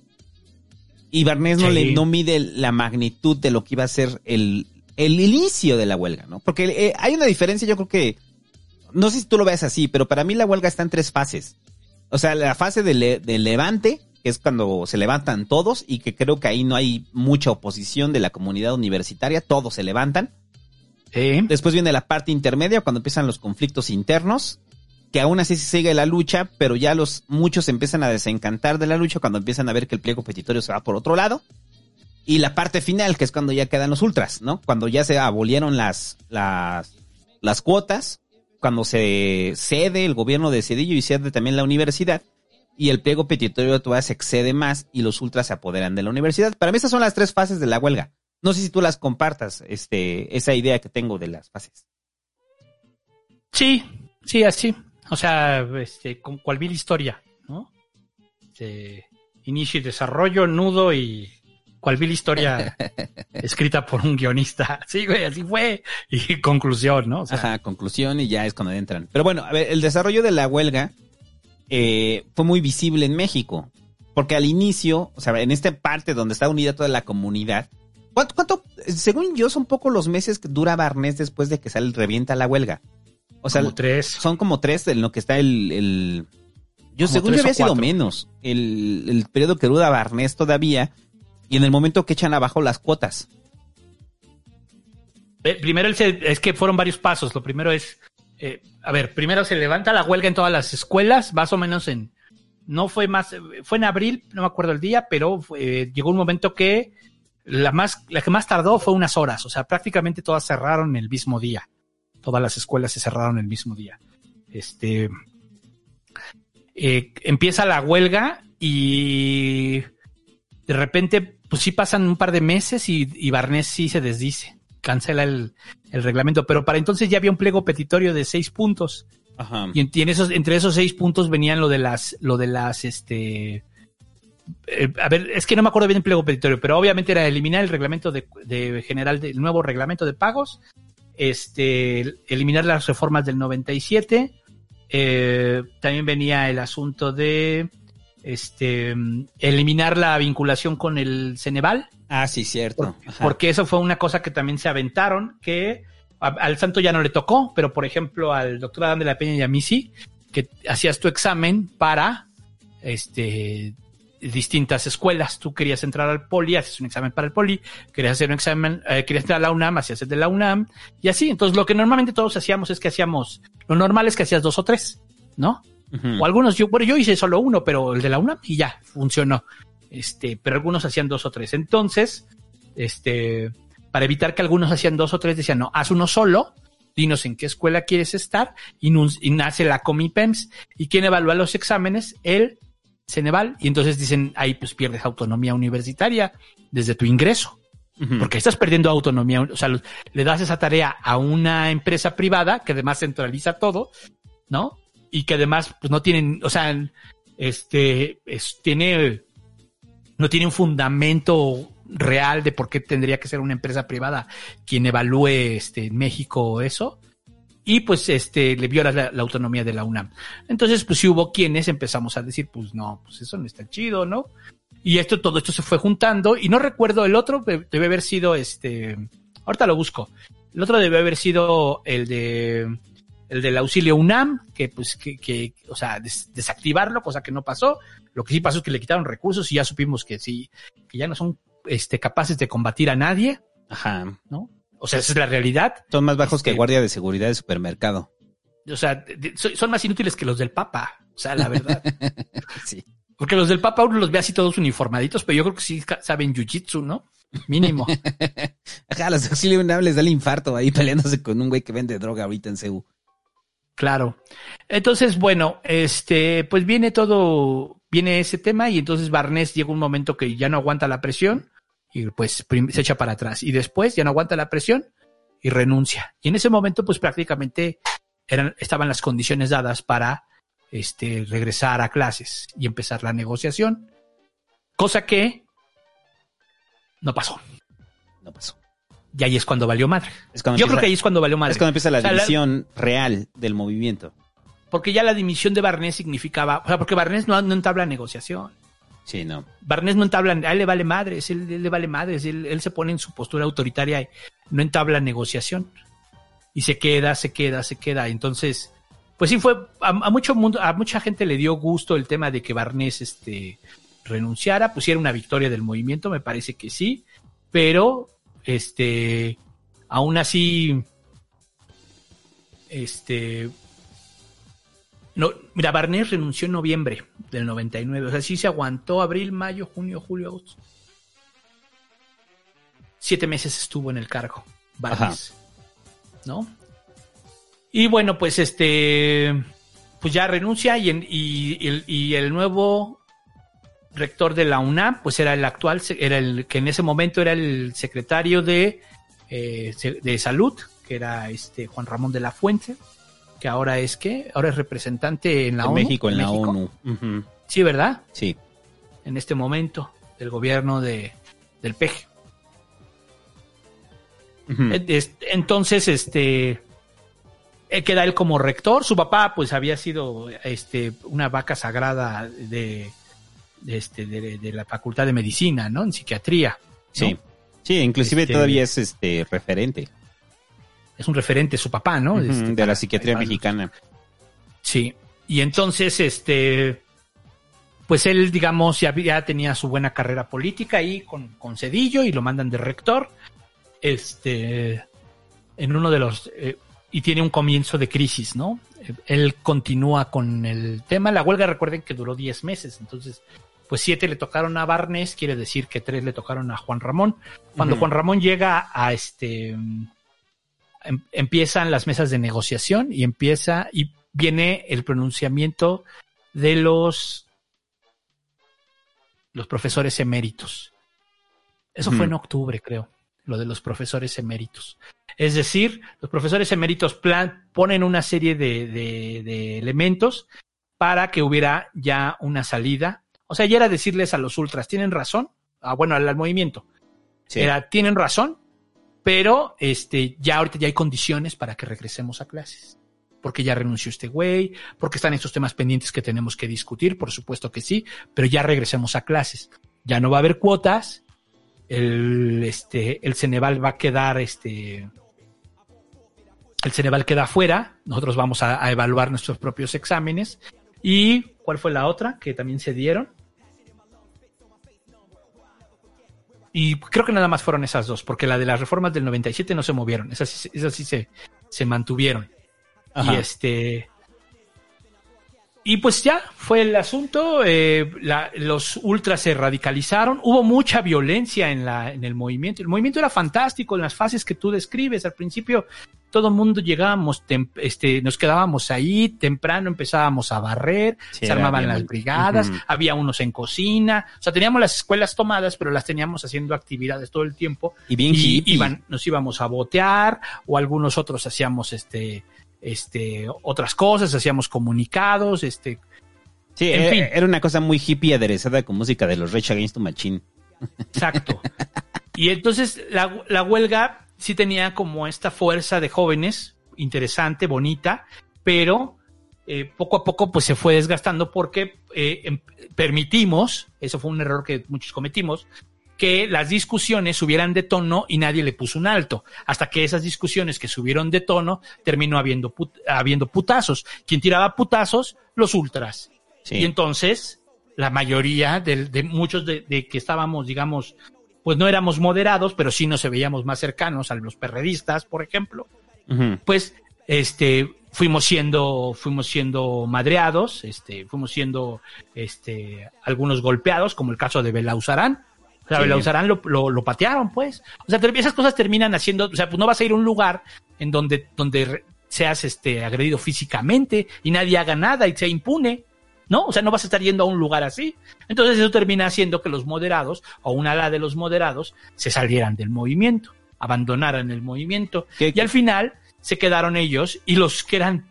Y Barnés no, sí. le, no mide la magnitud de lo que iba a ser el... el inicio de la huelga, ¿no? Porque eh, hay una diferencia, yo creo que, no sé si tú lo ves así, pero para mí la huelga está en tres fases. O sea, la fase de, le, de levante, que es cuando se levantan todos, y que creo que ahí no hay mucha oposición de la comunidad universitaria, todos se levantan. Sí. Después viene la parte intermedia, cuando empiezan los conflictos internos, que aún así se sigue la lucha, pero ya los muchos empiezan a desencantar de la lucha cuando empiezan a ver que el pliego petitorio se va por otro lado. Y la parte final, que es cuando ya quedan los ultras, ¿no? Cuando ya se abolieron las, las, las cuotas, cuando se cede el gobierno de Zedillo y cede también la universidad, y el pliego petitorio todavía se excede más y los ultras se apoderan de la universidad. Para mí esas son las tres fases de la huelga. No sé si tú las compartas, este, esa idea que tengo de las fases. Sí, sí, así. O sea, este, con cual vil historia, ¿no? Este, inicio y desarrollo, nudo y... cual vil historia escrita por un guionista. Sí, güey, así fue. Y conclusión, ¿no? O sea, ajá, conclusión y ya es cuando entran. Pero bueno, a ver, el desarrollo de la huelga eh, fue muy visible en México. Porque al inicio, o sea, en esta parte donde está unida toda la comunidad, ¿cuánto, cuánto según yo, son pocos los meses que dura Barnés después de que sale, revienta la huelga? O sea, como tres. Son como tres en lo que está el... el yo como según yo había sido menos. El, el periodo que dura Barnés todavía... Y en el momento que echan abajo las cuotas. Eh, primero el, es que fueron varios pasos. Lo primero es eh, a ver, primero se levanta la huelga en todas las escuelas, más o menos en, no fue más, fue en abril, no me acuerdo el día, pero fue, llegó un momento que la más, la que más tardó fue unas horas, o sea, prácticamente todas cerraron el mismo día. Todas las escuelas se cerraron el mismo día. Este, eh, empieza la huelga y de repente, pues sí pasan un par de meses y, y Barnés sí se desdice, cancela el, el reglamento, pero para entonces ya había un pliego petitorio de seis puntos. Ajá. Y en, y en esos, entre esos seis puntos venían lo de las, lo de las, este, eh, a ver, es que no me acuerdo bien el pliego petitorio, pero obviamente era eliminar el reglamento de, de general, del nuevo reglamento de pagos, este, eliminar las reformas del noventa y siete, eh, también venía el asunto de, este, eliminar la vinculación con el Ceneval. Ah, sí, cierto. Por, porque eso fue una cosa que también se aventaron, que a, al santo ya no le tocó, pero por ejemplo al doctor Adán de la Peña y a mí sí, que hacías tu examen para este distintas escuelas. Tú querías entrar al poli, haces un examen para el poli, querías hacer un examen, eh, querías entrar a la UNAM, hacías el de la UNAM, y así. Entonces lo que normalmente todos hacíamos es que hacíamos, lo normal es que hacías dos o tres, ¿no? Uh-huh. O algunos, yo, bueno, yo hice solo uno, pero el de la UNAM y ya, funcionó. Este, pero algunos hacían dos o tres. Entonces, este, para evitar que algunos hacían dos o tres, decían, no, haz uno solo, dinos en qué escuela quieres estar, y, y nace la Comipems. ¿Y quién evalúa los exámenes? El Ceneval. Y entonces dicen, ahí pues pierdes autonomía universitaria desde tu ingreso. Uh-huh. Porque ahí estás perdiendo autonomía, o sea, le das esa tarea a una empresa privada que además centraliza todo, ¿no? Y que además, pues no tienen, o sea, este, es, tiene, no tiene un fundamento real de por qué tendría que ser una empresa privada quien evalúe, este, en México eso. Y pues, este, le viola la, la autonomía de la UNAM. Entonces, pues, si hubo quienes empezamos a decir, pues no, pues eso no está chido, ¿no? Y esto, todo esto se fue juntando, y no recuerdo el otro, debe haber sido este, ahorita lo busco. El otro debe haber sido el de, el del auxilio UNAM, que pues, que, que, o sea, des, desactivarlo, cosa que no pasó. Lo que sí pasó es que le quitaron recursos y ya supimos que sí, que ya no son, este, capaces de combatir a nadie. Ajá. ¿No? O sea, esa es la realidad. Son más bajos este, que guardia de seguridad de supermercado. O sea, de, de, son más inútiles que los del Papa. O sea, la verdad. Sí. Porque los del Papa uno los ve así todos uniformaditos, pero yo creo que sí saben jiu-jitsu, ¿no? Mínimo. Ajá, los auxilios UNAM les da el infarto ahí peleándose con un güey que vende droga ahorita en C U. Claro. Entonces, bueno, este, pues viene todo, viene ese tema, y entonces Barnés llega un momento que ya no aguanta la presión y pues prim- se echa para atrás. Y después ya no aguanta la presión y renuncia. Y en ese momento, pues prácticamente eran, estaban las condiciones dadas para este, regresar a clases y empezar la negociación, cosa que no pasó. No pasó. Y ahí es cuando valió madre. Es cuando Yo empieza, creo que ahí es cuando valió madre. Es cuando empieza la o sea, división la, real del movimiento. Porque ya la dimisión de Barnés significaba, o sea, porque Barnés no, no entabla negociación. Sí, no. Barnés no entabla, a él le vale madres, él, él le vale madres, él, él se pone en su postura autoritaria y no entabla negociación. Y se queda, se queda, se queda. Entonces, pues sí fue, a, a mucho mundo, a mucha gente le dio gusto el tema de que Barnés este, renunciara, pues sí era una victoria del movimiento, me parece que sí, pero este, aún así, este, no, mira, Barnés renunció en noviembre del noventa y nueve, o sea, sí se aguantó abril, mayo, junio, julio, agosto. Siete meses estuvo en el cargo, Barnés. Ajá. ¿No? Y bueno, pues este, pues ya renuncia y, en, y, el, y el nuevo rector de la UNAM, pues era el actual, era el que en ese momento era el secretario de, eh, de salud, que era este Juan Ramón de la Fuente, que ahora es que, ahora es representante en la en ONU. México, en México. la ONU. Uh-huh. Sí, ¿verdad? Sí. En este momento del gobierno de del P G. Uh-huh. Entonces, este, queda él como rector. Su papá, pues, había sido, este, una vaca sagrada de, de este, de, de la Facultad de Medicina, ¿no? En psiquiatría, ¿no? Sí, sí, inclusive este, todavía es, este, referente. Es un referente su papá, ¿no? Uh-huh, este, de para, la psiquiatría para, mexicana. Sí, y entonces, este, pues él, digamos, ya, ya tenía su buena carrera política ahí con, con Zedillo y lo mandan de rector. Este, en uno de los, eh, y tiene un comienzo de crisis, ¿no? Él continúa con el tema. La huelga, recuerden que duró diez meses, entonces, pues siete le tocaron a Barnes, quiere decir que tres le tocaron a Juan Ramón. Cuando uh-huh. Juan Ramón llega a este, em, empiezan las mesas de negociación y empieza, y viene el pronunciamiento de los, los profesores eméritos. Eso uh-huh. fue en octubre, creo, lo de los profesores eméritos. Es decir, los profesores eméritos plan, ponen una serie de, de, de elementos para que hubiera ya una salida. O sea, ya era decirles a los ultras, tienen razón, ah, bueno, al, al movimiento, sí. Era, tienen razón, pero este, ya ahorita ya hay condiciones para que regresemos a clases. Porque ya renunció este güey, porque están estos temas pendientes que tenemos que discutir, por supuesto que sí, pero ya regresemos a clases. Ya no va a haber cuotas, el, este, el Ceneval va a quedar, este, el Ceneval queda afuera, nosotros vamos a, a evaluar nuestros propios exámenes. ¿Y cuál fue la otra que también se dieron? Y creo que nada más fueron esas dos, porque la de las reformas del noventa y siete no se movieron, esas, sí- esas sí se, se mantuvieron. Ajá. Y este... Y pues ya fue el asunto, eh, la, los ultras se radicalizaron, hubo mucha violencia en la en el movimiento. El movimiento era fantástico en las fases que tú describes. Al principio todo el mundo llegábamos, tem, este, nos quedábamos ahí, temprano empezábamos a barrer, sí, se armaban las brigadas, uh-huh. había unos en cocina, o sea, teníamos las escuelas tomadas, pero las teníamos haciendo actividades todo el tiempo. Y bien y iban, nos íbamos a botear, o algunos otros hacíamos este... este otras cosas, hacíamos comunicados, este sí, en era, fin. Era una cosa muy hippie aderezada con música de los Rage Against the Machine. Exacto. Y entonces la, la huelga sí tenía como esta fuerza de jóvenes, interesante, bonita, pero eh, poco a poco pues se fue desgastando porque eh, em, permitimos, eso fue un error que muchos cometimos, que las discusiones subieran de tono y nadie le puso un alto, hasta que esas discusiones que subieron de tono terminó habiendo, put, habiendo putazos. ¿Quién tiraba putazos? Los ultras. Sí. Y entonces, la mayoría de, de muchos de, de que estábamos, digamos, pues no éramos moderados, pero sí nos veíamos más cercanos a los perredistas, por ejemplo, uh-huh. pues este fuimos siendo, fuimos siendo madreados, este, fuimos siendo este algunos golpeados, como el caso de Belauzarán. O sea, sí. Belauzarán lo, lo, lo patearon, pues. O sea, esas cosas terminan haciendo, o sea, pues no vas a ir a un lugar en donde, donde seas este agredido físicamente y nadie haga nada y sea impune, ¿no? O sea, no vas a estar yendo a un lugar así. Entonces eso termina haciendo que los moderados, o un ala de los moderados, se salieran del movimiento, abandonaran el movimiento. ¿Qué? Y al final se quedaron ellos y los que eran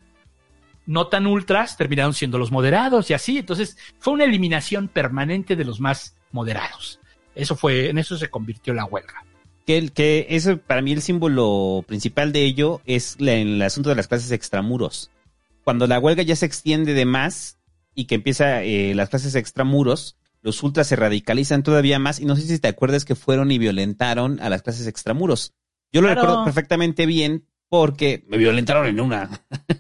no tan ultras terminaron siendo los moderados y así. Entonces fue una eliminación permanente de los más moderados. Eso fue, en eso se convirtió la huelga. Que, el, que eso, para mí, el símbolo principal de ello es la, en el asunto de las clases extramuros. Cuando la huelga ya se extiende de más y que empieza eh, las clases extramuros, los ultras se radicalizan todavía más. Y no sé si te acuerdas que fueron y violentaron a las clases extramuros. Yo lo claro. recuerdo perfectamente bien porque me violentaron en una.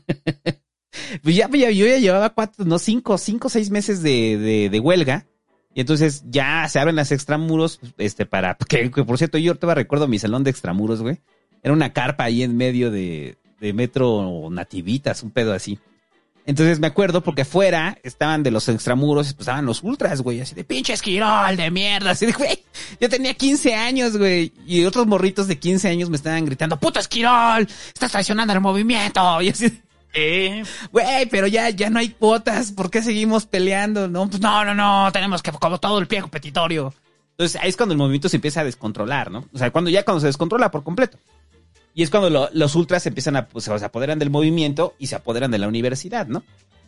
Pues ya, ya, yo ya llevaba cuatro, no, cinco, cinco, seis meses de, de, de huelga. Y entonces ya se abren las extramuros, este, para, que, que por cierto, yo te recuerdo mi salón de extramuros, güey. Era una carpa ahí en medio de, de Metro Nativitas, un pedo así. Entonces me acuerdo porque afuera estaban de los extramuros, pues estaban los ultras, güey, así de pinche esquirol de mierda, así de, güey, yo tenía quince años, güey, y otros morritos de quince años me estaban gritando, puto esquirol, estás traicionando el movimiento, y así. Eh, güey, pero ya, ya no hay cuotas, ¿por qué seguimos peleando? No, pues no, no, no, tenemos que, como todo el pie competitorio. Entonces ahí es cuando el movimiento se empieza a descontrolar, ¿no? O sea, cuando ya cuando se descontrola por completo. Y es cuando lo, los ultras empiezan a, pues, se apoderan del movimiento y se apoderan de la universidad, ¿no?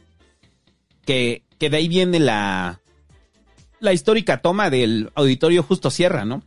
Que, que de ahí viene la, la histórica toma del Auditorio Justo Sierra, ¿no?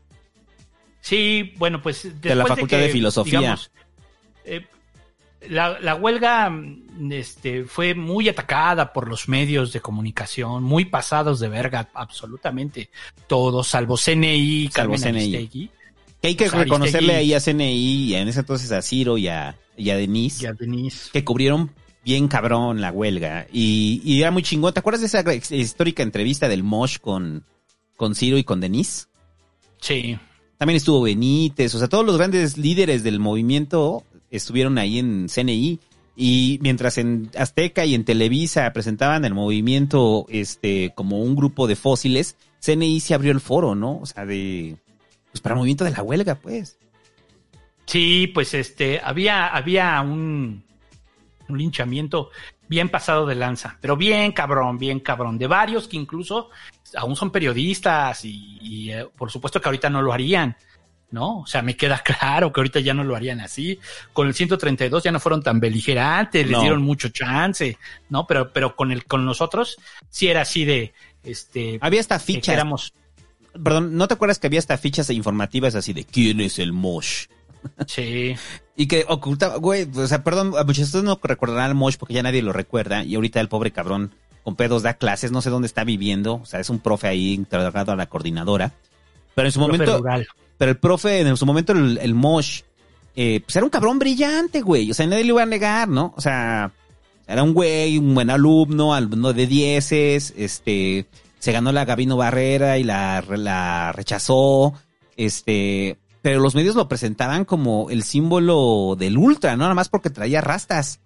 Sí, bueno, pues después de la Facultad de, que, de Filosofía. Digamos, eh, La, la huelga este, fue muy atacada por los medios de comunicación, muy pasados de verga, absolutamente todos, salvo C N I, salvo C N I. Que hay que Aristegui. Reconocerle ahí a C N I y en ese entonces a Ciro y a, y a Denise, y a Denise, que cubrieron bien cabrón la huelga. Y, y era muy chingón. ¿Te acuerdas de esa histórica entrevista del Mosh con, con Ciro y con Denise? Sí. También estuvo Benítez, o sea, todos los grandes líderes del movimiento estuvieron ahí en C N I. Y mientras en Azteca y en Televisa presentaban el movimiento este como un grupo de fósiles, C N I se abrió el foro, ¿no? O sea, de pues para el movimiento de la huelga, pues. Sí, pues este había había un, un linchamiento bien pasado de lanza, pero bien cabrón, bien cabrón, de varios que incluso aún son periodistas y, y eh, por supuesto que ahorita no lo harían, ¿no? O sea, me queda claro que ahorita ya no lo harían así. Con el ciento treinta y dos ya no fueron tan beligerantes, les No. dieron mucho chance, ¿no? Pero pero con el con nosotros sí era así de este Había hasta eh, que fichas. éramos Perdón, ¿no te acuerdas que había hasta fichas informativas así de quién es el Mosh? Sí. Y que ocultaba, güey, o sea, perdón, muchos de ustedes no recordarán al Mosh porque ya nadie lo recuerda y ahorita el pobre cabrón con pedos da clases, no sé dónde está viviendo, o sea, es un profe ahí integrado a la coordinadora. Pero en su Profe momento, rural. pero el profe, en su momento el, el Mosh, eh, pues era un cabrón brillante, güey, o sea, nadie le iba a negar, ¿no? O sea, era un güey, un buen alumno, alumno de dieces, este, se ganó la Gabino Barrera y la, la rechazó, este, pero los medios lo presentaban como el símbolo del ultra, ¿no? Nada más porque traía rastas.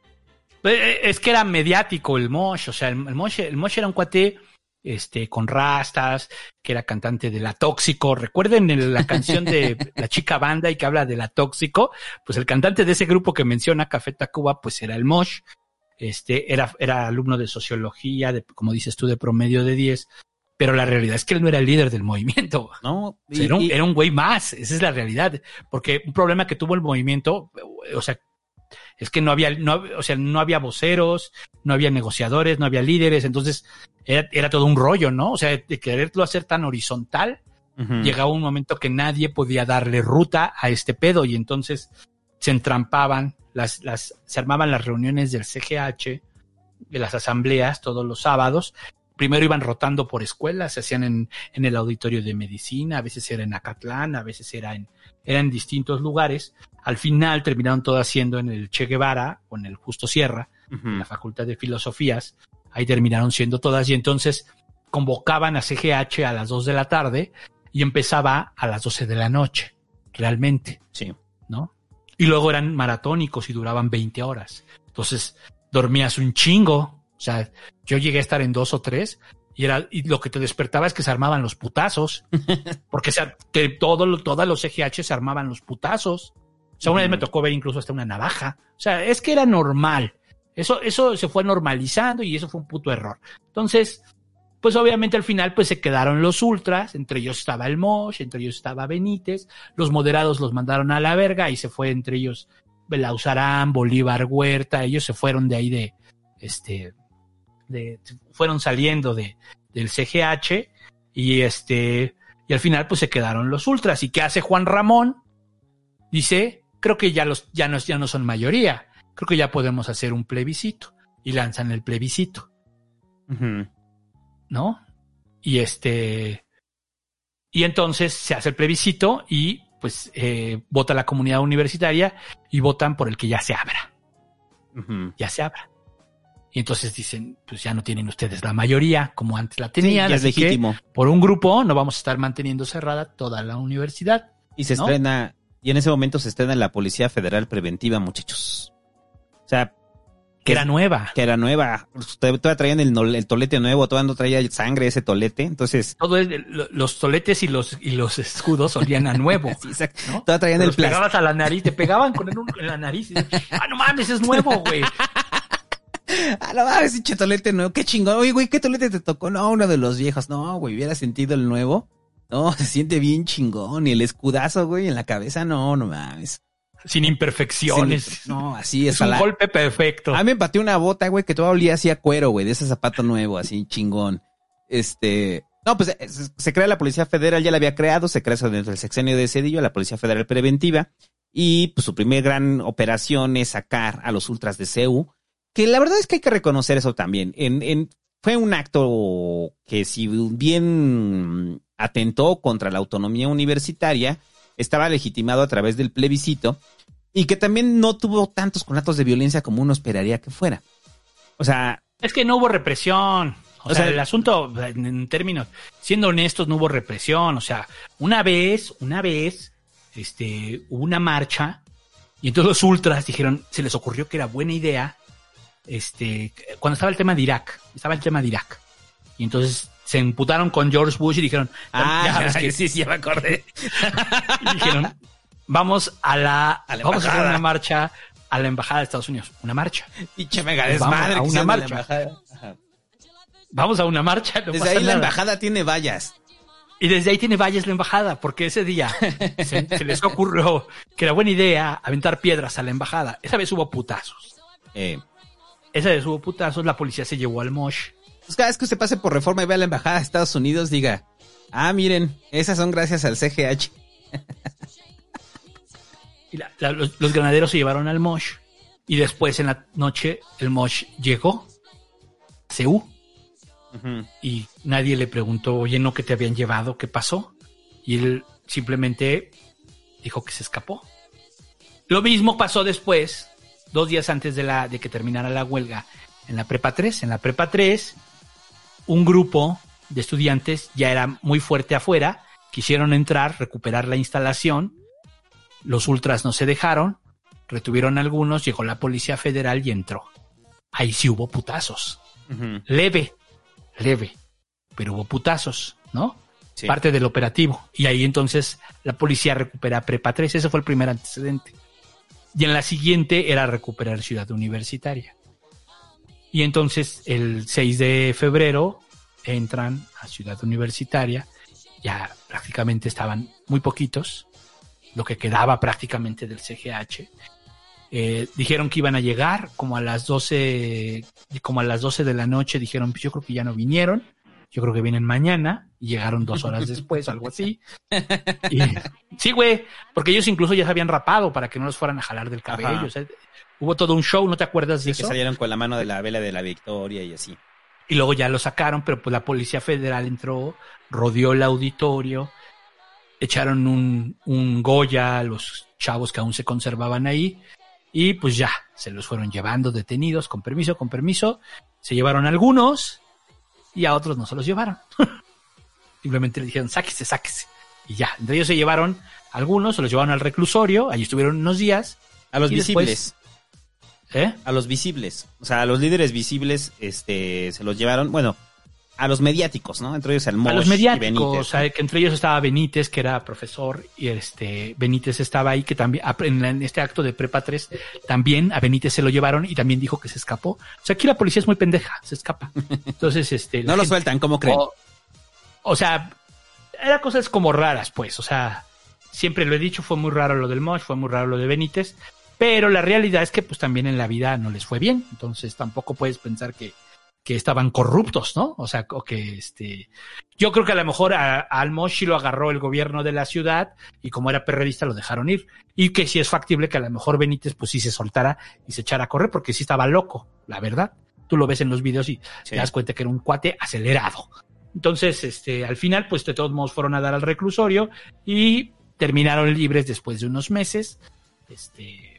Es que era mediático el Mosh, o sea, el, el Mosh, el Mosh era un cuate este con rastas, que era cantante de La Tóxico. Recuerden el- la canción de La Chica Banda y que habla de La Tóxico, pues el cantante de ese grupo que menciona Café Tacuba, pues era el Mosh. Este, era, era alumno de sociología, de, como dices tú, de promedio de diez, pero la realidad es que él no era el líder del movimiento. No, O sea, era, un, era un güey más, esa es la realidad, porque un problema que tuvo el movimiento, o sea, es que no había, no, o sea, no había voceros, no había negociadores, no había líderes, entonces era, era todo un rollo, ¿no? O sea, de quererlo hacer tan horizontal, Ujú. llegaba un momento que nadie podía darle ruta a este pedo y entonces se entrampaban, las, las, se armaban las reuniones del C G H, de las asambleas todos los sábados. Primero iban rotando por escuelas, se hacían en, en el auditorio de medicina, a veces era en Acatlán, a veces era en, era en distintos lugares. Al final terminaron todas siendo en el Che Guevara o en el Justo Sierra, Ujú. en la Facultad de Filosofías. Ahí terminaron siendo todas y entonces convocaban a C G H a las dos de la tarde y empezaba a las doce de la noche, realmente. Sí. ¿No? Y luego eran maratónicos y duraban veinte horas. Entonces dormías un chingo. O sea, yo llegué a estar en dos o tres y era y lo que te despertaba es que se armaban los putazos. Porque o sea, que todo, todos los C G H se armaban los putazos. O sea, una vez me tocó ver incluso hasta una navaja. O sea, es que era normal. Eso, eso se fue normalizando y eso fue un puto error. Entonces, pues obviamente al final pues se quedaron los ultras, entre ellos estaba el Mosh, entre ellos estaba Benítez, los moderados los mandaron a la verga y se fue entre ellos Belauzarán, Bolívar Huerta, ellos se fueron de ahí de, este, de, fueron saliendo de, del C G H y este, y al final pues se quedaron los ultras. ¿Y qué hace Juan Ramón? Dice, creo que ya los, ya no, ya no son mayoría, creo que ya podemos hacer un plebiscito y lanzan el plebiscito. Ujú. ¿No? Y este, y entonces se hace el plebiscito y pues eh, vota la comunidad universitaria y votan por el que ya se abra. Ujú. Ya se abra. Y entonces dicen, pues ya no tienen ustedes la mayoría como antes la tenían. Sí, ya es así que, legítimo. por un grupo no vamos a estar manteniendo cerrada toda la universidad. Y se ¿no? estrena, y en ese momento se estrena la Policía Federal Preventiva, muchachos. O sea, Que era nueva. que era nueva. Todavía todavía traían el, no- el tolete nuevo, todavía no traía sangre ese tolete. Entonces, Todo es, lo- los toletes y los, y los escudos olían a nuevo. sí, exacto. ¿no? Todavía traían Te el los plástico. pegabas a la nariz, te pegaban con el en la nariz. Y, ah, no mames, es nuevo, güey. Ah, no mames, pinche tolete nuevo. Qué chingón. Oye, güey, ¿qué tolete te tocó? No, uno de los viejos. No, güey, hubiera sentido el nuevo. No, se siente bien chingón. Y el escudazo, güey, en la cabeza, no, no mames. Sin imperfecciones. Sin- no, así es. Es un la- golpe perfecto. A mí me empaté una bota, güey, que todavía olía así a cuero, güey, de ese zapato nuevo, así chingón. Este, no, pues eh, se, se crea la Policía Federal, ya la había creado, se crea dentro del sexenio de Cedillo, la Policía Federal Preventiva, y pues su primer gran operación es sacar a los ultras de C E U, que la verdad es que hay que reconocer eso también. En, en, fue un acto que si bien atentó contra la autonomía universitaria, estaba legitimado a través del plebiscito, y que también no tuvo tantos conatos de violencia como uno esperaría que fuera. O sea... Es que no hubo represión. O, O sea, sea, el asunto, en, en términos, siendo honestos, no hubo represión. O sea, una vez, una vez, este, hubo una marcha Y entonces los ultras dijeron, se les ocurrió que era buena idea, este, cuando estaba el tema de Irak, estaba el tema de Irak. Y entonces se emputaron con George Bush y dijeron, ah, ya, es que sí, sí, ya me acordé. Y dijeron, vamos a la, a la vamos a hacer una marcha a la embajada de Estados Unidos, una marcha. Pinche mega desmadre. Vamos a una marcha. Vamos a una marcha. No desde pasa ahí nada. La embajada tiene vallas. Y desde ahí tiene vallas la embajada, porque ese día se, se les ocurrió que era buena idea aventar piedras a la embajada. Esa vez hubo putazos. Eh. Esa vez hubo putazos, la policía se llevó al mosh. Pues cada vez que usted pase por Reforma y vea la embajada de Estados Unidos, diga, ah, miren, esas son gracias al C G H. Y la, la, los, los granaderos se llevaron al mosh. Y después en la noche el mosh llegó a C U. Uh-huh. Y nadie le preguntó, oye, ¿no que te habían llevado? ¿Qué pasó? Y él simplemente dijo que se escapó. Lo mismo pasó después, dos días antes de, la, de que terminara la huelga, en la Prepa tres. En la Prepa tres, un grupo de estudiantes ya era muy fuerte afuera, quisieron entrar, recuperar la instalación, los ultras no se dejaron, retuvieron a algunos, llegó la Policía Federal y entró. Ahí sí hubo putazos. Uh-huh. Leve. leve, pero hubo putazos, ¿no? Sí. Parte del operativo. Y ahí entonces la policía recupera Prepa tres. Ese fue el primer antecedente. Y en la siguiente era recuperar Ciudad Universitaria. Y entonces el seis de febrero entran a Ciudad Universitaria. Ya prácticamente estaban muy poquitos, lo que quedaba prácticamente del C G H. Eh, dijeron que iban a llegar como a las doce, como a las doce de la noche. Dijeron, pues yo creo que ya no vinieron, yo creo que vienen mañana, y llegaron dos horas después, algo así. Y, sí, güey, porque ellos incluso ya se habían rapado para que no los fueran a jalar del cabello. O sea, hubo todo un show, ¿no te acuerdas de sí, eso? Que salieron con la mano de la vela de la victoria y así. Y luego ya lo sacaron, pero pues la Policía Federal entró, rodeó el auditorio, echaron un, un Goya a los chavos que aún se conservaban ahí. Y pues ya, se los fueron llevando detenidos, con permiso, con permiso. Se llevaron a algunos y a otros no se los llevaron. Simplemente le dijeron, sáquese, sáquese. Y ya, entre ellos se llevaron a algunos, se los llevaron al reclusorio, allí estuvieron unos días. A los visibles. Después, ¿eh? A los visibles. O sea, a los líderes visibles este, se los llevaron, bueno, a los mediáticos, ¿no? Entre ellos al Mosh a los mediáticos, y Benítez, o sea, que entre ellos estaba Benítez, que era profesor, y este Benítez estaba ahí, que también en, en este acto de Prepa tres también a Benítez se lo llevaron y también dijo que se escapó. O sea, aquí la policía es muy pendeja, se escapa. Entonces, este no lo gente, sueltan, ¿cómo creen? O, o sea, eran cosas como raras, pues, o sea, siempre lo he dicho, fue muy raro lo del Mosh, fue muy raro lo de Benítez, pero la realidad es que pues también en la vida no les fue bien, entonces tampoco puedes pensar que que estaban corruptos, ¿no? O sea, o que este, yo creo que a lo mejor a, a al Mosh sí lo agarró el gobierno de la ciudad y como era perredista lo dejaron ir. Y que sí es factible que a lo mejor Benítez pues sí se soltara y se echara a correr porque sí estaba loco, la verdad. Tú lo ves en los videos y sí. Te das cuenta que era un cuate acelerado. Entonces, este, al final pues de todos modos fueron a dar al reclusorio y terminaron libres después de unos meses. Este,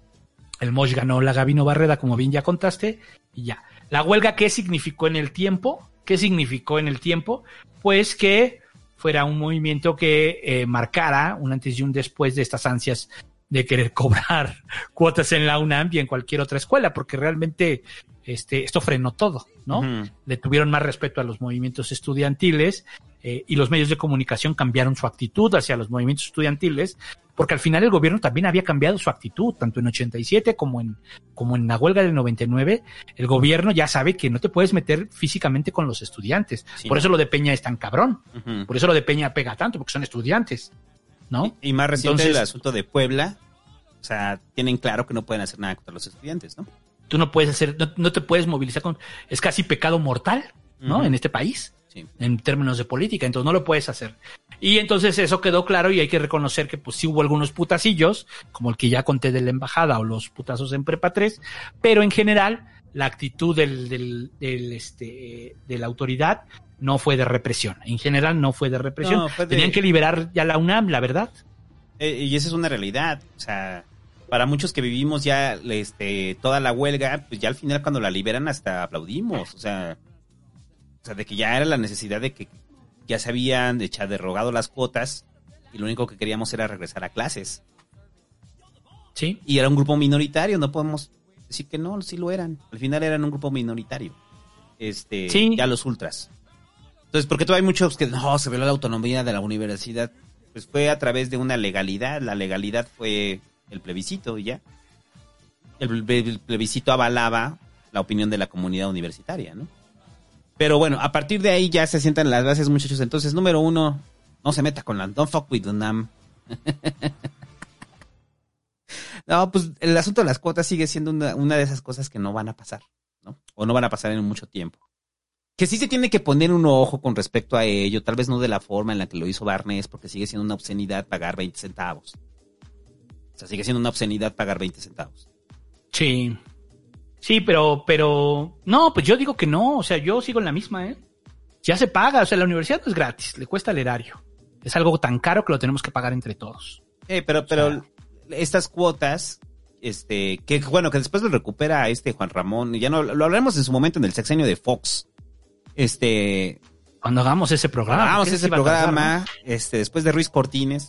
el Mosh ganó la Gabino Barreda, como bien ya contaste, y ya. La huelga, ¿qué significó en el tiempo? ¿Qué significó en el tiempo? Pues que fuera un movimiento que eh, marcara un antes y un después de estas ansias de querer cobrar cuotas en la UNAM y en cualquier otra escuela, porque realmente este, esto frenó todo, ¿no? Uh-huh. Le tuvieron más respeto a los movimientos estudiantiles eh, y los medios de comunicación cambiaron su actitud hacia los movimientos estudiantiles, porque al final el gobierno también había cambiado su actitud, tanto en ochenta y siete como en, como en la huelga del noventa y nueve, el gobierno ya sabe que no te puedes meter físicamente con los estudiantes. Sí. Por eso lo de Peña es tan cabrón, uh-huh. Por eso lo de Peña pega tanto, porque son estudiantes, ¿no? Y, y más reciente Entonces, el asunto de Puebla, o sea, tienen claro que no pueden hacer nada contra los estudiantes, ¿no? Tú no puedes hacer, no, no te puedes movilizar con, es casi pecado mortal, ¿no? Uh-huh. En este país. Sí. En términos de política, entonces no lo puedes hacer. Y entonces eso quedó claro y hay que reconocer que pues sí hubo algunos putacillos, como el que ya conté de la embajada o los putazos en Prepa tres, pero en general la actitud del, del, del este, de la autoridad no fue de represión. En general no fue de represión. No, fue de... Tenían que liberar ya la UNAM, la verdad. Eh, y esa es una realidad. O sea, para muchos que vivimos ya este, toda la huelga, pues ya al final cuando la liberan hasta aplaudimos. O sea... O sea, de que ya era la necesidad de que ya se habían echado derogado las cuotas y lo único que queríamos era regresar a clases. Sí. Y era un grupo minoritario, no podemos decir que no, sí lo eran. Al final eran un grupo minoritario. Este, sí. Ya los ultras. Entonces, porque todavía hay muchos que no, se violó la autonomía de la universidad. Pues fue a través de una legalidad. La legalidad fue el plebiscito y ya. El, el plebiscito avalaba la opinión de la comunidad universitaria, ¿no? Pero bueno, a partir de ahí ya se sientan las bases, muchachos. Entonces, número uno, no se meta con la... Don't fuck with UNAM. No, pues el asunto de las cuotas sigue siendo una, una de esas cosas que no van a pasar, ¿no? O no van a pasar en mucho tiempo. Que sí se tiene que poner un ojo con respecto a ello, tal vez no de la forma en la que lo hizo Barnes, porque sigue siendo una obscenidad pagar veinte centavos. O sea, sigue siendo una obscenidad pagar veinte centavos. Sí. Sí, pero, pero, no, pues yo digo que no, o sea, yo sigo en la misma, ¿eh? Ya se paga, o sea, la universidad no es gratis, le cuesta el erario. Es algo tan caro que lo tenemos que pagar entre todos. Eh, pero, pero, o sea, estas cuotas, este, que bueno, que después lo recupera este Juan Ramón, y ya no, lo hablaremos en su momento en el sexenio de Fox. Este, cuando hagamos ese programa. Hagamos ese programa, tardar, ¿no? Este, después de Ruiz Cortines.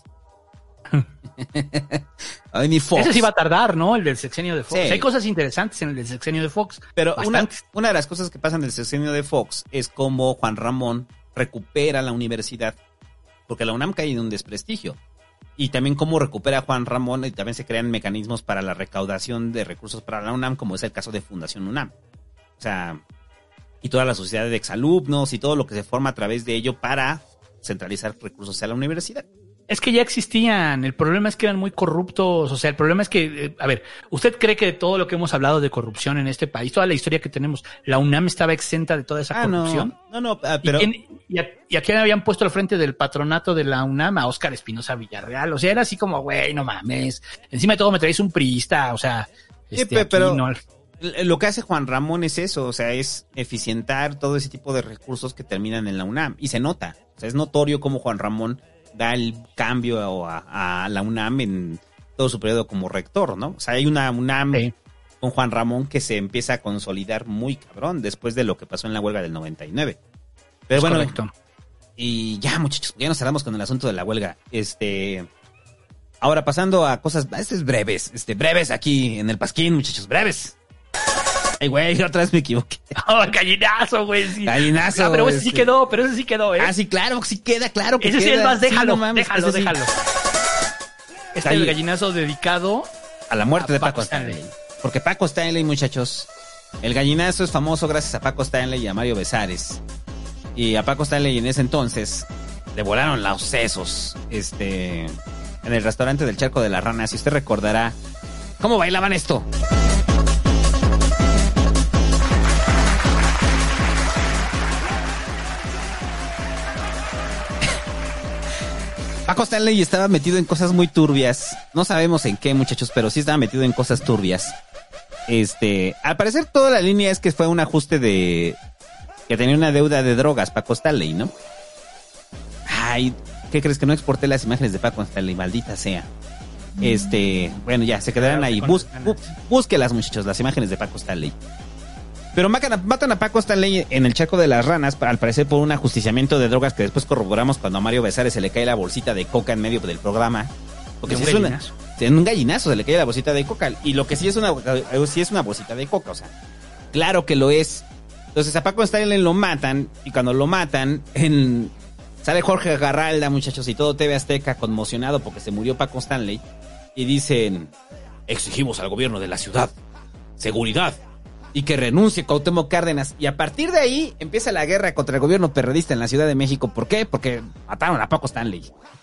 Ay, ni Fox. Ese sí va a tardar, ¿no? El del sexenio de Fox. Sí. Hay cosas interesantes en el del sexenio de Fox. Pero una, una de las cosas que pasan del sexenio de Fox es cómo Juan Ramón recupera la universidad, porque la UNAM cae en un desprestigio. Y también cómo recupera Juan Ramón, y también se crean mecanismos para la recaudación de recursos para la UNAM, como es el caso de Fundación UNAM. O sea, y toda la sociedad de exalumnos y todo lo que se forma a través de ello para centralizar recursos hacia la universidad. Es que ya existían, el problema es que eran muy corruptos, o sea, el problema es que, eh, a ver, ¿usted cree que de todo lo que hemos hablado de corrupción en este país, toda la historia que tenemos, la UNAM estaba exenta de toda esa ah, corrupción? No, no, no uh, pero... ¿Y, quién, y, a, ¿Y a quién habían puesto al frente del patronato de la UNAM? A Óscar Espinosa Villarreal, o sea, era así como, güey, no mames, encima de todo me traes un priista, o sea... Este, sí, pero... no... Lo que hace Juan Ramón es eso, o sea, es eficientar todo ese tipo de recursos que terminan en la UNAM, y se nota, o sea, es notorio cómo Juan Ramón da el cambio a, a la UNAM en todo su periodo como rector, ¿no? O sea, hay una UNAM sí. con Juan Ramón que se empieza a consolidar muy cabrón después de lo que pasó en la huelga del noventa y nueve. Pero es bueno, correcto. Y ya, muchachos, ya nos cerramos con el asunto de la huelga. Este, ahora pasando a cosas, este es breves, este, breves aquí en el Pasquín, muchachos, breves. Ay, güey, otra vez me equivoqué. Oh, gallinazo, güey. Sí. Gallinazo. Ah, pero ese sí quedó, pero ese sí quedó, ¿eh? Ah, sí, claro, sí queda, claro que ese queda. sí es más, déjalo, sí, no mames, déjalo, sí. déjalo. Este es el gallinazo dedicado a la muerte a de Paco, Paco Stanley. Stanley. Porque Paco Stanley, muchachos, el gallinazo es famoso gracias a Paco Stanley y a Mario Besares. Y a Paco Stanley en ese entonces le volaron los sesos, este, en el restaurante del Charco de la Rana. Si usted recordará cómo bailaban esto. Paco Stanley estaba metido en cosas muy turbias. No sabemos en qué, muchachos, pero sí estaba metido en cosas turbias. Este, al parecer toda la línea es que fue un ajuste de... que tenía una deuda de drogas, Paco Stanley, ¿no? Ay, ¿qué crees? Que no exporté las imágenes de Paco Stanley, maldita sea. Este, bueno, ya, se quedarán ahí. Bus, bú, búsquelas, muchachos, las imágenes de Paco Stanley. Pero matan a, matan a Paco Stanley en el Charco de las Ranas, al parecer por un ajusticiamiento de drogas que después corroboramos cuando a Mario Besares se le cae la bolsita de coca en medio del programa. Porque si es una, en un gallinazo se le cae la bolsita de coca. Y lo que sí es una, sí es una bolsita de coca, o sea, claro que lo es. Entonces a Paco Stanley lo matan, y cuando lo matan, en, sale Jorge Garralda, muchachos, y todo T V Azteca conmocionado porque se murió Paco Stanley. Y dicen, exigimos al gobierno de la ciudad seguridad. Y que renuncie Cuauhtémoc Cárdenas. Y a partir de ahí empieza la guerra contra el gobierno perredista en la Ciudad de México. ¿Por qué? Porque mataron a Paco Stanley.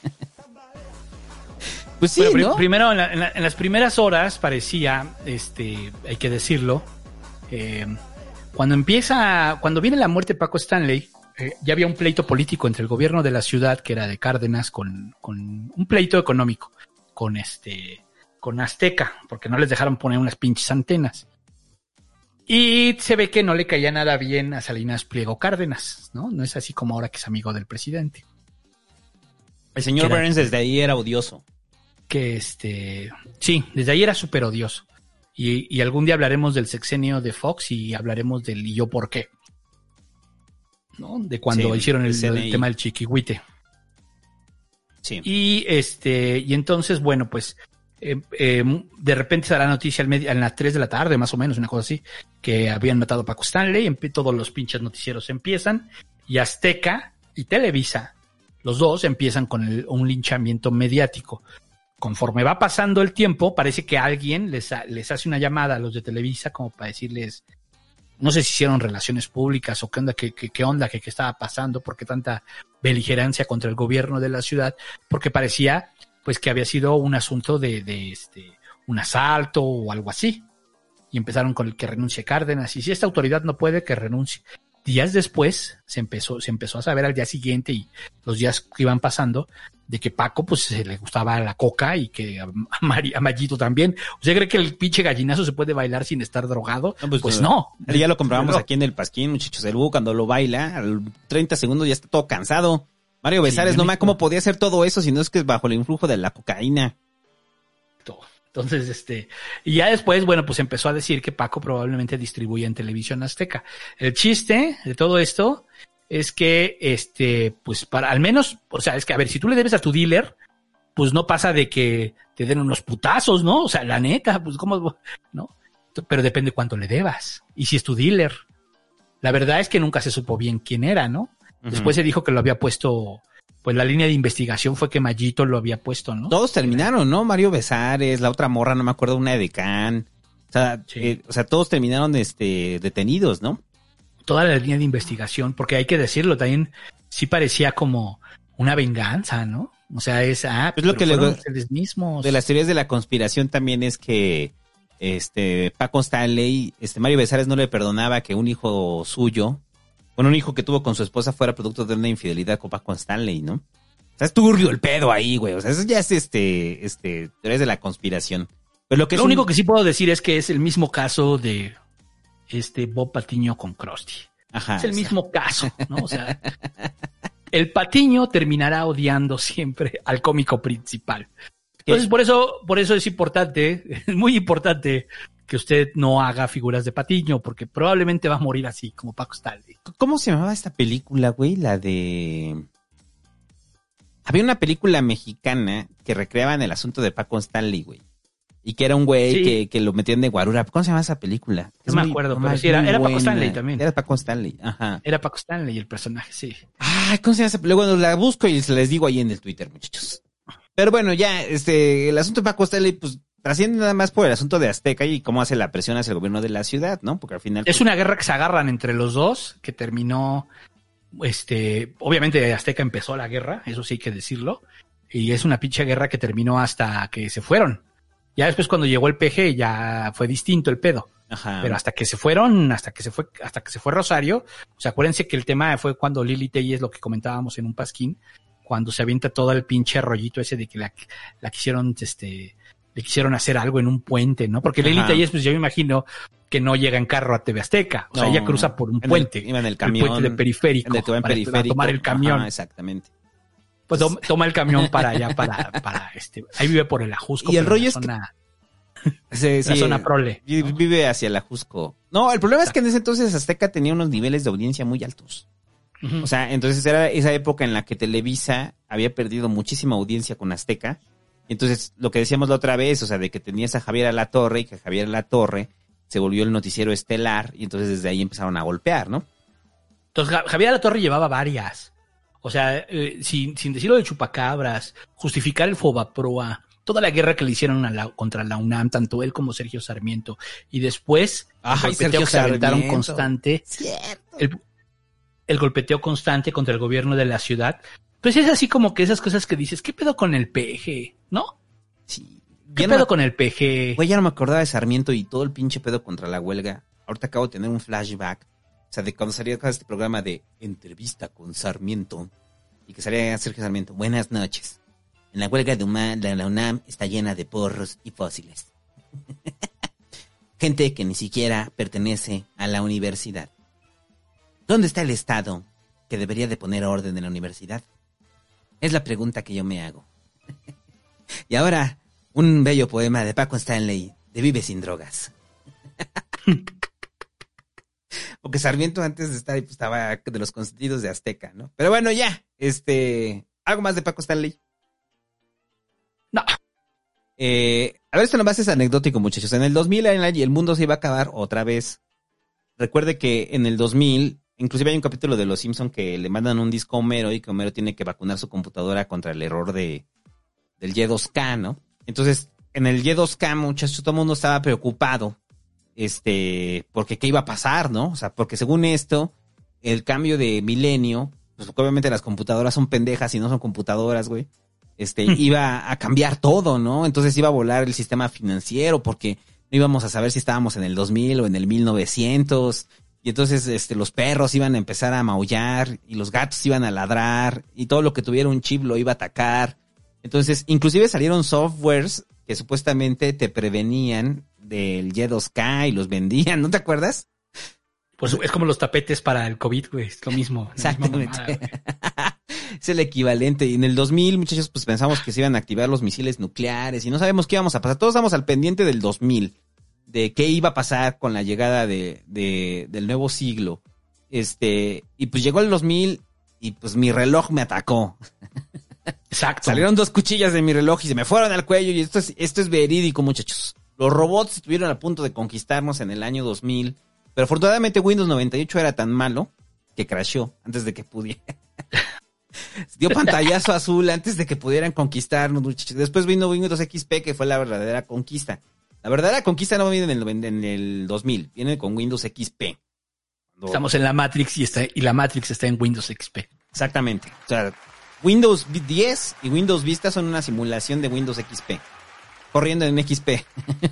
Pues sí, bueno, ¿no? Primero, en, la, en, la, en las primeras horas parecía, este, hay que decirlo, eh, cuando empieza, cuando viene la muerte de Paco Stanley, eh, ya había un pleito político entre el gobierno de la ciudad, que era de Cárdenas, con, con un pleito económico, con este, con Azteca, porque no les dejaron poner unas pinches antenas. Y se ve que no le caía nada bien a Salinas Pliego Cárdenas, ¿no? No es así como ahora que es amigo del presidente. El señor Burns desde ahí era odioso. Que este... Sí, desde ahí era súper odioso. Y, y algún día hablaremos del sexenio de Fox y hablaremos del y yo por qué. ¿No? De cuando sí, hicieron el, el tema del chiquihuite. Sí. Y este... Y entonces, bueno, pues... eh, eh, de repente se da la noticia al media, a las tres de la tarde, más o menos, una cosa así, que habían matado a Paco Stanley, empe- todos los pinches noticieros empiezan, y Azteca y Televisa, los dos empiezan con el, un linchamiento mediático. Conforme va pasando el tiempo, parece que alguien les, ha, les hace una llamada a los de Televisa como para decirles, no sé si hicieron relaciones públicas o qué onda, qué, qué, qué onda, qué, qué estaba pasando, por qué tanta beligerancia contra el gobierno de la ciudad, porque parecía pues que había sido un asunto de, de este, un asalto o algo así. Y empezaron con el que renuncie Cárdenas, y si esta autoridad no puede, que renuncie. Días después se empezó, se empezó a saber al día siguiente y los días que iban pasando de que Paco pues se le gustaba la coca y que a, Mari, a Mayito también. ¿Usted cree que el pinche gallinazo se puede bailar sin estar drogado? No, pues, pues no. Ya lo comprábamos no. aquí en el Pasquín, muchachos. El Búho cuando lo baila, al treinta segundos ya está todo cansado. Mario Besares, sí, no más, ¿cómo podía hacer todo eso si no es que es bajo el influjo de la cocaína? Entonces, este, y ya después, bueno, pues empezó a decir que Paco probablemente distribuía en Televisión Azteca. El chiste de todo esto es que, este, pues para, al menos, o sea, es que, a ver, si tú le debes a tu dealer, pues no pasa de que te den unos putazos, ¿no? O sea, la neta, pues cómo, ¿no? Pero depende cuánto le debas. Y si es tu dealer. La verdad es que nunca se supo bien quién era, ¿no? Uh-huh. Después se dijo que lo había puesto, pues la línea de investigación fue que Mayito lo había puesto, ¿no? Todos terminaron, ¿no? Mario Besares, la otra morra, no me acuerdo, una de Can. O sea, sí. eh, o sea, todos terminaron este detenidos, ¿no? Toda la línea de investigación, porque hay que decirlo, también sí parecía como una venganza, ¿no? O sea, es, ah, pues lo que le ustedes mismos. De las teorías de la conspiración también es que este Paco Stanley, este Mario Besares no le perdonaba que un hijo suyo, bueno, un hijo que tuvo con su esposa fuera producto de una infidelidad con Paco Stanley, ¿no? O sea, es turbio el pedo ahí, güey. O sea, eso ya es este, este, teorías de la conspiración. Pero lo que lo es único un... que sí puedo decir es que es el mismo caso de este Bob Patiño con Krusty. Ajá. Es el o sea... mismo caso, ¿no? O sea, el Patiño terminará odiando siempre al cómico principal. Entonces, por eso, por eso es importante, es muy importante que usted no haga figuras de Patiño, porque probablemente va a morir así, como Paco Stanley. ¿Cómo se llamaba esta película, güey? La de... Había una película mexicana que recreaban el asunto de Paco Stanley, güey. Y que era un güey sí. que, que lo metían de guarura. ¿Cómo se llama esa película? No es me muy, acuerdo, pero sí, era, era Paco Stanley también. Era Paco Stanley, ajá. Era Paco Stanley el personaje, sí. Ay, ¿cómo se llama esa película? Bueno, la busco y les digo ahí en el Twitter, muchachos. Pero bueno, ya, este, el asunto de Paco Stanley, pues, trasciende nada más por el asunto de Azteca y cómo hace la presión hacia el gobierno de la ciudad, ¿no? Porque al final... Es una guerra que se agarran entre los dos, que terminó, este, obviamente Azteca empezó la guerra, eso sí hay que decirlo, y es una pinche guerra que terminó hasta que se fueron. Ya después cuando llegó el P G ya fue distinto el pedo. Ajá. Pero hasta que se fueron, hasta que se fue, hasta que se fue Rosario, o sea, acuérdense que el tema fue cuando Lili Tellez, lo que comentábamos en un pasquín, cuando se avienta todo el pinche rollito ese de que la, la quisieron, este, le quisieron hacer algo en un puente, ¿no? Porque Lili Tellez, pues yo me imagino que no llega en carro a T V Azteca. O no, sea, ella cruza por un puente. El, iba en el camión. El puente de periférico. En el que va en para, periférico. Para tomar el camión. Ajá, exactamente. Pues toma, toma el camión para allá, para, para este, ahí vive por el Ajusco. Y el rollo es zona, que... Sí, la sí, zona prole. Vive ¿no? hacia el Ajusco. No, el problema Exacto. es que en ese entonces Azteca tenía unos niveles de audiencia muy altos. Uh-huh. O sea, entonces era esa época en la que Televisa había perdido muchísima audiencia con Azteca. Entonces, lo que decíamos la otra vez, o sea, de que tenías a Javier Alatorre y que Javier Alatorre se volvió el noticiero estelar y entonces desde ahí empezaron a golpear, ¿no? Entonces, Javier Alatorre llevaba varias. O sea, eh, sin, sin decirlo de chupacabras, justificar el Fobaproa, toda la guerra que le hicieron a la, contra la UNAM, tanto él como Sergio Sarmiento. Y después, Ay, el golpeteo Sergio que se aventaron Sarmiento. constante. Cierto. El, el golpeteo constante contra el gobierno de la ciudad. Pues es así como que esas cosas que dices, ¿qué pedo con el P G? ¿No? Sí. ¿Qué ya pedo no, con el P G? Güey, ya no me acordaba de Sarmiento y todo el pinche pedo contra la huelga. Ahorita acabo de tener un flashback. O sea, de cuando salía este programa de entrevista con Sarmiento. Y que salía Sergio Sarmiento. Buenas noches. En la huelga de, Uma, de la UNAM está llena de porros y fósiles. Gente que ni siquiera pertenece a la universidad. ¿Dónde está el Estado que debería de poner orden en la universidad? Es la pregunta que yo me hago. Y ahora, un bello poema de Paco Stanley, de Vive sin drogas. Porque Sarmiento antes de estar ahí, pues, estaba de los consentidos de Azteca, ¿no? Pero bueno, ya, este... ¿Algo más de Paco Stanley? No. Eh, a ver, esto nomás es anecdótico, muchachos. En el dos mil el, el mundo se iba a acabar otra vez. Recuerde que en el dos mil, inclusive hay un capítulo de Los Simpson que le mandan un disco a Homero y que Homero tiene que vacunar su computadora contra el error de del Y dos K, ¿no? Entonces, en el Y dos K, muchachos, todo el mundo estaba preocupado, este, porque qué iba a pasar, ¿no? O sea, porque según esto, el cambio de milenio, pues obviamente las computadoras son pendejas y no son computadoras, güey. Este, iba a cambiar todo, ¿no? Entonces iba a volar el sistema financiero porque no íbamos a saber si estábamos en el dos mil o en el mil novecientos. Y entonces, este, los perros iban a empezar a maullar y los gatos iban a ladrar y todo lo que tuviera un chip lo iba a atacar. Entonces, inclusive salieron softwares que supuestamente te prevenían del Y dos K y los vendían, ¿no te acuerdas? Pues es como los tapetes para el COVID, güey, es lo mismo. Exactamente. Mamada, es el equivalente. Y en el dos mil, muchachos, pues pensamos que se iban a activar los misiles nucleares y no sabemos qué íbamos a pasar. Todos estamos al pendiente del dos mil, de qué iba a pasar con la llegada de, de del nuevo siglo. Este, y pues llegó el dos mil y pues mi reloj me atacó. Exacto. Salieron dos cuchillas de mi reloj y se me fueron al cuello y esto es, esto es verídico, muchachos. Los robots estuvieron a punto de conquistarnos en el año dos mil, pero afortunadamente Windows noventa y ocho era tan malo que crashó antes de que pudiera. Dio pantallazo azul antes de que pudieran conquistarnos, muchachos. Después vino Windows X P, que fue la verdadera conquista. La verdadera conquista no viene en el, en el dos mil, viene con Windows X P. Cuando... Estamos en la Matrix y, está, y la Matrix está en Windows X P. Exactamente. O sea, Windows diez y Windows Vista son una simulación de Windows X P. Corriendo en X P.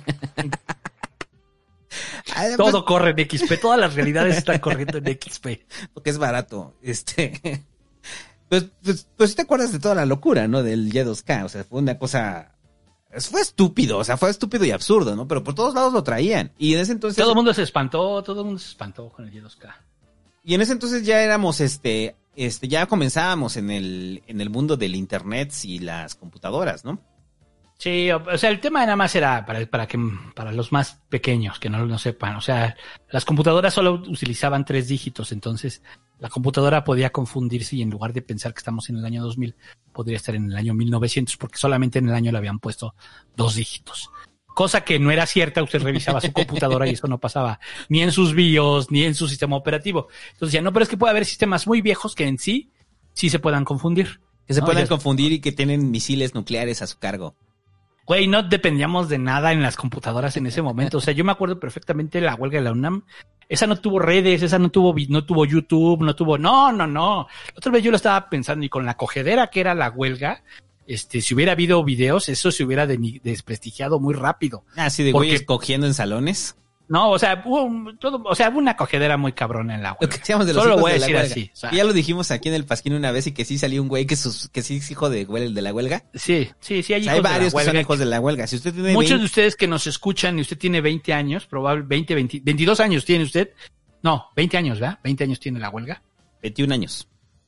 Todo pues, corre en X P, todas las realidades están corriendo en X P. Porque es barato. Este, pues, pues, pues te acuerdas de toda la locura, ¿no? Del Y dos K, o sea, fue una cosa, fue estúpido, o sea, fue estúpido y absurdo, ¿no? Pero por todos lados lo traían. Y en ese entonces... Todo el mundo se espantó, todo el mundo se espantó con el Y dos K. Y en ese entonces ya éramos, este, este, ya comenzábamos en el, en el mundo del internet y las computadoras, ¿no? Sí, o sea, el tema nada más era para, para que para los más pequeños que no lo sepan. O sea, las computadoras solo utilizaban tres dígitos, entonces la computadora podía confundirse y en lugar de pensar que estamos en el año dos mil, podría estar en el año mil novecientos, porque solamente en el año le habían puesto dos dígitos. Cosa que no era cierta, usted revisaba su computadora y eso no pasaba ni en sus BIOS, ni en su sistema operativo. Entonces ya no, pero es que puede haber sistemas muy viejos que en sí, sí se puedan confundir. Que se ¿no? puedan ya... confundir y que tienen misiles nucleares a su cargo. Güey, no dependíamos de nada en las computadoras en ese momento. O sea, yo me acuerdo perfectamente de la huelga de la UNAM. Esa no tuvo redes, esa no tuvo no tuvo YouTube, no tuvo... No, no, no. Otra vez yo lo estaba pensando y con la cogedera que era la huelga, este, si hubiera habido videos, eso se hubiera de, desprestigiado muy rápido. Ah, sí, de porque... güeyes cogiendo en salones. No, o sea, hubo todo, o sea, hubo una cogedera muy cabrona en la huelga. Lo que decíamos de los Solo hijos lo voy a de la decir huelga. así. O sea, ya lo dijimos aquí en el Pasquín una vez y que sí salió un güey que, sus, que sí es hijo de, de la huelga. Sí, sí, sí hay o hijos sea, hay varios de la huelga. que son hijos de la huelga. Si usted tiene Muchos veinte... de ustedes que nos escuchan y usted tiene veinte años, probablemente veinte, veinte, veintidós años tiene usted. No, veinte años, ¿verdad? veinte años tiene la huelga. veintiún años.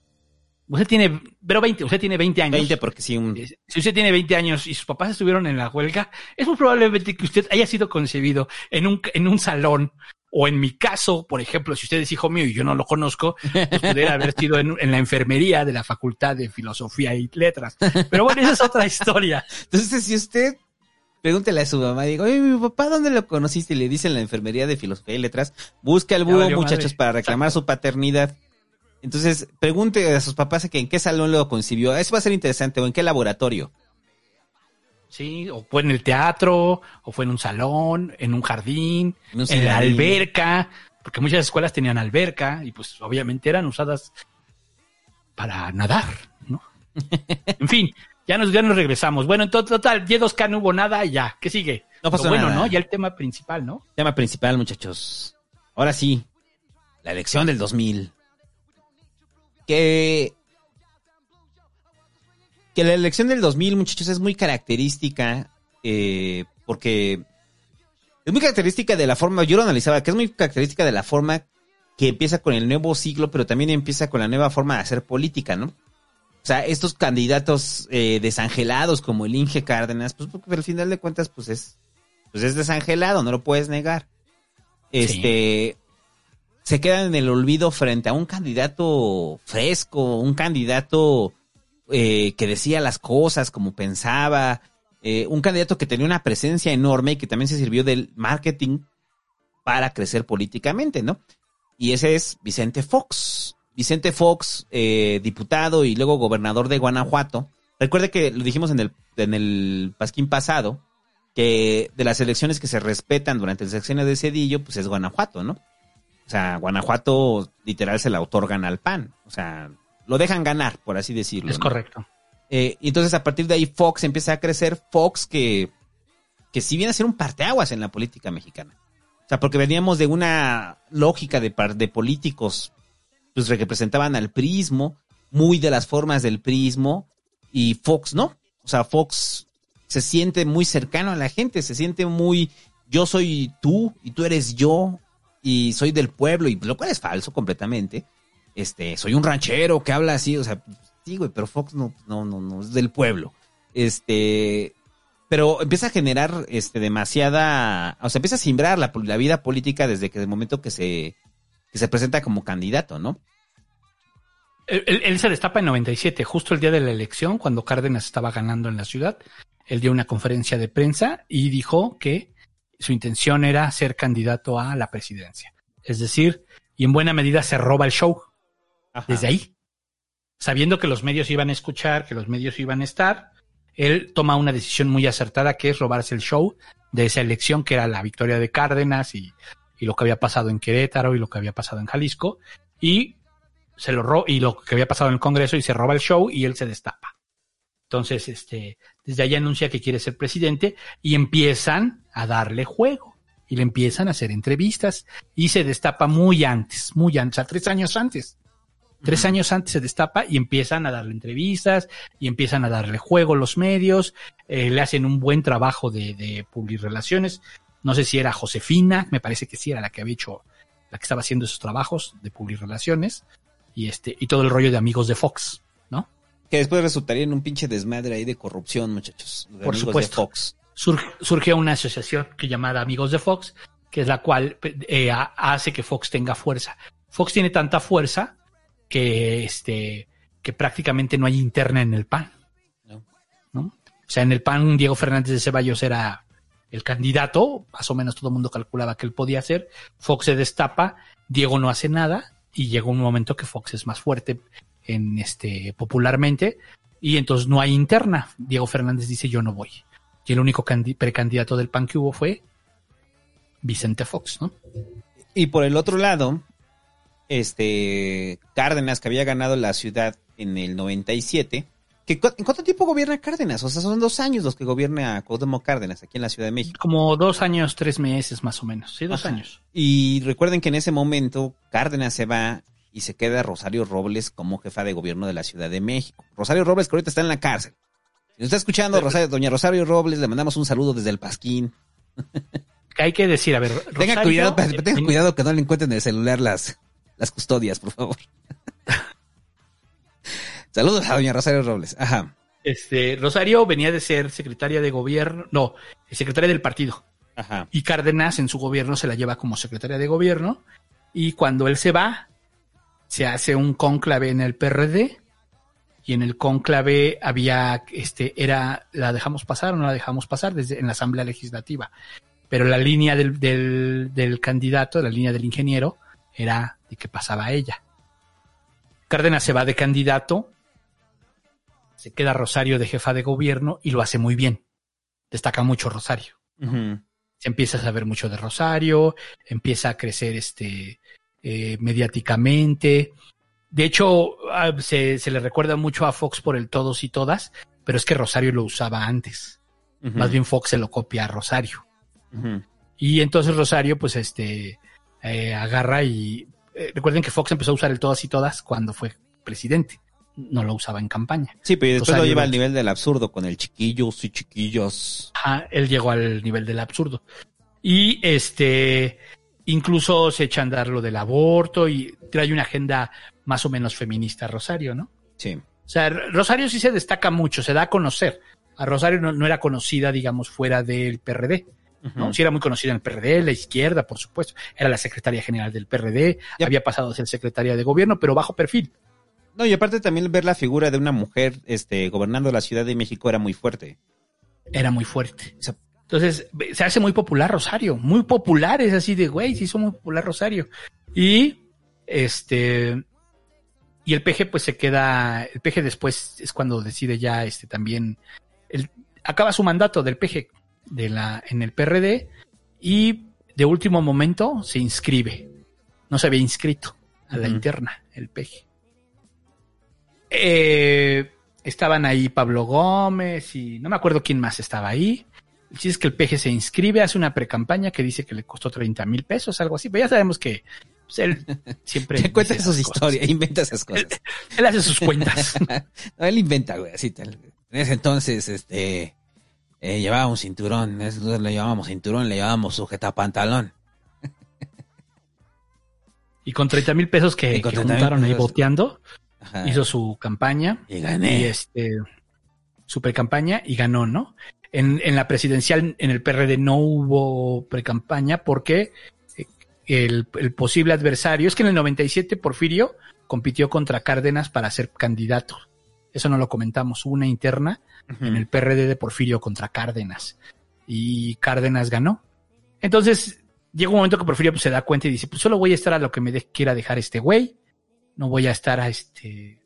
Usted tiene, pero veinte, usted tiene veinte años. veinte porque sí. Un... Si usted tiene veinte años y sus papás estuvieron en la huelga, es muy probablemente que usted haya sido concebido en un, en un salón. O en mi caso, por ejemplo, si usted es hijo mío y yo no lo conozco, pues pudiera haber sido en, en la enfermería de la Facultad de Filosofía y Letras. Pero bueno, esa es otra historia. Entonces, si usted, pregúntele a su mamá, digo, oye, mi papá, ¿dónde lo conociste? Y le dice en la enfermería de Filosofía y Letras, busca al búho, muchachos, madre. Para reclamar Exacto. Su paternidad. Entonces, pregunte a sus papás que en qué salón lo concibió. Eso va a ser interesante, o en qué laboratorio. Sí, o fue en el teatro, o fue en un salón, en un jardín, en, un en la alberca, porque muchas escuelas tenían alberca y pues obviamente eran usadas para nadar, ¿no? En fin, ya nos, ya nos regresamos. Bueno, en total, Y dos K no hubo nada y ya. ¿Qué sigue? No pasó Lo bueno, nada. ¿no? Ya el tema principal, ¿no? Tema principal, muchachos. Ahora sí, la elección del dos mil. Que... Que la elección del dos mil, muchachos, es muy característica, eh, porque es muy característica de la forma, yo lo analizaba, que es muy característica de la forma que empieza con el nuevo siglo, pero también empieza con la nueva forma de hacer política, ¿no? O sea, estos candidatos eh, desangelados como el Inge Cárdenas, pues porque al final de cuentas, pues es, pues es desangelado, no lo puedes negar. Este, sí. Se quedan en el olvido frente a un candidato fresco, un candidato... Eh, que decía las cosas como pensaba, eh, un candidato que tenía una presencia enorme y que también se sirvió del marketing para crecer políticamente, ¿no? Y ese es Vicente Fox. Vicente Fox, eh, diputado y luego gobernador de Guanajuato. Recuerde que lo dijimos en el, en el Pasquín pasado, que de las elecciones que se respetan durante el sexenio de Zedillo, pues es Guanajuato, ¿no? O sea, Guanajuato literal se la otorgan al P A N. O sea, lo dejan ganar, por así decirlo. Es ¿no? correcto. Eh, y entonces a partir de ahí Fox empieza a crecer. Fox que, que sí viene a ser un parteaguas en la política mexicana. O sea, porque veníamos de una lógica de, par, de políticos pues que representaban al prismo, muy de las formas del prismo, y Fox no. O sea, Fox se siente muy cercano a la gente, se siente muy, yo soy tú y tú eres yo y soy del pueblo, y lo cual es falso completamente. Este, soy un ranchero que habla así, o sea, sí, güey, pero Fox no, no, no, no, es del pueblo. Este, pero empieza a generar este demasiada, o sea, empieza a simbrar la, la vida política desde que el momento que se, que se presenta como candidato, ¿no? Él, él, él se destapa en noventa y siete, justo el día de la elección, cuando Cárdenas estaba ganando en la ciudad. Él dio una conferencia de prensa y dijo que su intención era ser candidato a la presidencia. Es decir, y en buena medida se roba el show. Ajá. Desde ahí. Sabiendo que los medios iban a escuchar, que los medios iban a estar, él toma una decisión muy acertada, que es robarse el show de esa elección, que era la victoria de Cárdenas y, y lo que había pasado en Querétaro y lo que había pasado en Jalisco, y se lo ro- y lo que había pasado en el Congreso, y se roba el show y él se destapa. Entonces, este, desde ahí anuncia que quiere ser presidente y empiezan a darle juego y le empiezan a hacer entrevistas y se destapa muy antes, muy antes, a tres años antes. Tres uh-huh. años antes se destapa y empiezan a darle entrevistas y empiezan a darle juego los medios, eh, le hacen un buen trabajo de, de publirrelaciones. No sé si era Josefina, me parece que sí era la que había hecho, la que estaba haciendo esos trabajos de publirrelaciones y este, y todo el rollo de Amigos de Fox, ¿no? Que después resultaría en un pinche desmadre ahí de corrupción, muchachos. De Por supuesto. De Fox. Sur, surgió una asociación que llamada Amigos de Fox, que es la cual eh, hace que Fox tenga fuerza. Fox tiene tanta fuerza que este que prácticamente no hay interna en el P A N. No. ¿No? O sea, en el P A N Diego Fernández de Ceballos era el candidato, más o menos todo el mundo calculaba que él podía hacer. Fox se destapa, Diego no hace nada y llegó un momento que Fox es más fuerte en este popularmente y entonces no hay interna. Diego Fernández dice yo no voy. Y el único candi- precandidato del P A N que hubo fue Vicente Fox, ¿no? Y por el otro lado, este Cárdenas, que había ganado la ciudad en el noventa y siete, que ¿en cuánto tiempo gobierna Cárdenas? O sea, son dos años los que gobierna Cuauhtémoc Cárdenas aquí en la Ciudad de México. Como dos años, tres meses más o menos. Sí, dos Ajá. años. Y recuerden que en ese momento Cárdenas se va y se queda Rosario Robles como jefa de gobierno de la Ciudad de México. Rosario Robles, que ahorita está en la cárcel. Si nos está escuchando, Rosario, doña Rosario Robles, le mandamos un saludo desde el Pasquín. Hay que decir, a ver, Rosario, tenga cuidado, eh, tenga cuidado que no le encuentren en el celular las, las custodias, por favor. Saludos a doña Rosario Robles. Ajá. Este, Rosario venía de ser secretaria de gobierno, no, secretaria del partido. Ajá. Y Cárdenas en su gobierno se la lleva como secretaria de gobierno. Y cuando él se va, se hace un cónclave en el P R D. Y en el cónclave había, este, era, ¿la dejamos pasar o no la dejamos pasar? Desde, en la Asamblea Legislativa. Pero la línea del, del, del candidato, la línea del ingeniero, era de que pasaba a ella. Cárdenas se va de candidato, se queda Rosario de jefa de gobierno y lo hace muy bien. Destaca mucho Rosario. Uh-huh. Se empieza a saber mucho de Rosario, empieza a crecer este eh, mediáticamente. De hecho, se, se le recuerda mucho a Fox por el todos y todas, pero es que Rosario lo usaba antes. Uh-huh. Más bien Fox se lo copia a Rosario. Uh-huh. Y entonces Rosario, pues, este, eh, agarra y... Eh, recuerden que Fox empezó a usar el todas y todas cuando fue presidente. No lo usaba en campaña. Sí, pero después Rosario lo lleva al nivel del absurdo con el chiquillos y chiquillos. Ajá, él llegó al nivel del absurdo. Y este... Incluso se echa a andar lo del aborto y trae una agenda más o menos feminista Rosario, ¿no? Sí. O sea, Rosario sí se destaca mucho, se da a conocer. A Rosario no, no era conocida, digamos, fuera del P R D, ¿no? Uh-huh. Sí era muy conocida en el P R D, la izquierda, por supuesto. Era la secretaria general del P R D, yep. Había pasado a ser secretaria de gobierno, pero bajo perfil. No, y aparte también ver la figura de una mujer este, gobernando la Ciudad de México era muy fuerte. era muy fuerte. Entonces, se hace muy popular Rosario, muy popular, es así de, güey, se hizo muy popular Rosario. Y, este, y el P G pues se queda, el P G después es cuando decide ya, este, también, el, acaba su mandato del P G de la, en el P R D y de último momento se inscribe. No se había inscrito a la uh-huh. interna, el P G. Eh, estaban ahí Pablo Gómez y no me acuerdo quién más estaba ahí. El chiste es que el P G se inscribe, hace una precampaña que dice que le costó treinta mil pesos, algo así, pero ya sabemos que pues, él siempre... Te cuenta sus historias, inventa esas cosas. Él, él hace sus cuentas. No, él inventa, güey, así tal. En ese entonces, este, eh, llevaba un cinturón, en ese entonces le llevábamos cinturón, le llevábamos sujetapantalón. Y con treinta mil pesos que, que juntaron ahí boteando, ajá, hizo su campaña. Y gané. Y este, su precampaña y ganó, ¿no? En, en la presidencial, en el P R D no hubo precampaña porque el, el posible adversario, es que en el noventa y siete Porfirio compitió contra Cárdenas para ser candidato. Eso no lo comentamos. Hubo una interna uh-huh. en el P R D de Porfirio contra Cárdenas. Y Cárdenas ganó. Entonces, llega un momento que Porfirio pues, se da cuenta y dice, pues solo voy a estar a lo que me de- quiera dejar este güey. No voy a estar a este...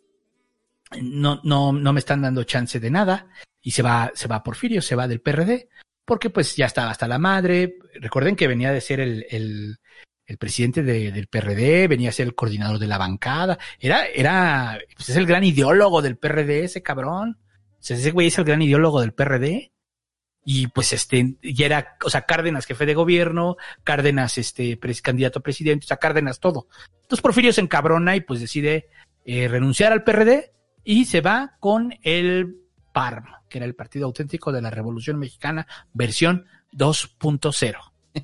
No, no, no me están dando chance de nada. Y se va, se va Porfirio, se va del P R D, porque pues ya estaba hasta la madre. Recuerden que venía de ser el, el, el presidente de, del P R D, venía a ser el coordinador de la bancada. Era, era, pues es el gran ideólogo del P R D, ese cabrón. O sea, ese güey es el gran ideólogo del P R D. Y pues este, ya era, o sea, Cárdenas jefe de gobierno, Cárdenas este, pres, candidato a presidente, o sea, Cárdenas todo. Entonces Porfirio se encabrona y pues decide eh, renunciar al P R D y se va con el P A R M, que era el Partido Auténtico de la Revolución Mexicana, versión dos punto cero.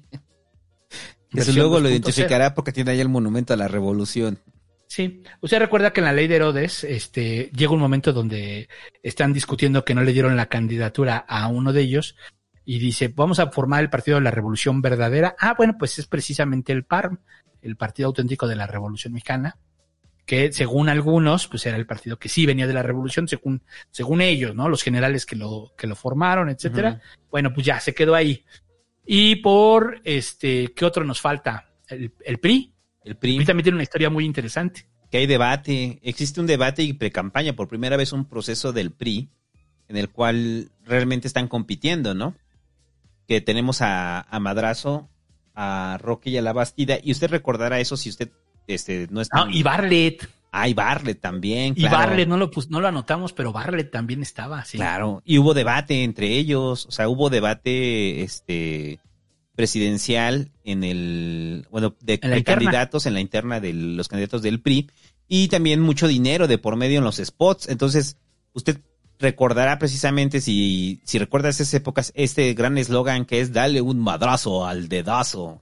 Eso luego lo identificará porque tiene ahí el monumento a la Revolución. Sí, usted recuerda que en la ley de Herodes, este, llega un momento donde están discutiendo que no le dieron la candidatura a uno de ellos y dice, vamos a formar el Partido de la Revolución Verdadera. Ah, bueno, pues es precisamente el P A R M, el Partido Auténtico de la Revolución Mexicana, que según algunos, pues era el partido que sí venía de la revolución, según, según ellos, ¿no? Los generales que lo, que lo formaron, etcétera. Uh-huh. Bueno, pues ya se quedó ahí. Y por, este, ¿qué otro nos falta? El, el P R I. El P R I. El P R I también tiene una historia muy interesante. Que hay debate, existe un debate y precampaña, por primera vez un proceso del P R I, en el cual realmente están compitiendo, ¿no? Que tenemos a, a Madrazo, a Roque y a La Bastida, y usted recordará eso si usted Este, no está. Ah, y Bartlett. Ah, y Bartlett también, claro. Y Bartlett, no lo, pues, no lo anotamos, pero Bartlett también estaba, sí. Claro, y hubo debate entre ellos, o sea, hubo debate este presidencial en el, bueno, de, en de candidatos, en la interna de los candidatos del P R I, y también mucho dinero de por medio en los spots. Entonces, usted recordará precisamente, si, si recuerda esas épocas, este gran eslogan que es dale un madrazo al dedazo.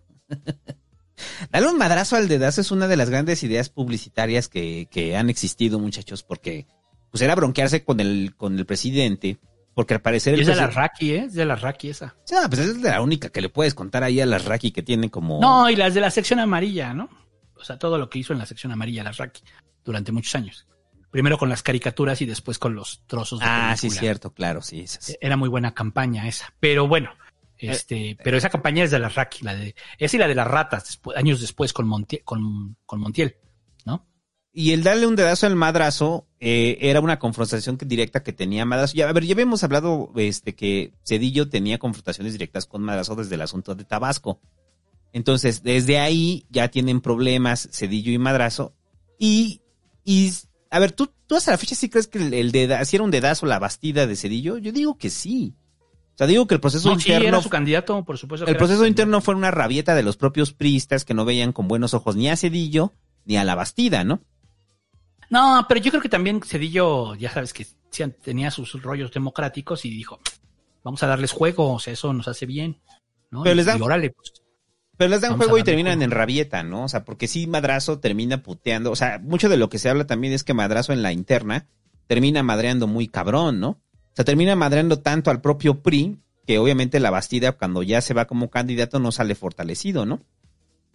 Dale un madrazo al dedazo es una de las grandes ideas publicitarias que, que han existido, muchachos, porque pues era bronquearse con el, con el presidente, porque al parecer... Y es el de la Raki, ¿eh? Es de la Raki esa. Sí, no, pues es de la única que le puedes contar ahí a las Raki que tiene como... No, y las de la sección amarilla, ¿no? O sea, todo lo que hizo en la sección amarilla las Raki durante muchos años. Primero con las caricaturas y después con los trozos de Ah, película. sí, cierto, claro, sí. Esas. Era muy buena campaña esa, pero bueno... Este, pero esa campaña es de la Raki, la de, esa y la de las ratas, después, años después con Montiel, con, con Montiel, ¿no? Y el darle un dedazo al Madrazo eh, era una confrontación directa que tenía Madrazo. Ya, a ver, ya habíamos hablado este, que Zedillo tenía confrontaciones directas con Madrazo desde el asunto de Tabasco. Entonces, desde ahí ya tienen problemas Zedillo y Madrazo. Y, y a ver, ¿tú, tú hasta la fecha sí crees que el, el dedazo, si era un dedazo la Bastida de Zedillo? Yo digo que sí. O sea, digo que el proceso no, interno... Sí, era su candidato, por supuesto. El proceso interno fue una rabieta de los propios priistas que no veían con buenos ojos ni a Zedillo ni a la Bastida, ¿no? No, pero yo creo que también Zedillo, ya sabes que tenía sus rollos democráticos y dijo, vamos a darles juego, o sea, eso nos hace bien, ¿no? Pero y, les dan, y órale, pues, pero les dan juego y terminan juego. En rabieta, ¿no? O sea, porque sí Madrazo termina puteando, o sea, mucho de lo que se habla también es que Madrazo en la interna termina madreando muy cabrón, ¿no? O sea, termina madreando tanto al propio P R I que obviamente la Bastida cuando ya se va como candidato no sale fortalecido, ¿no? O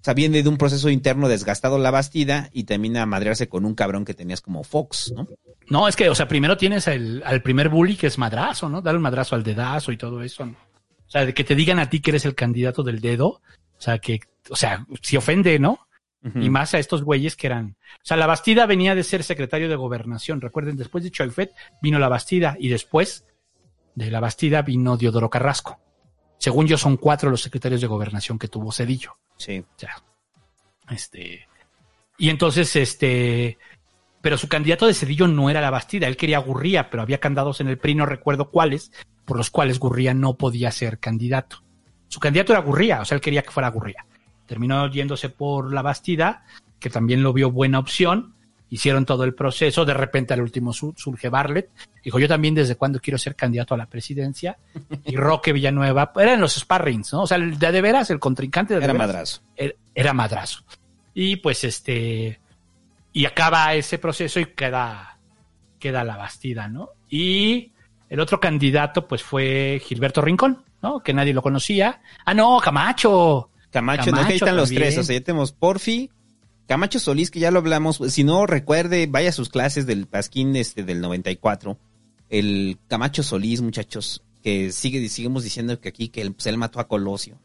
sea, viene de un proceso interno desgastado la Bastida y termina a madrearse con un cabrón que tenías como Fox, ¿no? No, es que, o sea, primero tienes el, al primer bully que es madrazo, ¿no? Dar el madrazo al dedazo y todo eso, ¿no? O sea, de que te digan a ti que eres el candidato del dedo, o sea, que, o sea, si ofende, ¿no? Uh-huh. Y más a estos güeyes que eran... O sea, la Bastida venía de ser secretario de Gobernación. Recuerden, después de Choifet vino la Bastida y después de la Bastida vino Diodoro Carrasco. Según yo, son cuatro los secretarios de Gobernación que tuvo Zedillo. Sí. O sea, este... Y entonces, este... Pero su candidato de Zedillo no era la Bastida. Él quería a Gurría, pero había candados en el P R I, no recuerdo cuáles, por los cuales Gurría no podía ser candidato. Su candidato era Gurría, o sea, él quería que fuera Gurría. Terminó yéndose por la Bastida, que también lo vio buena opción. Hicieron todo el proceso. De repente, al último surge Bartlett. Dijo, yo también desde cuándo quiero ser candidato a la presidencia. Y Roque Villanueva, eran los sparrings, ¿no? O sea, el de, de veras, el contrincante de, de era veras, madrazo. Era, era madrazo. Y pues este... Y acaba ese proceso y queda, queda la Bastida, ¿no? Y el otro candidato, pues, fue Gilberto Rincón, ¿no? Que nadie lo conocía. ¡Ah, no! ¡Camacho! Camacho, Camacho no, que ahí están los tres. O sea, ya tenemos Porfi, Camacho Solís, que ya lo hablamos. Si no recuerde, vaya a sus clases del Pasquín este, del noventa y cuatro. El Camacho Solís, muchachos, que sigue, seguimos diciendo que aquí que él, pues, él mató a Colosio.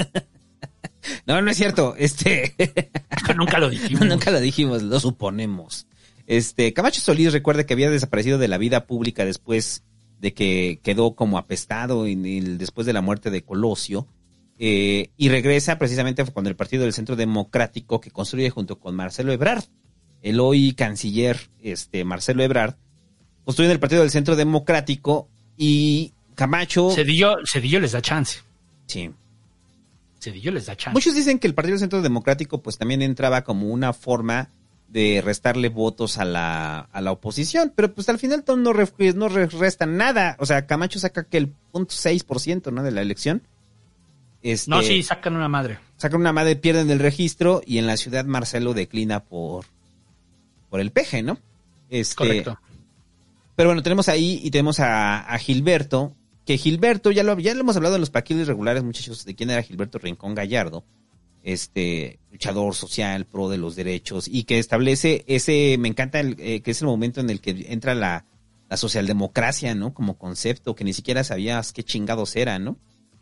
No, no es cierto. Este nunca lo dijimos. Nunca lo dijimos, lo suponemos. Este Camacho Solís, recuerde que había desaparecido de la vida pública después de que quedó como apestado en el, después de la muerte de Colosio. Eh, y regresa precisamente cuando el Partido del Centro Democrático, que construye junto con Marcelo Ebrard, el hoy canciller este Marcelo Ebrard, construyen el Partido del Centro Democrático y Camacho... Zedillo, Zedillo les da chance. Sí. Zedillo les da chance. Muchos dicen que el Partido del Centro Democrático pues también entraba como una forma de restarle votos a la, a la oposición, pero pues al final no, re, no restan nada. O sea, Camacho saca que el punto seis por ciento, ¿no? De la elección. Este, no, sí, sacan una madre. Sacan una madre, pierden el registro y en la ciudad Marcelo declina por, por el peje, ¿no? Este, correcto. Pero bueno, tenemos ahí y tenemos a, a Gilberto, que Gilberto, ya lo, ya lo hemos hablado en los paquetes regulares, muchachos, de quién era Gilberto Rincón Gallardo, este luchador social, pro de los derechos, y que establece ese, me encanta el, eh, que es el momento en el que entra la, la socialdemocracia, ¿no? Como concepto, que ni siquiera sabías qué chingados era, ¿no?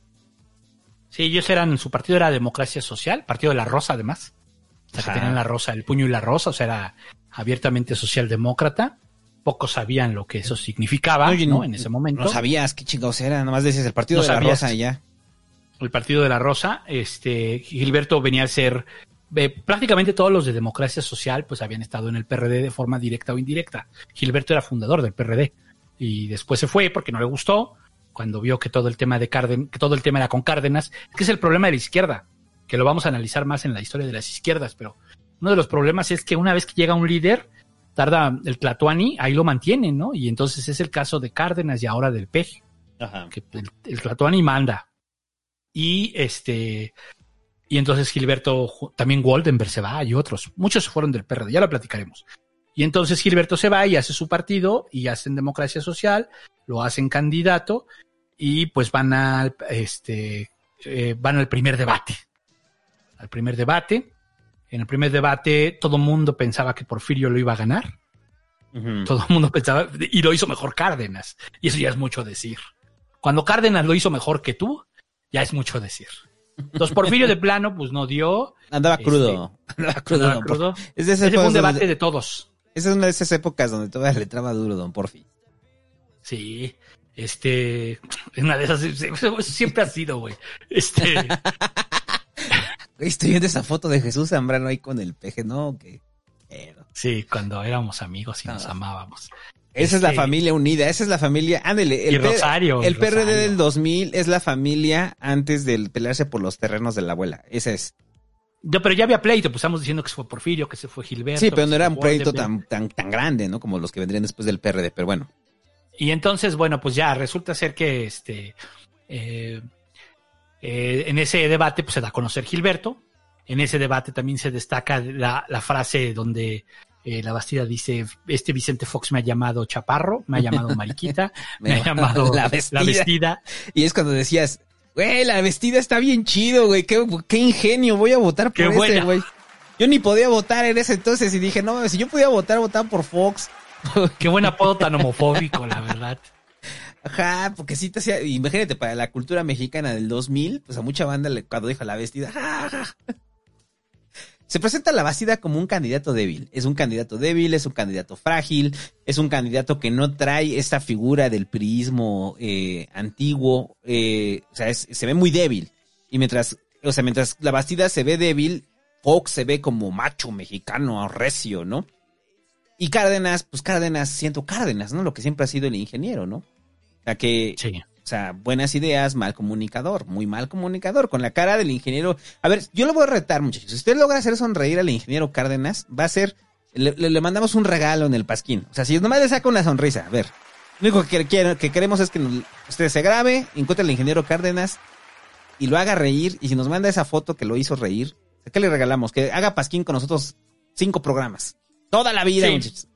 Sí, ellos eran, su partido era Democracia Social, partido de la Rosa además, o sea, que tenían la rosa, el puño y la rosa, o sea, era abiertamente socialdemócrata. Pocos sabían lo que eso significaba, no, ¿no? En ese momento. No sabías qué chingados era, nomás decías el Partido no de la Rosa y ya. El Partido de la Rosa, este, Gilberto venía a ser, eh, prácticamente todos los de Democracia Social, pues habían estado en el P R D de forma directa o indirecta. Gilberto era fundador del P R D y después se fue porque no le gustó, cuando vio que todo el tema de Cárdenas, que todo el tema era con Cárdenas, que es el problema de la izquierda, que lo vamos a analizar más en la historia de las izquierdas, pero uno de los problemas es que una vez que llega un líder, tarda el Tlatoani, ahí lo mantienen, ¿no? Y entonces es el caso de Cárdenas y ahora del P G. Ajá. Que el, el Tlatoani manda. Y este, y entonces Gilberto, también Goldenberg se va y otros. Muchos se fueron del P R D, ya lo platicaremos. Y entonces Gilberto se va y hace su partido y hacen Democracia Social, lo hacen candidato y pues van al, este, eh, van al primer debate. Al primer debate. En el primer debate todo el mundo pensaba que Porfirio lo iba a ganar. Uh-huh. Todo el mundo pensaba, y lo hizo mejor Cárdenas. Y eso ya es mucho decir. Cuando Cárdenas lo hizo mejor que tú, ya es mucho decir. Entonces Porfirio de plano, pues no dio. Andaba crudo. Este, andaba crudo. Andaba crudo. Es de ese fue un debate donde, de todos. Esa es una de esas épocas donde todavía le traba duro don Porfi. Sí. Este, una de esas, siempre ha sido, güey. Este... Estoy viendo esa foto de Jesús Zambrano ahí con el peje, ¿no? ¿Qué? Sí, cuando éramos amigos y no. nos amábamos. Esa este... es la familia unida, esa es la familia... Ándale, el, y Rosario, P- el P R D Rosario. del dos mil es la familia antes de pelearse por los terrenos de la abuela. Esa es. No, pero ya había pleito, pues estamos diciendo que se fue Porfirio, que se fue Gilberto. Sí, pero no era un pleito tan, tan, tan grande, ¿no? Como los que vendrían después del P R D, pero bueno. Y entonces, bueno, pues ya resulta ser que este... Eh, Eh, en ese debate pues se da a conocer Gilberto. En ese debate también se destaca la, la frase donde eh, la Bastida dice, este Vicente Fox me ha llamado chaparro, me ha llamado mariquita, me, me ha llamado la vestida. la vestida. Y es cuando decías, Güey, la vestida está bien chido, güey. Qué, qué ingenio. Voy a votar por ese, güey. Yo ni podía votar en ese entonces y dije, no, si yo podía votar, votaba por Fox. Qué buen apodo tan homofóbico, la verdad. Ajá, porque sí te hacía, imagínate, para la cultura mexicana del dos mil, pues a mucha banda le, cuando dijo la vestida, ja, ja. Se presenta la Bastida como un candidato débil. Es un candidato débil, es un candidato frágil, es un candidato que no trae esta figura del priismo eh, antiguo, eh, o sea, es, se ve muy débil. Y mientras, o sea, mientras la Bastida se ve débil, Fox se ve como macho mexicano, recio, ¿no? Y Cárdenas, pues Cárdenas, siento Cárdenas, ¿no? Lo que siempre ha sido el ingeniero, ¿no? O sea, que... Sí. O sea, buenas ideas, mal comunicador, muy mal comunicador, con la cara del ingeniero. A ver, yo lo voy a retar, muchachos. Si usted logra hacer sonreír al ingeniero Cárdenas, va a ser, le, le, le mandamos un regalo en el Pasquín. O sea, si nomás le saca una sonrisa, a ver. Lo único que, que, que queremos es que nos, usted se grabe, encuentre al ingeniero Cárdenas y lo haga reír. Y si nos manda esa foto que lo hizo reír, ¿qué le regalamos? Que haga Pasquín con nosotros cinco programas. Toda la vida, sí. Muchachos.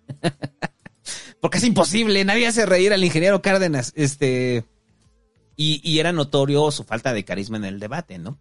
Porque es imposible, nadie hace reír al ingeniero Cárdenas. Este... Y, y era notorio su falta de carisma en el debate, ¿no?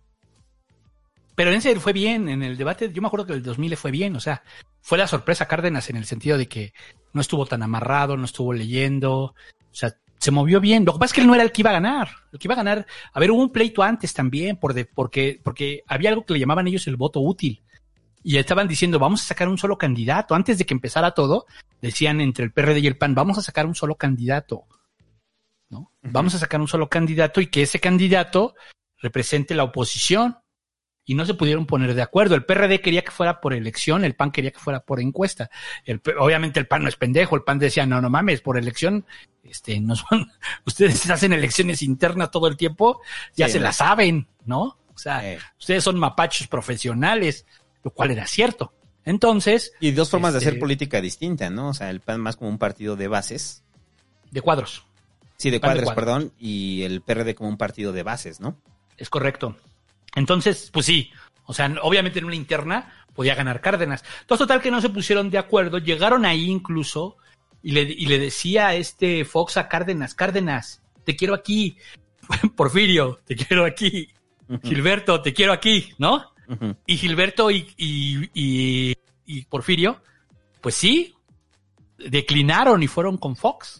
Pero en ese fue bien, en el debate, yo me acuerdo que el dos mil le fue bien, o sea, fue la sorpresa Cárdenas en el sentido de que no estuvo tan amarrado, no estuvo leyendo, o sea, se movió bien. Lo que pasa es que él no era el que iba a ganar, el que iba a ganar, a ver, hubo un pleito antes también, por de, porque, porque había algo que le llamaban ellos el voto útil. Y estaban diciendo, vamos a sacar un solo candidato. Antes de que empezara todo, decían entre el P R D y el P A N, vamos a sacar un solo candidato. ¿No? Uh-huh. Vamos a sacar un solo candidato y que ese candidato represente la oposición. Y no se pudieron poner de acuerdo. El P R D quería que fuera por elección, el P A N quería que fuera por encuesta. El, obviamente el P A N no es pendejo, el P A N decía, no, no mames, por elección, este, no son, ustedes hacen elecciones internas todo el tiempo, ya sí, se ¿no? la saben, ¿no? O sea, eh. ustedes son mapachos profesionales, lo cual era cierto. Entonces... Y dos formas este, de hacer política distinta, ¿no? O sea, el P A N más como un partido de bases. De cuadros. Sí, de cuadros, de cuadros, perdón, y el P R D como un partido de bases, ¿no? Es correcto. Entonces, pues sí, o sea, obviamente en una interna podía ganar Cárdenas. Entonces, total que no se pusieron de acuerdo, llegaron ahí incluso y le, y le decía a este Fox a Cárdenas, Cárdenas, te quiero aquí, Porfirio, te quiero aquí, uh-huh. Gilberto, te quiero aquí, ¿no? Uh-huh. Y Gilberto y, y, y, y Porfirio, pues sí, declinaron y fueron con Fox.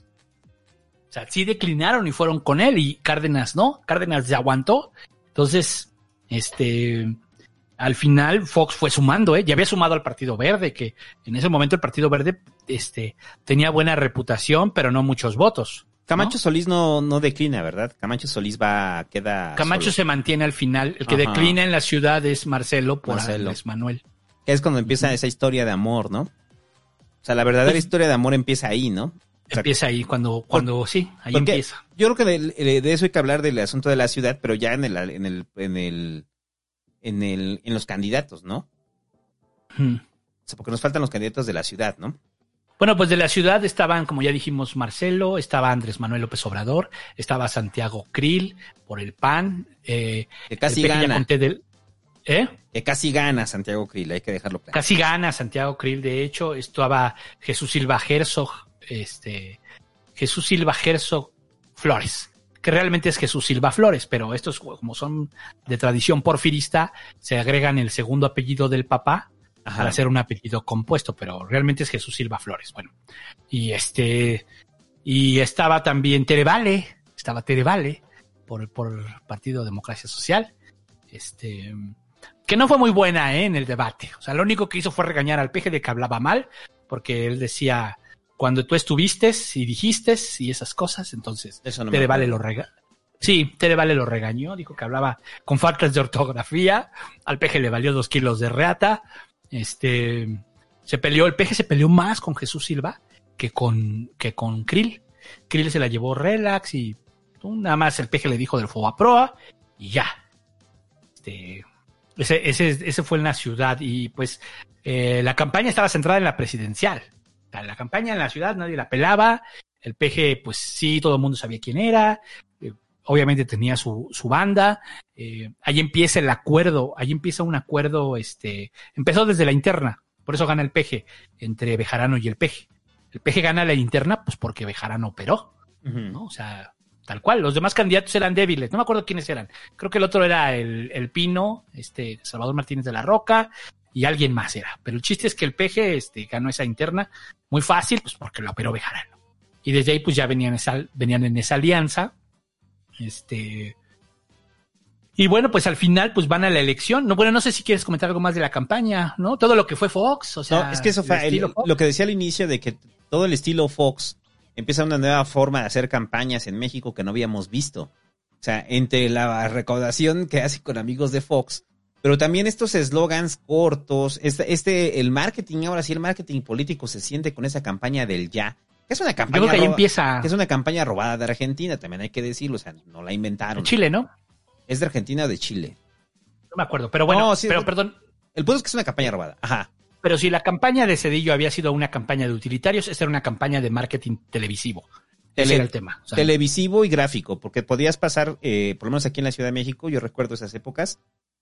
O sea, sí declinaron y fueron con él y Cárdenas no, Cárdenas se aguantó. Entonces, este, al final Fox fue sumando, ¿eh? Ya había sumado al Partido Verde, que en ese momento el Partido Verde, este, tenía buena reputación, pero no muchos votos. Camacho ¿no? Solís no, no declina, ¿verdad? Camacho Solís va, queda Camacho solo. Se mantiene al final. El que Ajá. declina en la ciudad es Marcelo por Marcelo. Andrés Manuel. Es cuando empieza uh-huh. esa historia de amor, ¿no? O sea, la verdadera pues, historia de amor empieza ahí, ¿no? O sea, empieza ahí, cuando, cuando por, sí, ahí empieza. Yo creo que de, de eso hay que hablar del asunto de la ciudad, pero ya en el, en el, en el, en el, en los candidatos, ¿no? Hmm. O sea, porque nos faltan los candidatos de la ciudad, ¿no? Bueno, pues de la ciudad estaban, como ya dijimos, Marcelo, estaba Andrés Manuel López Obrador, estaba Santiago Krill por el P A N. Eh, que casi gana. Del, ¿eh? Que casi gana Santiago Krill, hay que dejarlo claro. Casi gana Santiago Krill, de hecho, estaba Jesús Silva Herzog, este, Jesús Silva Herzog Flores, que realmente es Jesús Silva Flores, pero estos, como son de tradición porfirista, se agregan el segundo apellido del papá Ajá. para hacer un apellido compuesto, pero realmente es Jesús Silva Flores. Bueno, y este, y estaba también Tere Vale, estaba Tere Vale por, por Partido Democracia Social, este, que no fue muy buena, ¿eh? En el debate. O sea, lo único que hizo fue regañar al P G de que hablaba mal, porque él decía, cuando tú estuviste y dijiste y esas cosas, entonces Eso no Tere Vale lo regañó. Sí, Tere Vale lo regañó, dijo que hablaba con faltas de ortografía, al P G le valió dos kilos de reata, este, se peleó, el P G se peleó más con Jesús Silva que con, que con Krill. Krill se la llevó relax y nada más el P G le dijo del Fobaproa y ya. Este, ese, ese, ese fue en la ciudad y pues eh, la campaña estaba centrada en la presidencial. La campaña en la ciudad nadie la pelaba, el P G pues sí, todo el mundo sabía quién era, eh, obviamente tenía su, su banda, eh, ahí empieza el acuerdo, ahí empieza un acuerdo, este, empezó desde la interna, por eso gana el P G, entre Bejarano y el P G. El P G gana la interna pues porque Bejarano operó, uh-huh. ¿no? O sea, tal cual. Los demás candidatos eran débiles. No me acuerdo quiénes eran. Creo que el otro era el, el Pino, este, Salvador Martínez de la Roca, y alguien más era. Pero el chiste es que el P G este, ganó esa interna muy fácil, pues porque lo operó Bejarano. Y desde ahí pues ya venían, esa, venían en esa alianza. Este... Y bueno, pues al final pues van a la elección. No, bueno, no sé si quieres comentar algo más de la campaña, ¿no? Todo lo que fue Fox, o sea... No, es que eso fue el, lo que decía al inicio de que todo el estilo Fox empieza una nueva forma de hacer campañas en México que no habíamos visto. O sea, entre la recaudación que hace con amigos de Fox, pero también estos eslogans cortos, este, este, el marketing, ahora sí, el marketing político se siente con esa campaña del ya, que es una campaña... Yo creo que ahí roba, empieza... Que es una campaña robada de Argentina, también hay que decirlo, o sea, no la inventaron. Chile, ¿no? ¿Es de Argentina o de Chile? No me acuerdo, pero bueno, no, sí, pero perdón. El punto es que es una campaña robada. Ajá. Pero si la campaña de Zedillo había sido una campaña de utilitarios, esta era una campaña de marketing televisivo. Tele, Ese era el tema. O sea, televisivo y gráfico, porque podías pasar, eh, por lo menos aquí en la Ciudad de México, yo recuerdo esas épocas,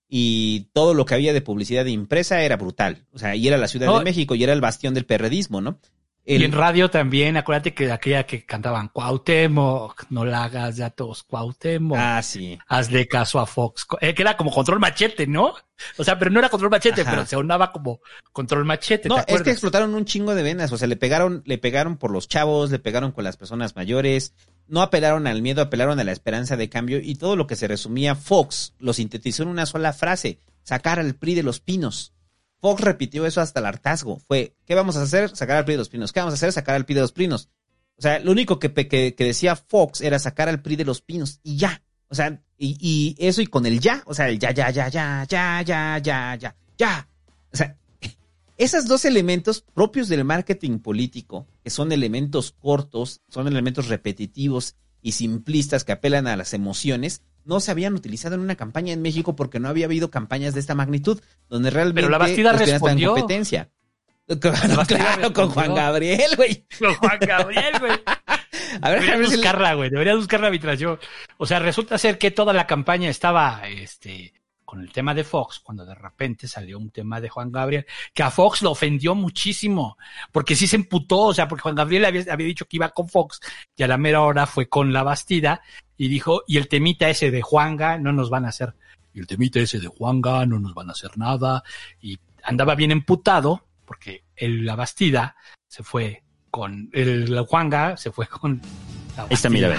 y todo lo que había de publicidad impresa era brutal. O sea, y era la Ciudad no, de México, y era el bastión del perredismo, ¿no? El... Y en radio también, acuérdate que aquella que cantaban Cuauhtémoc, no la hagas ya todos Cuauhtémoc. Ah, sí. Hazle caso a Fox. Eh, que era como Control Machete, ¿no? O sea, pero no era Control Machete, Ajá. pero se sonaba como Control Machete. No, ¿te acuerdas? Es que explotaron un chingo de venas. O sea, le pegaron, le pegaron por los chavos, le pegaron con las personas mayores. No apelaron al miedo, apelaron a la esperanza de cambio. Y todo lo que se resumía Fox lo sintetizó en una sola frase: sacar al P R I de los pinos. Fox repitió eso hasta el hartazgo. Fue, ¿qué vamos a hacer? Sacar al P R I de los pinos. ¿Qué vamos a hacer? Sacar al P R I de los pinos. O sea, lo único que, que, que decía Fox era sacar al P R I de los pinos y ya. O sea, y, y eso y con el ya. O sea, el ya, ya, ya, ya, ya, ya, ya, ya, ya. O sea, esos dos elementos propios del marketing político, que son elementos cortos, son elementos repetitivos y simplistas que apelan a las emociones, no se habían utilizado en una campaña en México porque no había habido campañas de esta magnitud, donde realmente Pero la Bastida respondió. En competencia. Claro, claro, con Juan Gabriel, güey. Con Juan Gabriel, güey. A ver, debería a ver buscarla, güey. Si... Debería buscarla mientras yo. O sea, resulta ser que toda la campaña estaba, este, con el tema de Fox, cuando de repente salió un tema de Juan Gabriel, que a Fox lo ofendió muchísimo, porque sí se emputó, o sea, porque Juan Gabriel había, había dicho que iba con Fox, y a la mera hora fue con la Bastida, y dijo, y el temita ese de Juanga no nos van a hacer, y el temita ese de Juanga no nos van a hacer nada, y andaba bien emputado, porque el, la Bastida se fue con, el la Juanga se fue con la Bastida. Esta mira, a ver.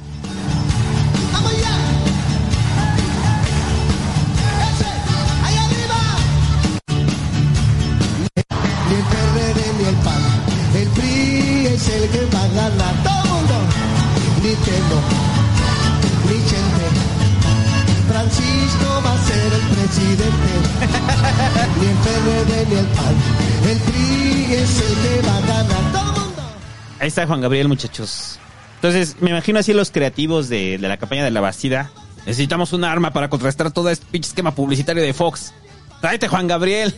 Ni el P R D ni el P A N, el P R I es el que va a ganar. Todo el mundo, Nintendo, ni Chente, Francisco va a ser el presidente. Ni el P R D ni el P A N, el P R I es el que va a ganar. Todo el mundo. Ahí está Juan Gabriel, muchachos. Entonces, me imagino así los creativos de, de la campaña de la Bastida. Necesitamos un arma para contrarrestar todo este pinche esquema publicitario de Fox. Tráete, Juan Gabriel.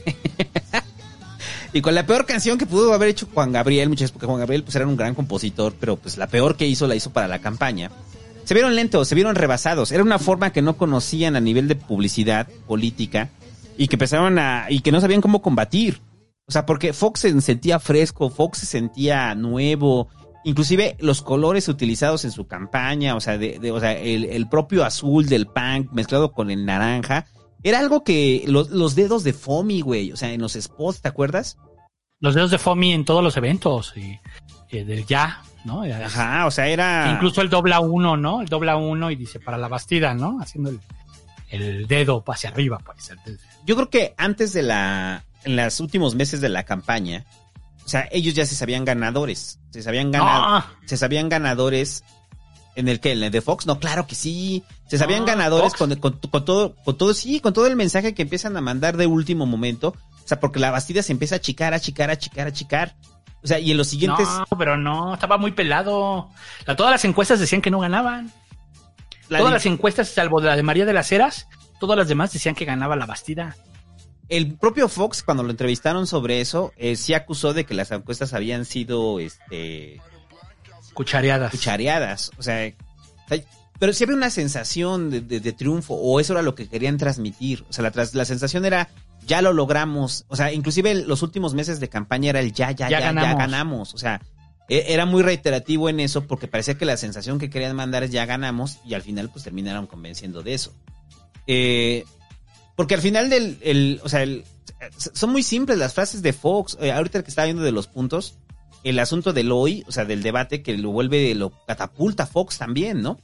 Y con la peor canción que pudo haber hecho Juan Gabriel, muchachos, porque Juan Gabriel pues era un gran compositor, pero pues la peor que hizo la hizo para la campaña. Se vieron lentos, se vieron rebasados. Era una forma que no conocían a nivel de publicidad política y que empezaban a y que no sabían cómo combatir. O sea, porque Fox se sentía fresco, Fox se sentía nuevo, inclusive los colores utilizados en su campaña, o sea, de, de, o sea, el, el propio azul del punk mezclado con el naranja. Era algo que los, los dedos de Fomi, güey, o sea, en los spots, ¿te acuerdas? Los dedos de Fomi en todos los eventos y, y del ya, ¿no? Ajá, o sea, era... Incluso el dobla uno, ¿no? El dobla uno y dice para la Bastida, ¿no? Haciendo el, el dedo hacia arriba, pues. Yo creo que antes de la... En los últimos meses de la campaña, o sea, ellos ya se sabían ganadores. Se sabían ganadores. ¡Ah! Se sabían ganadores... ¿En el qué? ¿En el de Fox? No, claro que sí. Se sabían ah, ganadores con, con, con todo, con todo, sí, con todo el mensaje que empiezan a mandar de último momento. O sea, porque la Bastida se empieza a achicar, a achicar, a achicar, a achicar. O sea, y en los siguientes... No, pero no, estaba muy pelado. La, todas las encuestas decían que no ganaban. La todas de... las encuestas, salvo la de María de las Heras, todas las demás decían que ganaba la Bastida. El propio Fox, cuando lo entrevistaron sobre eso, eh, sí acusó de que las encuestas habían sido, este... Cuchareadas. Cuchareadas, o sea, pero sí había una sensación de, de, de triunfo, o eso era lo que querían transmitir. O sea, la, la sensación era, ya lo logramos. O sea, inclusive los últimos meses de campaña era el ya, ya, ya, ya ganamos. Ya ganamos. O sea, Era muy reiterativo en eso porque parecía que la sensación que querían mandar es ya ganamos y al final pues terminaron convenciendo de eso. Eh, porque al final del, el, o sea, el, son muy simples las frases de Fox. Eh, ahorita que estaba viendo de los puntos, el asunto del hoy, o sea, del debate que lo vuelve, lo catapulta Fox también, ¿no?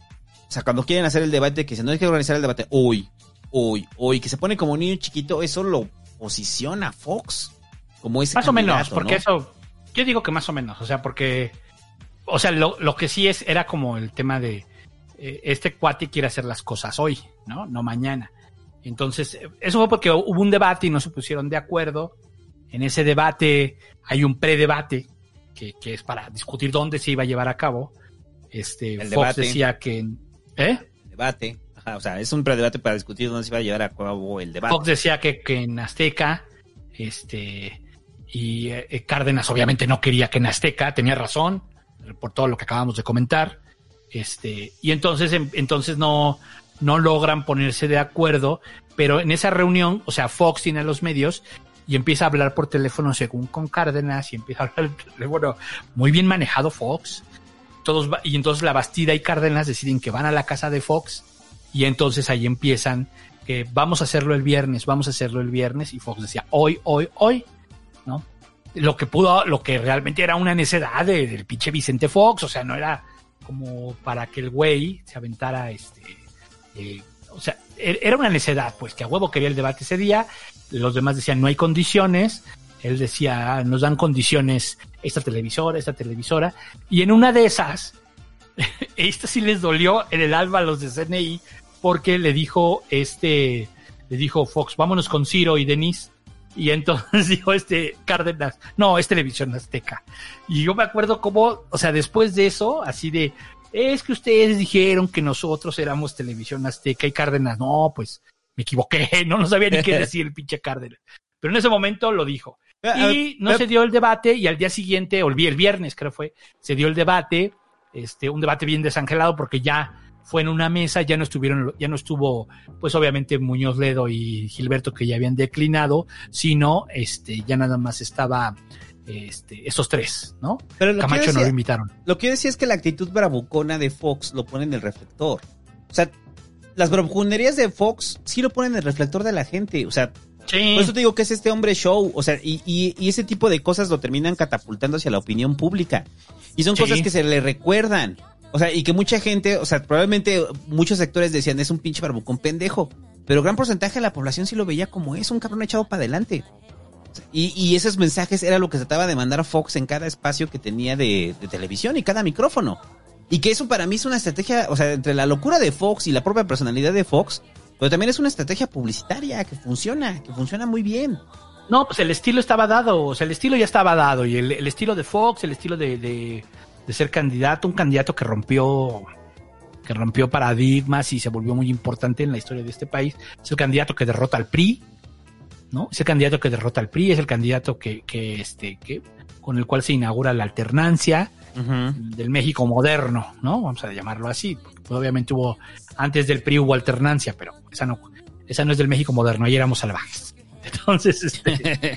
O sea, cuando quieren hacer el debate, que dicen, no hay que organizar el debate hoy, hoy, hoy, que se pone como niño chiquito, eso lo posiciona a Fox como ese más o menos, ¿no? porque eso... Yo digo que más o menos, o sea, porque, o sea, lo, lo que sí es, era como el tema de, eh, este cuate quiere hacer las cosas hoy, ¿no? No mañana. Entonces, eso fue porque hubo un debate y no se pusieron de acuerdo. En ese debate hay un predebate que, que es para discutir dónde se iba a llevar a cabo. Este, el Fox debate. decía que, ¿eh? Debate, ajá, o sea, es un predebate para discutir dónde se iba a llevar a cabo el debate. Fox decía que, que en Azteca, este... Y eh, Cárdenas obviamente no quería que en Azteca, tenía razón, por todo lo que acabamos de comentar. Este, y entonces, en, entonces no, no logran ponerse de acuerdo, pero en esa reunión, o sea, Fox tiene a los medios y empieza a hablar por teléfono según con Cárdenas y empieza a hablar por teléfono, muy bien manejado Fox. Todos va, y entonces la Bastida y Cárdenas deciden que van a la casa de Fox y entonces ahí empiezan que vamos a hacerlo el viernes, vamos a hacerlo el viernes y Fox decía hoy, hoy, hoy. ¿No? Lo que pudo, lo que realmente era una necedad de, del pinche Vicente Fox, o sea, no era como para que el güey se aventara, este, eh, o sea, era una necedad, pues, que a huevo quería el debate ese día, los demás decían no hay condiciones, él decía nos dan condiciones esta televisora, esta televisora, y en una de esas, esta sí les dolió en el alma a los de C N I, porque le dijo, este, le dijo Fox, vámonos con Ciro y Denise. Y entonces dijo este Cárdenas, no, es Televisión Azteca. Y yo me acuerdo cómo, o sea, después de eso, así de, es que ustedes dijeron que nosotros éramos Televisión Azteca y Cárdenas, no, pues me equivoqué, no, no sabía ni qué decir el pinche Cárdenas. Pero en ese momento lo dijo. Y no se dio el debate y al día siguiente, o el viernes creo fue, se dio el debate, este, un debate bien desangelado porque ya fue en una mesa, ya no estuvieron, ya no estuvo, pues obviamente Muñoz Ledo y Gilberto que ya habían declinado, sino este, ya nada más estaba este, esos tres, ¿no? Pero lo Camacho que decía, no lo invitaron. Lo que yo decía es que la actitud bravucona de Fox lo pone en el reflector. O sea, las bravuconerías de Fox sí lo ponen en el reflector de la gente, o sea, sí. Por eso te digo que es este hombre show, o sea, y, y, y ese tipo de cosas lo terminan catapultando hacia la opinión pública. Y son sí. cosas que se le recuerdan. O sea, y que mucha gente, o sea, probablemente muchos sectores decían, es un pinche barbucón pendejo. Pero gran porcentaje de la población sí lo veía como es, un cabrón echado para adelante. Y, y esos mensajes era lo que se trataba de mandar a Fox en cada espacio que tenía de, de televisión y cada micrófono. Y que eso para mí es una estrategia, o sea, entre la locura de Fox y la propia personalidad de Fox, pero también es una estrategia publicitaria que funciona, que funciona muy bien. No, pues el estilo estaba dado, o sea, el estilo ya estaba dado. Y el, el estilo de Fox, el estilo de... de... de ser candidato, un candidato que rompió que rompió paradigmas y se volvió muy importante en la historia de este país, es el candidato que derrota al P R I, ¿no? Es el candidato que derrota al P R I, es el candidato que, que este, que, con el cual se inaugura la alternancia uh-huh. del México moderno, ¿no? Vamos a llamarlo así, porque pues, obviamente hubo, antes del P R I hubo alternancia, pero esa no, esa no es del México moderno, ahí éramos salvajes. Entonces, este,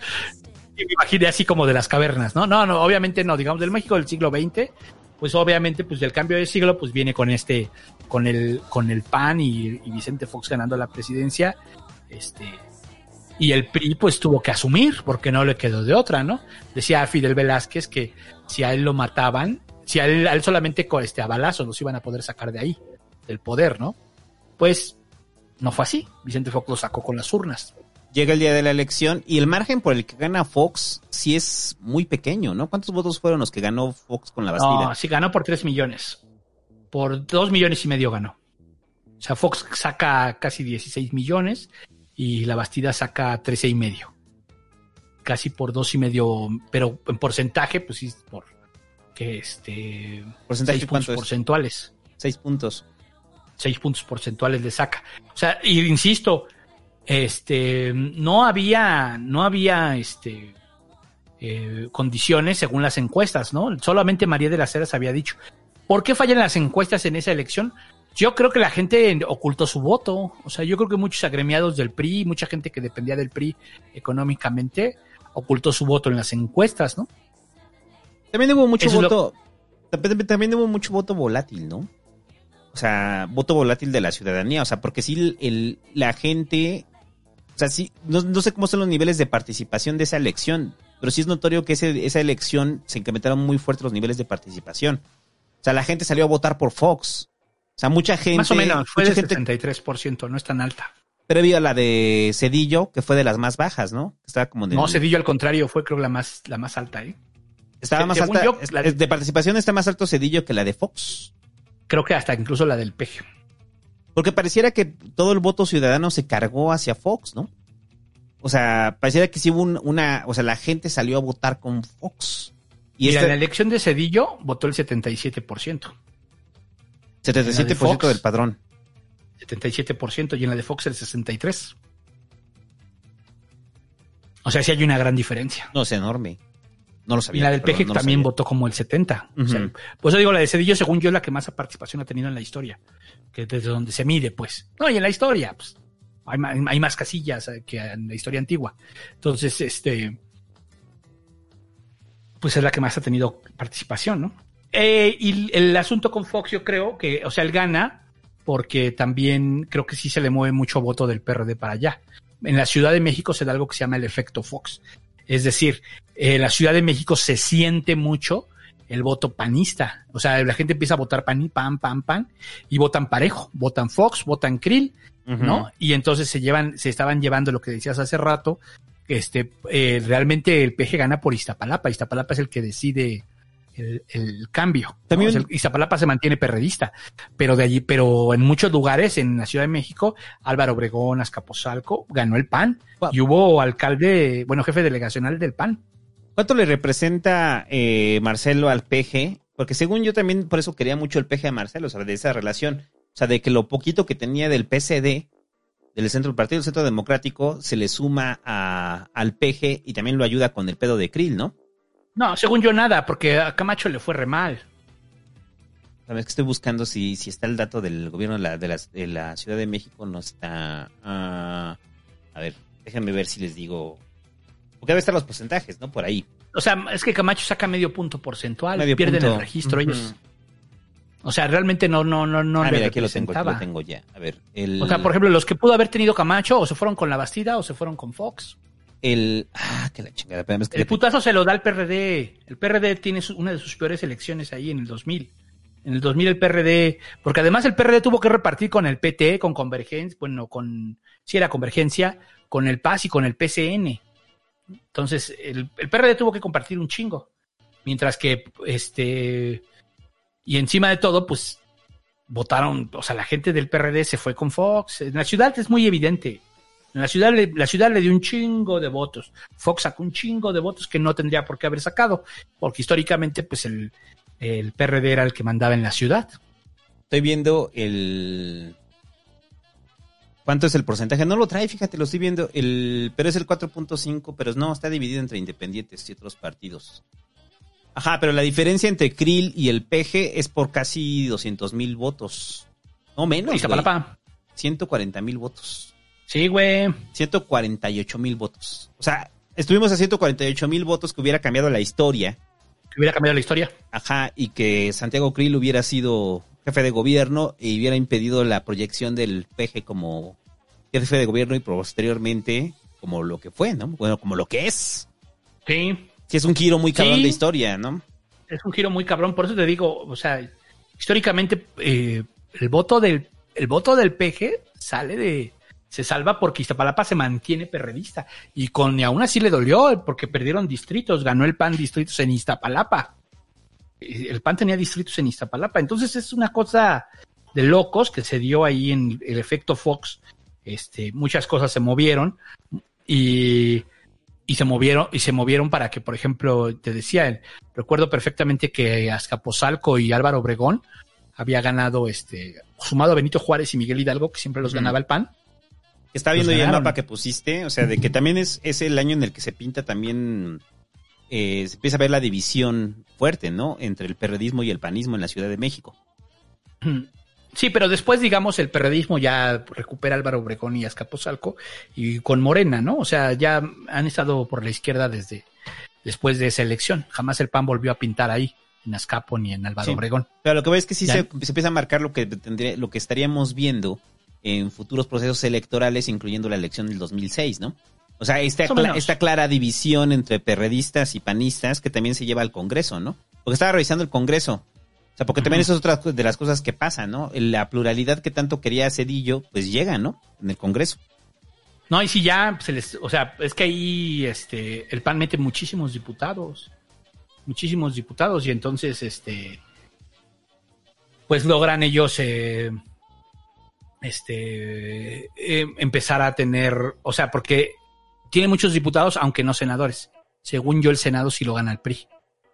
y me imaginé así como de las cavernas, ¿no? No, no, obviamente no, digamos del México del siglo veinte, pues obviamente pues del cambio de siglo pues viene con este, con el, con el P A N y, y Vicente Fox ganando la presidencia, este, y el P R I pues tuvo que asumir porque no le quedó de otra, ¿no? Decía Fidel Velázquez que si a él lo mataban, si a él, a él solamente con este a balazos los iban a poder sacar de ahí, del poder, ¿no? Pues no fue así, Vicente Fox lo sacó con las urnas. Llega el día de la elección y el margen por el que gana Fox sí es muy pequeño, ¿no? ¿Cuántos votos fueron los que ganó Fox con la Bastida? No, sí ganó por tres millones. Por dos millones y medio ganó. O sea, Fox saca casi dieciséis millones y la Bastida saca trece y medio. Casi por dos y medio, pero en porcentaje, pues sí, por que este ¿Porcentaje seis puntos cuánto es? porcentuales. Seis puntos. Seis puntos porcentuales le saca. O sea, y insisto, este, no había, no había, este, eh, condiciones según las encuestas, ¿no? Solamente María de las Heras había dicho. ¿Por qué fallan las encuestas en esa elección? Yo creo que la gente ocultó su voto. O sea, yo creo que muchos agremiados del P R I, mucha gente que dependía del P R I económicamente, ocultó su voto en las encuestas, ¿no? También hubo mucho Eso es voto, también, también hubo mucho voto volátil, ¿no? O sea, voto volátil de la ciudadanía, o sea, porque sí el, el- la gente, o sea, sí, no, no sé cómo son los niveles de participación de esa elección, pero sí es notorio que ese, esa elección se incrementaron muy fuerte los niveles de participación. O sea, la gente salió a votar por Fox. O sea, mucha gente... Más o menos, fue mucha de gente setenta y tres por ciento, no es tan alta. previo a la de Cedillo, que fue de las más bajas, ¿no? Estaba como en el- No, Cedillo al contrario, fue creo la más, la más alta, ¿eh? Estaba más Según alta, yo, es- la- es de participación está más alto Cedillo que la de Fox. Creo que hasta incluso la del P G. Porque pareciera que todo el voto ciudadano se cargó hacia Fox, ¿no? O sea, pareciera que sí hubo un- una... O sea, la gente salió a votar con Fox. Y Mira, este en la elección de Cedillo votó el setenta y siete por ciento. setenta y siete por ciento Fox, del padrón. setenta y siete por ciento y en la de Fox el sesenta y tres por ciento. O sea, sí hay una gran diferencia. No, es enorme. No lo Y sabía. la del P G perdón, no lo también sabía. votó como el setenta. O sea, Ujú. por eso digo, la de Cedillo, según yo, es la que más participación ha tenido en la historia. Que desde donde se mide, pues. No, y en la historia, pues. Hay más, hay más casillas eh, que en la historia antigua. Entonces, este. Pues es la que más ha tenido participación, ¿no? Eh, y el asunto con Fox, yo creo que, o sea, él gana porque también creo que sí se le mueve mucho voto del P R D para allá. En la Ciudad de México se da algo que se llama el efecto Fox. Es decir, en la Ciudad de México se siente mucho el voto panista. O sea, la gente empieza a votar pan y pan, pan, pan, y votan parejo. Votan Fox, votan Krill, ¿no? Ujú. Y entonces se llevan, se estaban llevando lo que decías hace rato, este, eh, realmente el P G gana por Iztapalapa. Iztapalapa es el que decide el, el cambio, ¿no? También- O sea, Iztapalapa se mantiene perredista, pero de allí, pero en muchos lugares en la Ciudad de México, Álvaro Obregón, Azcapotzalco, ganó el P A N y hubo alcalde, bueno, jefe delegacional del P A N. ¿Cuánto le representa eh, Marcelo al P G? Porque según yo también por eso quería mucho el P G a Marcelo, o sea, de esa relación. O sea, de que lo poquito que tenía del P C D, del Centro del Partido del Centro Democrático, se le suma a, al P G y también lo ayuda con el pedo de Krill, ¿no? No, según yo nada, porque a Camacho le fue re mal. Sabes que estoy buscando si, si está el dato del gobierno de la, de la, de la Ciudad de México, no está... ah, a ver, déjenme ver si les digo... Porque debe estar los porcentajes, ¿no? Por ahí. O sea, es que Camacho saca medio punto porcentual, Medio pierden punto. el registro Ujú. ellos. O sea, realmente no, no, no, no ah, le mira, aquí lo tengo, aquí representaba. lo tengo ya. A ver, el... O sea, por ejemplo, los que pudo haber tenido Camacho o se fueron con la Bastida o se fueron con Fox. El... Ah, que la chingada. Espérame, es que El putazo se lo da el P R D. El P R D tiene su- una de sus peores elecciones ahí en el dos mil. En el dos mil el P R D, porque además el P R D tuvo que repartir con el P T, con Convergencia, bueno, con, sí era Convergencia, con el P A S y con el P C N. Entonces, el, el P R D tuvo que compartir un chingo. Mientras que, este, y encima de todo, pues, votaron, o sea, la gente del P R D se fue con Fox. En la ciudad es muy evidente. En la ciudad, le, la ciudad le dio un chingo de votos. Fox sacó un chingo de votos que no tendría por qué haber sacado, porque históricamente, pues, el, el P R D era el que mandaba en la ciudad. Estoy viendo el... ¿Cuánto es el porcentaje? No lo trae, fíjate, lo estoy viendo. El... Pero es el cuatro punto cinco, pero no, está dividido entre independientes y otros partidos. Ajá, pero la diferencia entre Krill y el P G es por casi doscientos mil votos. No menos, Iztapalapa. ciento cuarenta mil votos. Sí, güey. ciento cuarenta y ocho mil votos. O sea, estuvimos a ciento cuarenta y ocho mil votos que hubiera cambiado la historia. Que hubiera cambiado la historia. Ajá, y que Santiago Krill hubiera sido jefe de gobierno y hubiera impedido la proyección del P G como jefe de gobierno y posteriormente como lo que fue, ¿no? Bueno, como lo que es. Sí. Sí, es un giro muy cabrón Sí. de historia, ¿no? Es un giro muy cabrón, por eso te digo, o sea, históricamente eh, el voto del el voto del P G sale de se salva porque Iztapalapa se mantiene perredista y con y aún así le dolió porque perdieron distritos, ganó el P A N distritos en Iztapalapa. El P A N tenía distritos en Iztapalapa, entonces es una cosa de locos que se dio ahí en el efecto Fox. Este, muchas cosas se movieron y y se movieron y se movieron para que, por ejemplo, te decía, el, recuerdo perfectamente que Azcapotzalco y Álvaro Obregón había ganado, este, sumado a Benito Juárez y Miguel Hidalgo, que siempre los Ujú. ganaba el P A N. Está viendo Los ya el ganaron. mapa que pusiste, o sea, de que también es, es el año en el que se pinta también, eh, se empieza a ver la división fuerte, ¿no? Entre el perredismo y el panismo en la Ciudad de México. Sí, pero después, digamos, el perredismo ya recupera Álvaro Obregón y Azcapotzalco y con Morena, ¿no? O sea, ya han estado por la izquierda desde, después de esa elección. Jamás el P A N volvió a pintar ahí, en Azcapo ni en Álvaro Sí. Obregón. Pero lo que veo es que sí ¿Ya? se, se empieza a marcar lo que tendría, lo que estaríamos viendo en futuros procesos electorales, incluyendo la elección del dos mil seis, ¿no? O sea, esta, Más o cla- menos. esta clara división entre perredistas y panistas que también se lleva al Congreso, ¿no? Porque estaba revisando el Congreso. O sea, porque también eso es otra de las cosas que pasan, ¿no? La pluralidad que tanto quería Zedillo, pues llega, ¿no? En el Congreso. No, y si ya se les, o sea, es que ahí este el P A N mete muchísimos diputados, muchísimos diputados y entonces este pues logran ellos eh, este eh, empezar a tener, o sea, porque tiene muchos diputados aunque no senadores. Según yo el Senado sí lo gana el P R I.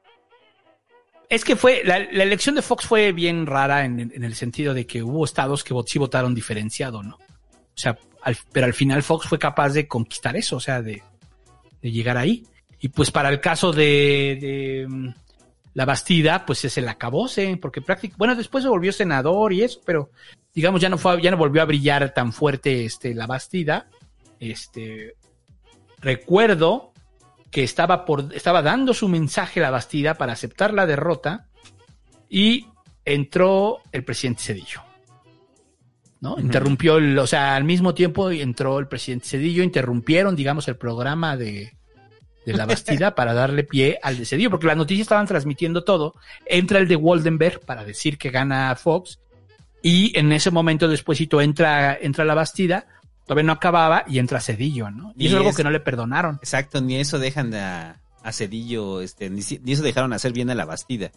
Es que fue la, la elección de Fox fue bien rara en, en el sentido de que hubo estados que vot- sí votaron diferenciado, ¿no? O sea, al, pero al final Fox fue capaz de conquistar eso, o sea, de, de llegar ahí. Y pues para el caso de, de um, la Bastida, pues es el acabose, porque prácticamente, bueno, después se volvió senador y eso, pero digamos ya no fue, ya no volvió a brillar tan fuerte este la Bastida. Este recuerdo que estaba por, estaba dando su mensaje la Bastida para aceptar la derrota y entró el presidente Zedillo. ¿No? Uh-huh. Interrumpió, el, o sea, al mismo tiempo entró el presidente Zedillo, interrumpieron, digamos, el programa de, de la Bastida para darle pie al de Zedillo, porque las noticias estaban transmitiendo todo. Entra el de Woldenberg para decir que gana Fox y en ese momento despuésito entra, entra la Bastida, todavía no acababa y entra Zedillo, ¿no? Y, y eso es algo que no le perdonaron. Exacto, ni eso dejan a, a Zedillo, este, ni, ni eso dejaron hacer bien a la Bastida.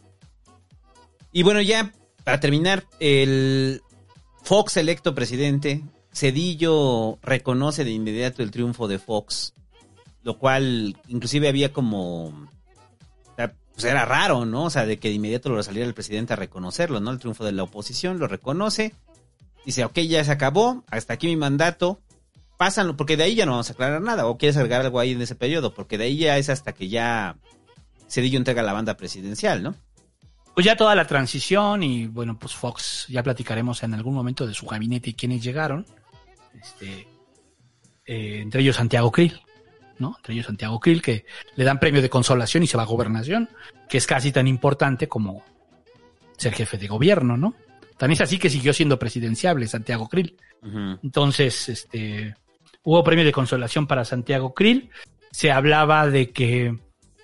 Y bueno, ya para terminar, el Fox electo presidente, Zedillo reconoce de inmediato el triunfo de Fox, lo cual inclusive había como, o sea, pues era raro, ¿no? O sea, de que de inmediato lo saliera el presidente a reconocerlo, ¿no? El triunfo de la oposición, lo reconoce, dice, ok, ya se acabó, hasta aquí mi mandato, pásanlo, porque de ahí ya no vamos a aclarar nada, o quieres agregar algo ahí en ese periodo, porque de ahí ya es hasta que ya Zedillo entrega la banda presidencial, ¿no? Pues ya toda la transición y bueno, pues Fox, ya platicaremos en algún momento de su gabinete y quiénes llegaron, este, eh, entre ellos Santiago Krill, ¿no? Entre ellos Santiago Krill, que le dan premio de consolación y se va a gobernación, que es casi tan importante como ser jefe de gobierno, ¿no? Tan es así que siguió siendo presidenciable Santiago Krill. Uh-huh. Entonces, este, hubo premio de consolación para Santiago Krill, se hablaba de que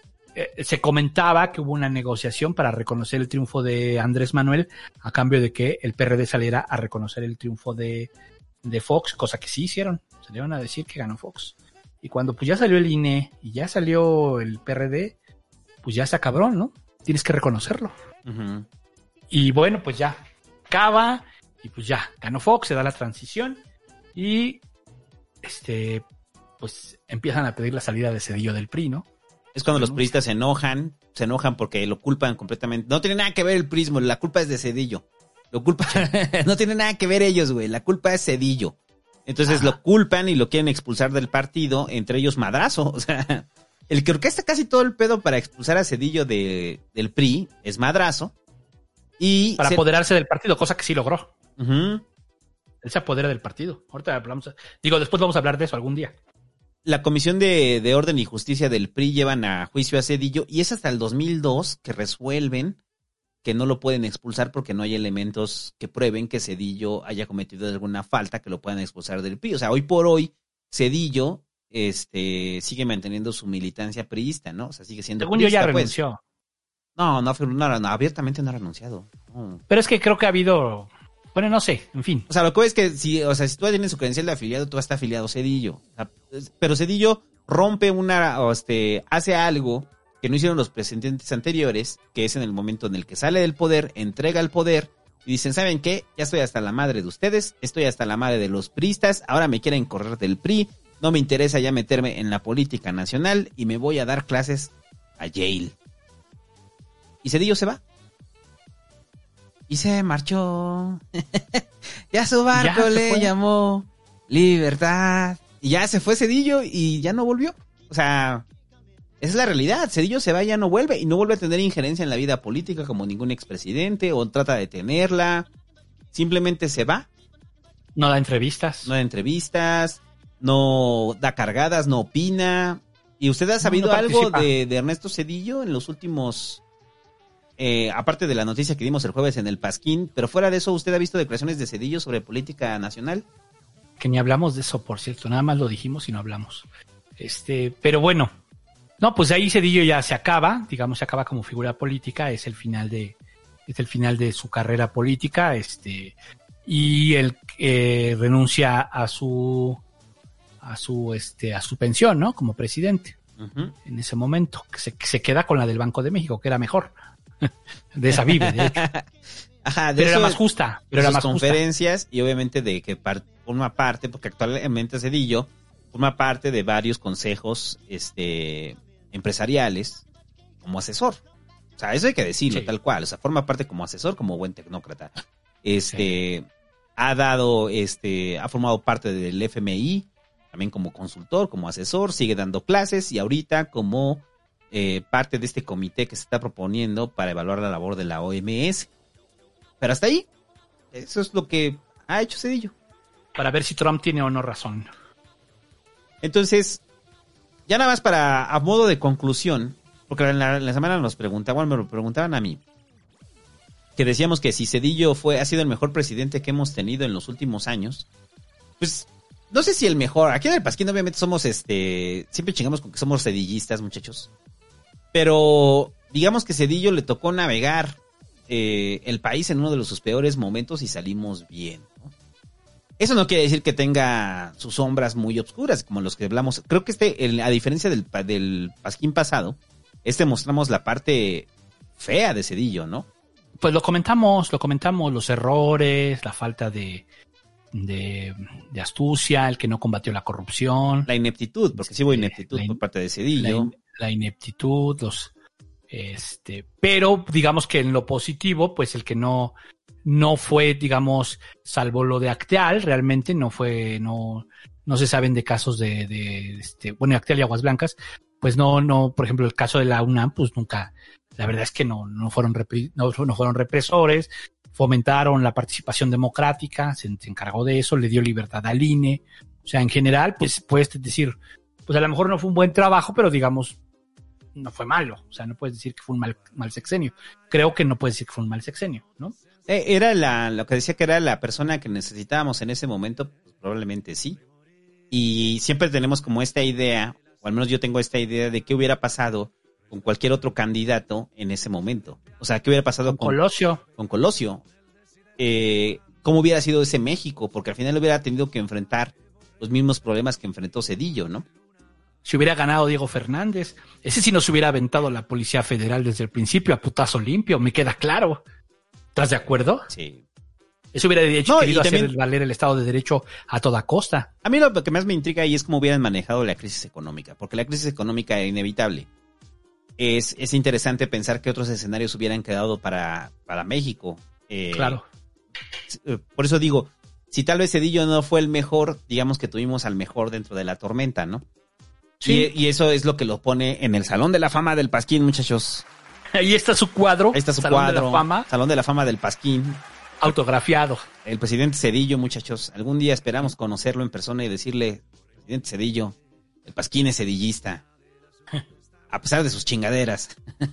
se comentaba que hubo una negociación para reconocer el triunfo de Andrés Manuel a cambio de que el P R D saliera a reconocer el triunfo de, de Fox, cosa que sí hicieron, salieron a decir que ganó Fox. Y cuando pues ya salió el I N E y ya salió el P R D, pues ya está cabrón, ¿no? Tienes que reconocerlo. Uh-huh. Y bueno, pues ya acaba y pues ya ganó Fox, se da la transición y este pues empiezan a pedir la salida de Zedillo del P R I, ¿no? Es cuando los priistas se enojan, se enojan porque lo culpan completamente. No tiene nada que ver el prismo, la culpa es de Zedillo. Lo culpa, no tiene nada que ver ellos, güey, la culpa es Zedillo. Entonces Ajá. lo culpan y lo quieren expulsar del partido, entre ellos Madrazo. O sea, el que orquesta casi todo el pedo para expulsar a Zedillo de, del P R I es Madrazo. Y para se... apoderarse del partido, cosa que sí logró. Uh-huh. Él se apodera del partido. Ahorita hablamos, digo, después vamos a hablar de eso algún día. La Comisión de, de Orden y Justicia del P R I llevan a juicio a Zedillo y es hasta el dos mil dos que resuelven que no lo pueden expulsar porque no hay elementos que prueben que Zedillo haya cometido alguna falta que lo puedan expulsar del P R I. O sea, hoy por hoy Zedillo este, sigue manteniendo su militancia priista, ¿no? O sea, sigue siendo Según priista, yo ya pues. renunció. No, no, no, no, abiertamente no ha renunciado. No. Pero es que creo que ha habido... Bueno, no sé, en fin. O sea, lo que es que si, o sea, si tú tienes su credencial de afiliado, tú vas a estar afiliado a Zedillo. O sea, pero Zedillo rompe una, o este, hace algo que no hicieron los presidentes anteriores, que es en el momento en el que sale del poder, entrega el poder y dicen, ¿saben qué? Ya estoy hasta la madre de ustedes, estoy hasta la madre de los priistas, ahora me quieren correr del P R I, no me interesa ya meterme en la política nacional y me voy a dar clases a Yale. Y Zedillo se va. Y se marchó. Ya su barco ya le llamó Libertad. Y ya se fue Zedillo y ya no volvió. O sea, esa es la realidad. Zedillo se va y ya no vuelve. Y no vuelve a tener injerencia en la vida política como ningún expresidente o trata de tenerla. Simplemente se va. No da entrevistas. No da entrevistas. No da cargadas, no opina. ¿Y usted ha sabido no, no algo participa. de, de Ernesto Zedillo en los últimos, eh, aparte de la noticia que dimos el jueves en el Pasquín, pero fuera de eso, ¿usted ha visto declaraciones de Zedillo sobre política nacional? Que ni hablamos de eso, por cierto, nada más lo dijimos y no hablamos. Este, pero bueno, no, pues ahí Zedillo ya se acaba, digamos, se acaba como figura política, es el final de, es el final de su carrera política, este, y él eh, renuncia a su, a su, este, a su pensión, ¿no? Como presidente. Uh-huh. En ese momento, que se, que se queda con la del Banco de México, que era mejor. De esa vive, de hecho. Ajá, de pero eso, era más justa, pero era más conferencias justa. Y obviamente de que par- forma parte, porque actualmente Zedillo forma parte de varios consejos este empresariales como asesor. O sea, eso hay que decirlo, sí. Tal cual. O sea, forma parte como asesor, como buen tecnócrata. Este, sí. ha dado, este, ha formado parte del F M I, también como consultor, como asesor, sigue dando clases y ahorita como eh, parte de este comité que se está proponiendo para evaluar la labor de la O M S. Pero hasta ahí, eso es lo que ha hecho Zedillo. Para ver si Trump tiene o no razón. Entonces, ya nada más para, a modo de conclusión, porque en la, en la semana nos preguntaban, me lo preguntaban a mí, que decíamos que si Zedillo fue, ha sido el mejor presidente que hemos tenido en los últimos años, pues, no sé si el mejor. Aquí en el Pasquín obviamente somos, este, siempre chingamos con que somos cedillistas, muchachos. Pero, digamos que Zedillo le tocó navegar eh, el país en uno de sus peores momentos y salimos bien, ¿no? Eso no quiere decir que tenga sus sombras muy oscuras, como los que hablamos. Creo que este, el, a diferencia del, del Pasquín pasado, este mostramos la parte fea de Zedillo, ¿no? Pues lo comentamos, lo comentamos, los errores, la falta de, de, de astucia, el que no combatió la corrupción. La ineptitud, porque sí hubo ineptitud la, por parte de Zedillo. La, la ineptitud, los, este, pero digamos que en lo positivo, pues el que no... No fue, digamos, salvo lo de Acteal, realmente no fue, no, no se saben de casos de, de, este, bueno, Acteal y Aguas Blancas, pues no, no, por ejemplo, el caso de la UNAM, pues nunca, la verdad es que no, no fueron, repri, no, no fueron represores, fomentaron la participación democrática, se, se encargó de eso, le dio libertad al I N E, o sea, en general, pues puedes decir, pues a lo mejor no fue un buen trabajo, pero digamos, no fue malo, o sea, no puedes decir que fue un mal, mal sexenio, creo que no puedes decir que fue un mal sexenio, ¿no? Era la, lo que decía que era la persona que necesitábamos en ese momento, pues probablemente sí. Y siempre tenemos como esta idea, o al menos yo tengo esta idea de qué hubiera pasado con cualquier otro candidato en ese momento. O sea, qué hubiera pasado con, con Colosio. Con Colosio. Eh, ¿Cómo hubiera sido ese México? Porque al final hubiera tenido que enfrentar los mismos problemas que enfrentó Zedillo, ¿no? Si hubiera ganado Diego Fernández, ese sí nos hubiera aventado la Policía Federal desde el principio a putazo limpio, me queda claro. ¿Estás de acuerdo? Sí. Eso hubiera hecho no, querido también, hacer valer el Estado de Derecho a toda costa. A mí lo que más me intriga ahí es cómo hubieran manejado la crisis económica, porque la crisis económica era inevitable. Es, es interesante pensar que otros escenarios hubieran quedado para, para México. Eh, claro. Por eso digo, si tal vez Zedillo no fue el mejor, digamos que tuvimos al mejor dentro de la tormenta, ¿no? Sí. Y, y eso es lo que lo pone en el Salón de la Fama del Pasquín, muchachos. Ahí está su cuadro. Ahí está su Salón cuadro. De la Fama. Salón de la Fama del Pasquín. Autografiado. El presidente Zedillo, muchachos. Algún día esperamos conocerlo en persona y decirle, presidente Zedillo, el Pasquín es zedillista. A pesar de sus chingaderas.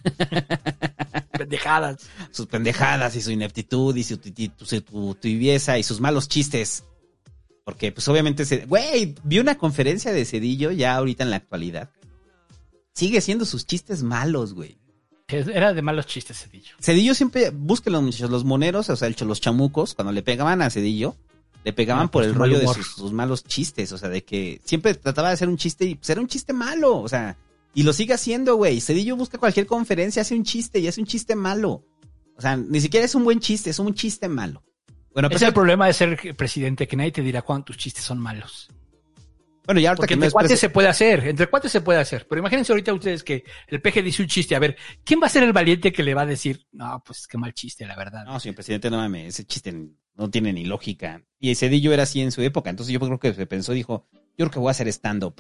Pendejadas. Sus pendejadas y su ineptitud y su, su, su tibieza y sus malos chistes. Porque, pues, obviamente, güey, vi una conferencia de Zedillo ya ahorita en la actualidad. Sigue haciendo sus chistes malos, güey. Era de malos chistes Zedillo. Zedillo siempre, búsquenlo, muchachos, los moneros, o sea, el, los chamucos, cuando le pegaban a Zedillo, le pegaban no, por el rollo de sus, sus malos chistes, o sea, de que siempre trataba de hacer un chiste y pues era un chiste malo, o sea, y lo sigue haciendo, güey. Zedillo busca cualquier conferencia, hace un chiste y hace un chiste malo. O sea, ni siquiera es un buen chiste, es un chiste malo. Bueno, pues es el problema de ser presidente, que nadie te dirá cuando tus chistes son malos. Bueno, ya ahorita Porque que entre no cuates prese... se puede hacer, entre cuates se puede hacer. Pero imagínense ahorita ustedes que el P G dice un chiste. A ver, ¿quién va a ser el valiente que le va a decir? No, pues qué mal chiste, la verdad. No, señor presidente, no mames, ese chiste no tiene ni lógica. Y Zedillo era así en su época, entonces yo creo que se pensó, dijo, yo creo que voy a hacer stand-up.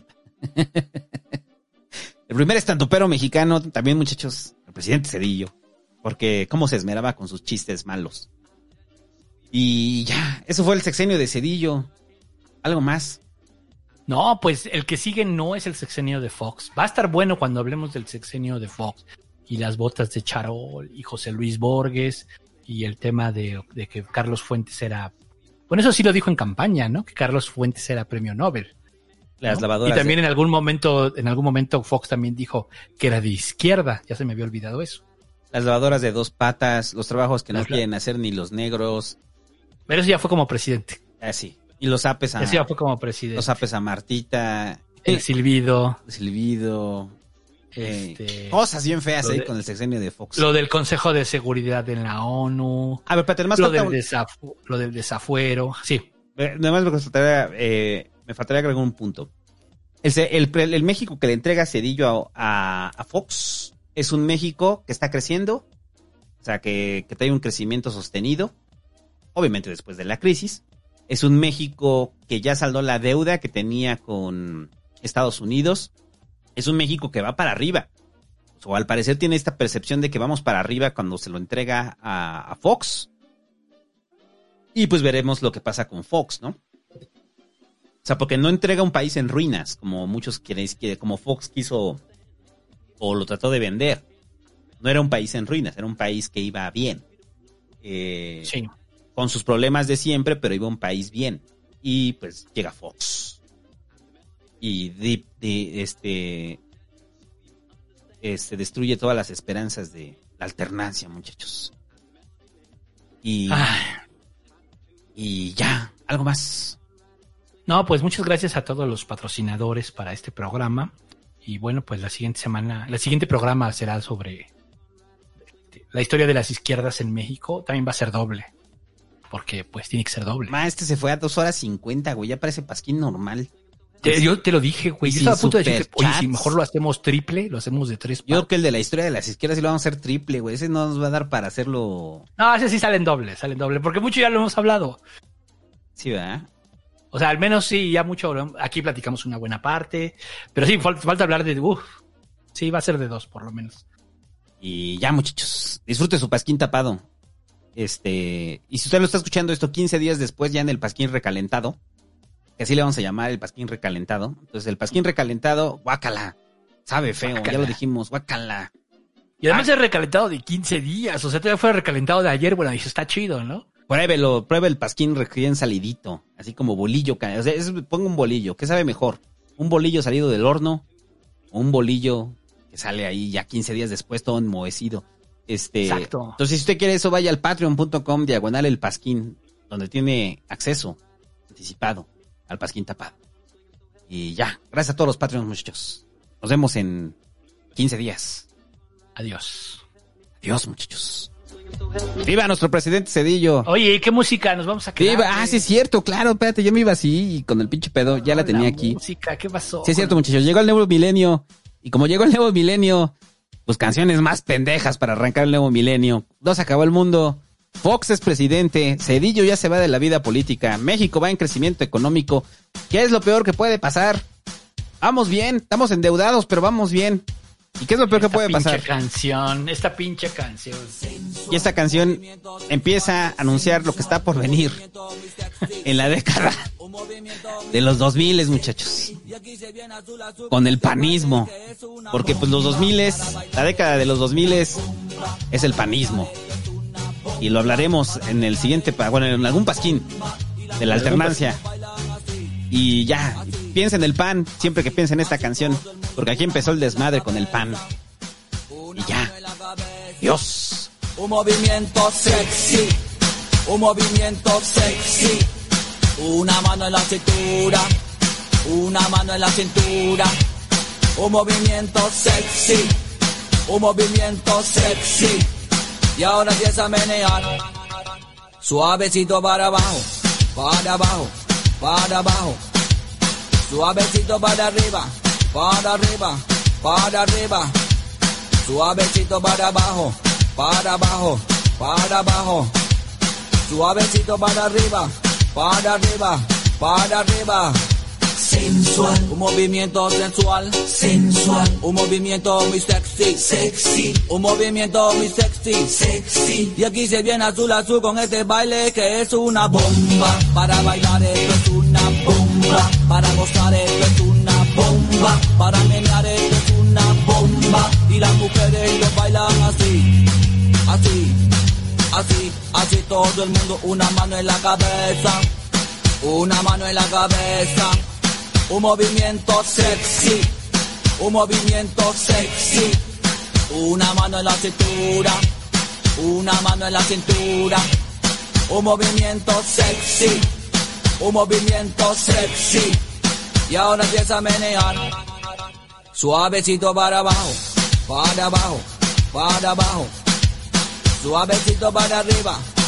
El primer stand-upero mexicano, también muchachos, el presidente Zedillo. Porque cómo se esmeraba con sus chistes malos. Y ya, eso fue el sexenio de Zedillo. Algo más. No, pues el que sigue no es el sexenio de Fox. Va a estar bueno cuando hablemos del sexenio de Fox y las botas de Charol y José Luis Borges y el tema de, de que Carlos Fuentes era... Bueno, eso sí lo dijo en campaña, ¿no? Que Carlos Fuentes era premio Nobel. Las ¿no? lavadoras. Y también de... en algún momento, en algún momento Fox también dijo que era de izquierda. Ya se me había olvidado eso. Las lavadoras de dos patas, los trabajos que no Las... quieren hacer ni los negros. Pero eso ya fue como presidente. Así. Ah, y los apes a... Eso ya fue como presidente. Los apes a Martita. El silbido. El silbido. Este, eh, cosas bien feas ahí de, con el sexenio de Fox. Lo del Consejo de Seguridad en la ONU. A ver, espérate, además lo, del un... desafu- lo del desafuero. Sí. Nada más me faltaría, eh, me faltaría agregar un punto. El, el, el México que le entrega Zedillo a, a, a Fox es un México que está creciendo, o sea, que, que trae un crecimiento sostenido, obviamente después de la crisis. Es un México que ya saldó la deuda que tenía con Estados Unidos. Es un México que va para arriba. O al parecer tiene esta percepción de que vamos para arriba cuando se lo entrega a, a Fox. Y pues veremos lo que pasa con Fox, ¿no? O sea, porque no entrega un país en ruinas, como muchos quieren, como Fox quiso o lo trató de vender. No era un país en ruinas, era un país que iba bien. Eh, sí. Con sus problemas de siempre, pero iba un país bien. Y pues llega Fox. Y de, de, este, este destruye todas las esperanzas de la alternancia, muchachos. Y... Ah. Y ya, algo más. No, pues muchas gracias a todos los patrocinadores para este programa. Y bueno, pues la siguiente semana, el siguiente programa será sobre la historia de las izquierdas en México. También va a ser doble. Porque pues tiene que ser doble. Ma, este se fue a dos horas cincuenta, güey. Ya parece Pasquín normal. Te, yo te lo dije, güey. Yo estaba a punto de decir que, oye, chats. si mejor lo hacemos triple, lo hacemos de tres. Yo creo que el de la historia de las izquierdas sí lo vamos a hacer triple, güey. Ese no nos va a dar para hacerlo. No, ese sí salen doble, salen doble. Porque mucho ya lo hemos hablado. Sí, ¿verdad? O sea, al menos sí, ya mucho. Aquí platicamos una buena parte. Pero sí, falta, falta hablar de. Uf, sí, va a ser de dos, por lo menos. Y ya, muchachos. Disfrute su Pasquín tapado. Este. Y si usted lo está escuchando esto quince días después, ya en el Pasquín recalentado. Que así le vamos a llamar el Pasquín recalentado. Entonces, el Pasquín recalentado, guácala. Sabe feo, guácala. Ya lo dijimos, guácala. Y además ah. es recalentado de quince días. O sea, todavía fue recalentado de ayer. Bueno, eso está chido, ¿no? Pruébelo, pruebe el Pasquín recién salidito. Así como bolillo. O sea, es, ponga un bolillo. ¿Qué sabe mejor? ¿Un bolillo salido del horno? ¿O un bolillo que sale ahí ya quince días después todo enmohecido? Este, Exacto. Entonces, si usted quiere eso, vaya al patreon punto com diagonal el Pasquín, donde tiene acceso anticipado al Pasquín tapado. Y ya, gracias a todos los Patreons, muchachos. Nos vemos en quince días. Adiós. Adiós, muchachos. ¡Viva nuestro presidente Zedillo! Oye, ¿qué música nos vamos a quedar? ¡Viva! Ah, sí es cierto, claro, espérate, yo me iba así y con el pinche pedo, ya no, la tenía la aquí. Música, ¿qué pasó? Sí es cierto, muchachos, llegó el nuevo milenio. Y como llegó el nuevo milenio, pues canciones más pendejas para arrancar el nuevo milenio. Dos, acabó el mundo. Fox es presidente, Zedillo ya se va de la vida política, México va en crecimiento económico. ¿Qué es lo peor que puede pasar? Vamos bien, estamos endeudados, pero vamos bien. ¿Y qué es lo peor esta que puede pasar? Esta pinche canción, esta pinche canción. Y esta canción empieza a anunciar lo que está por venir en la década de los dos miles, muchachos. Con el panismo. Porque pues los dos miles, la década de los dos miles es el panismo. Y lo hablaremos en el siguiente, bueno, en algún pasquín de la alternancia. Y ya, piensa en el P A N siempre que piensa en esta canción, porque aquí empezó el desmadre con el P A N. Y ya. Dios. Un movimiento sexy, un movimiento sexy. Una mano en la cintura, una mano en la cintura. Un movimiento sexy, un movimiento sexy. Y ahora empieza a menear. Suavecito para abajo, para abajo, para abajo. Suavecito para arriba, para arriba, para arriba. Suavecito para abajo, para abajo, para abajo. Suavecito para arriba, para arriba, para arriba. Sensual, un movimiento sensual, sensual, un movimiento muy sexy, sexy, un movimiento muy sexy, sexy. Y aquí se viene azul azul con este baile que es una bomba. Para bailar esto es una bomba. bomba. Para gozar esto es una bomba. Para menear esto es una bomba. Y las mujeres lo bailan así, así, así, así. Todo el mundo una mano en la cabeza, una mano en la cabeza. Un movimiento sexy, un movimiento sexy. Una mano en la cintura, una mano en la cintura. Un movimiento sexy, un movimiento sexy. Y ahora empieza a menear, suavecito para abajo, para abajo, para abajo. Suavecito para arriba,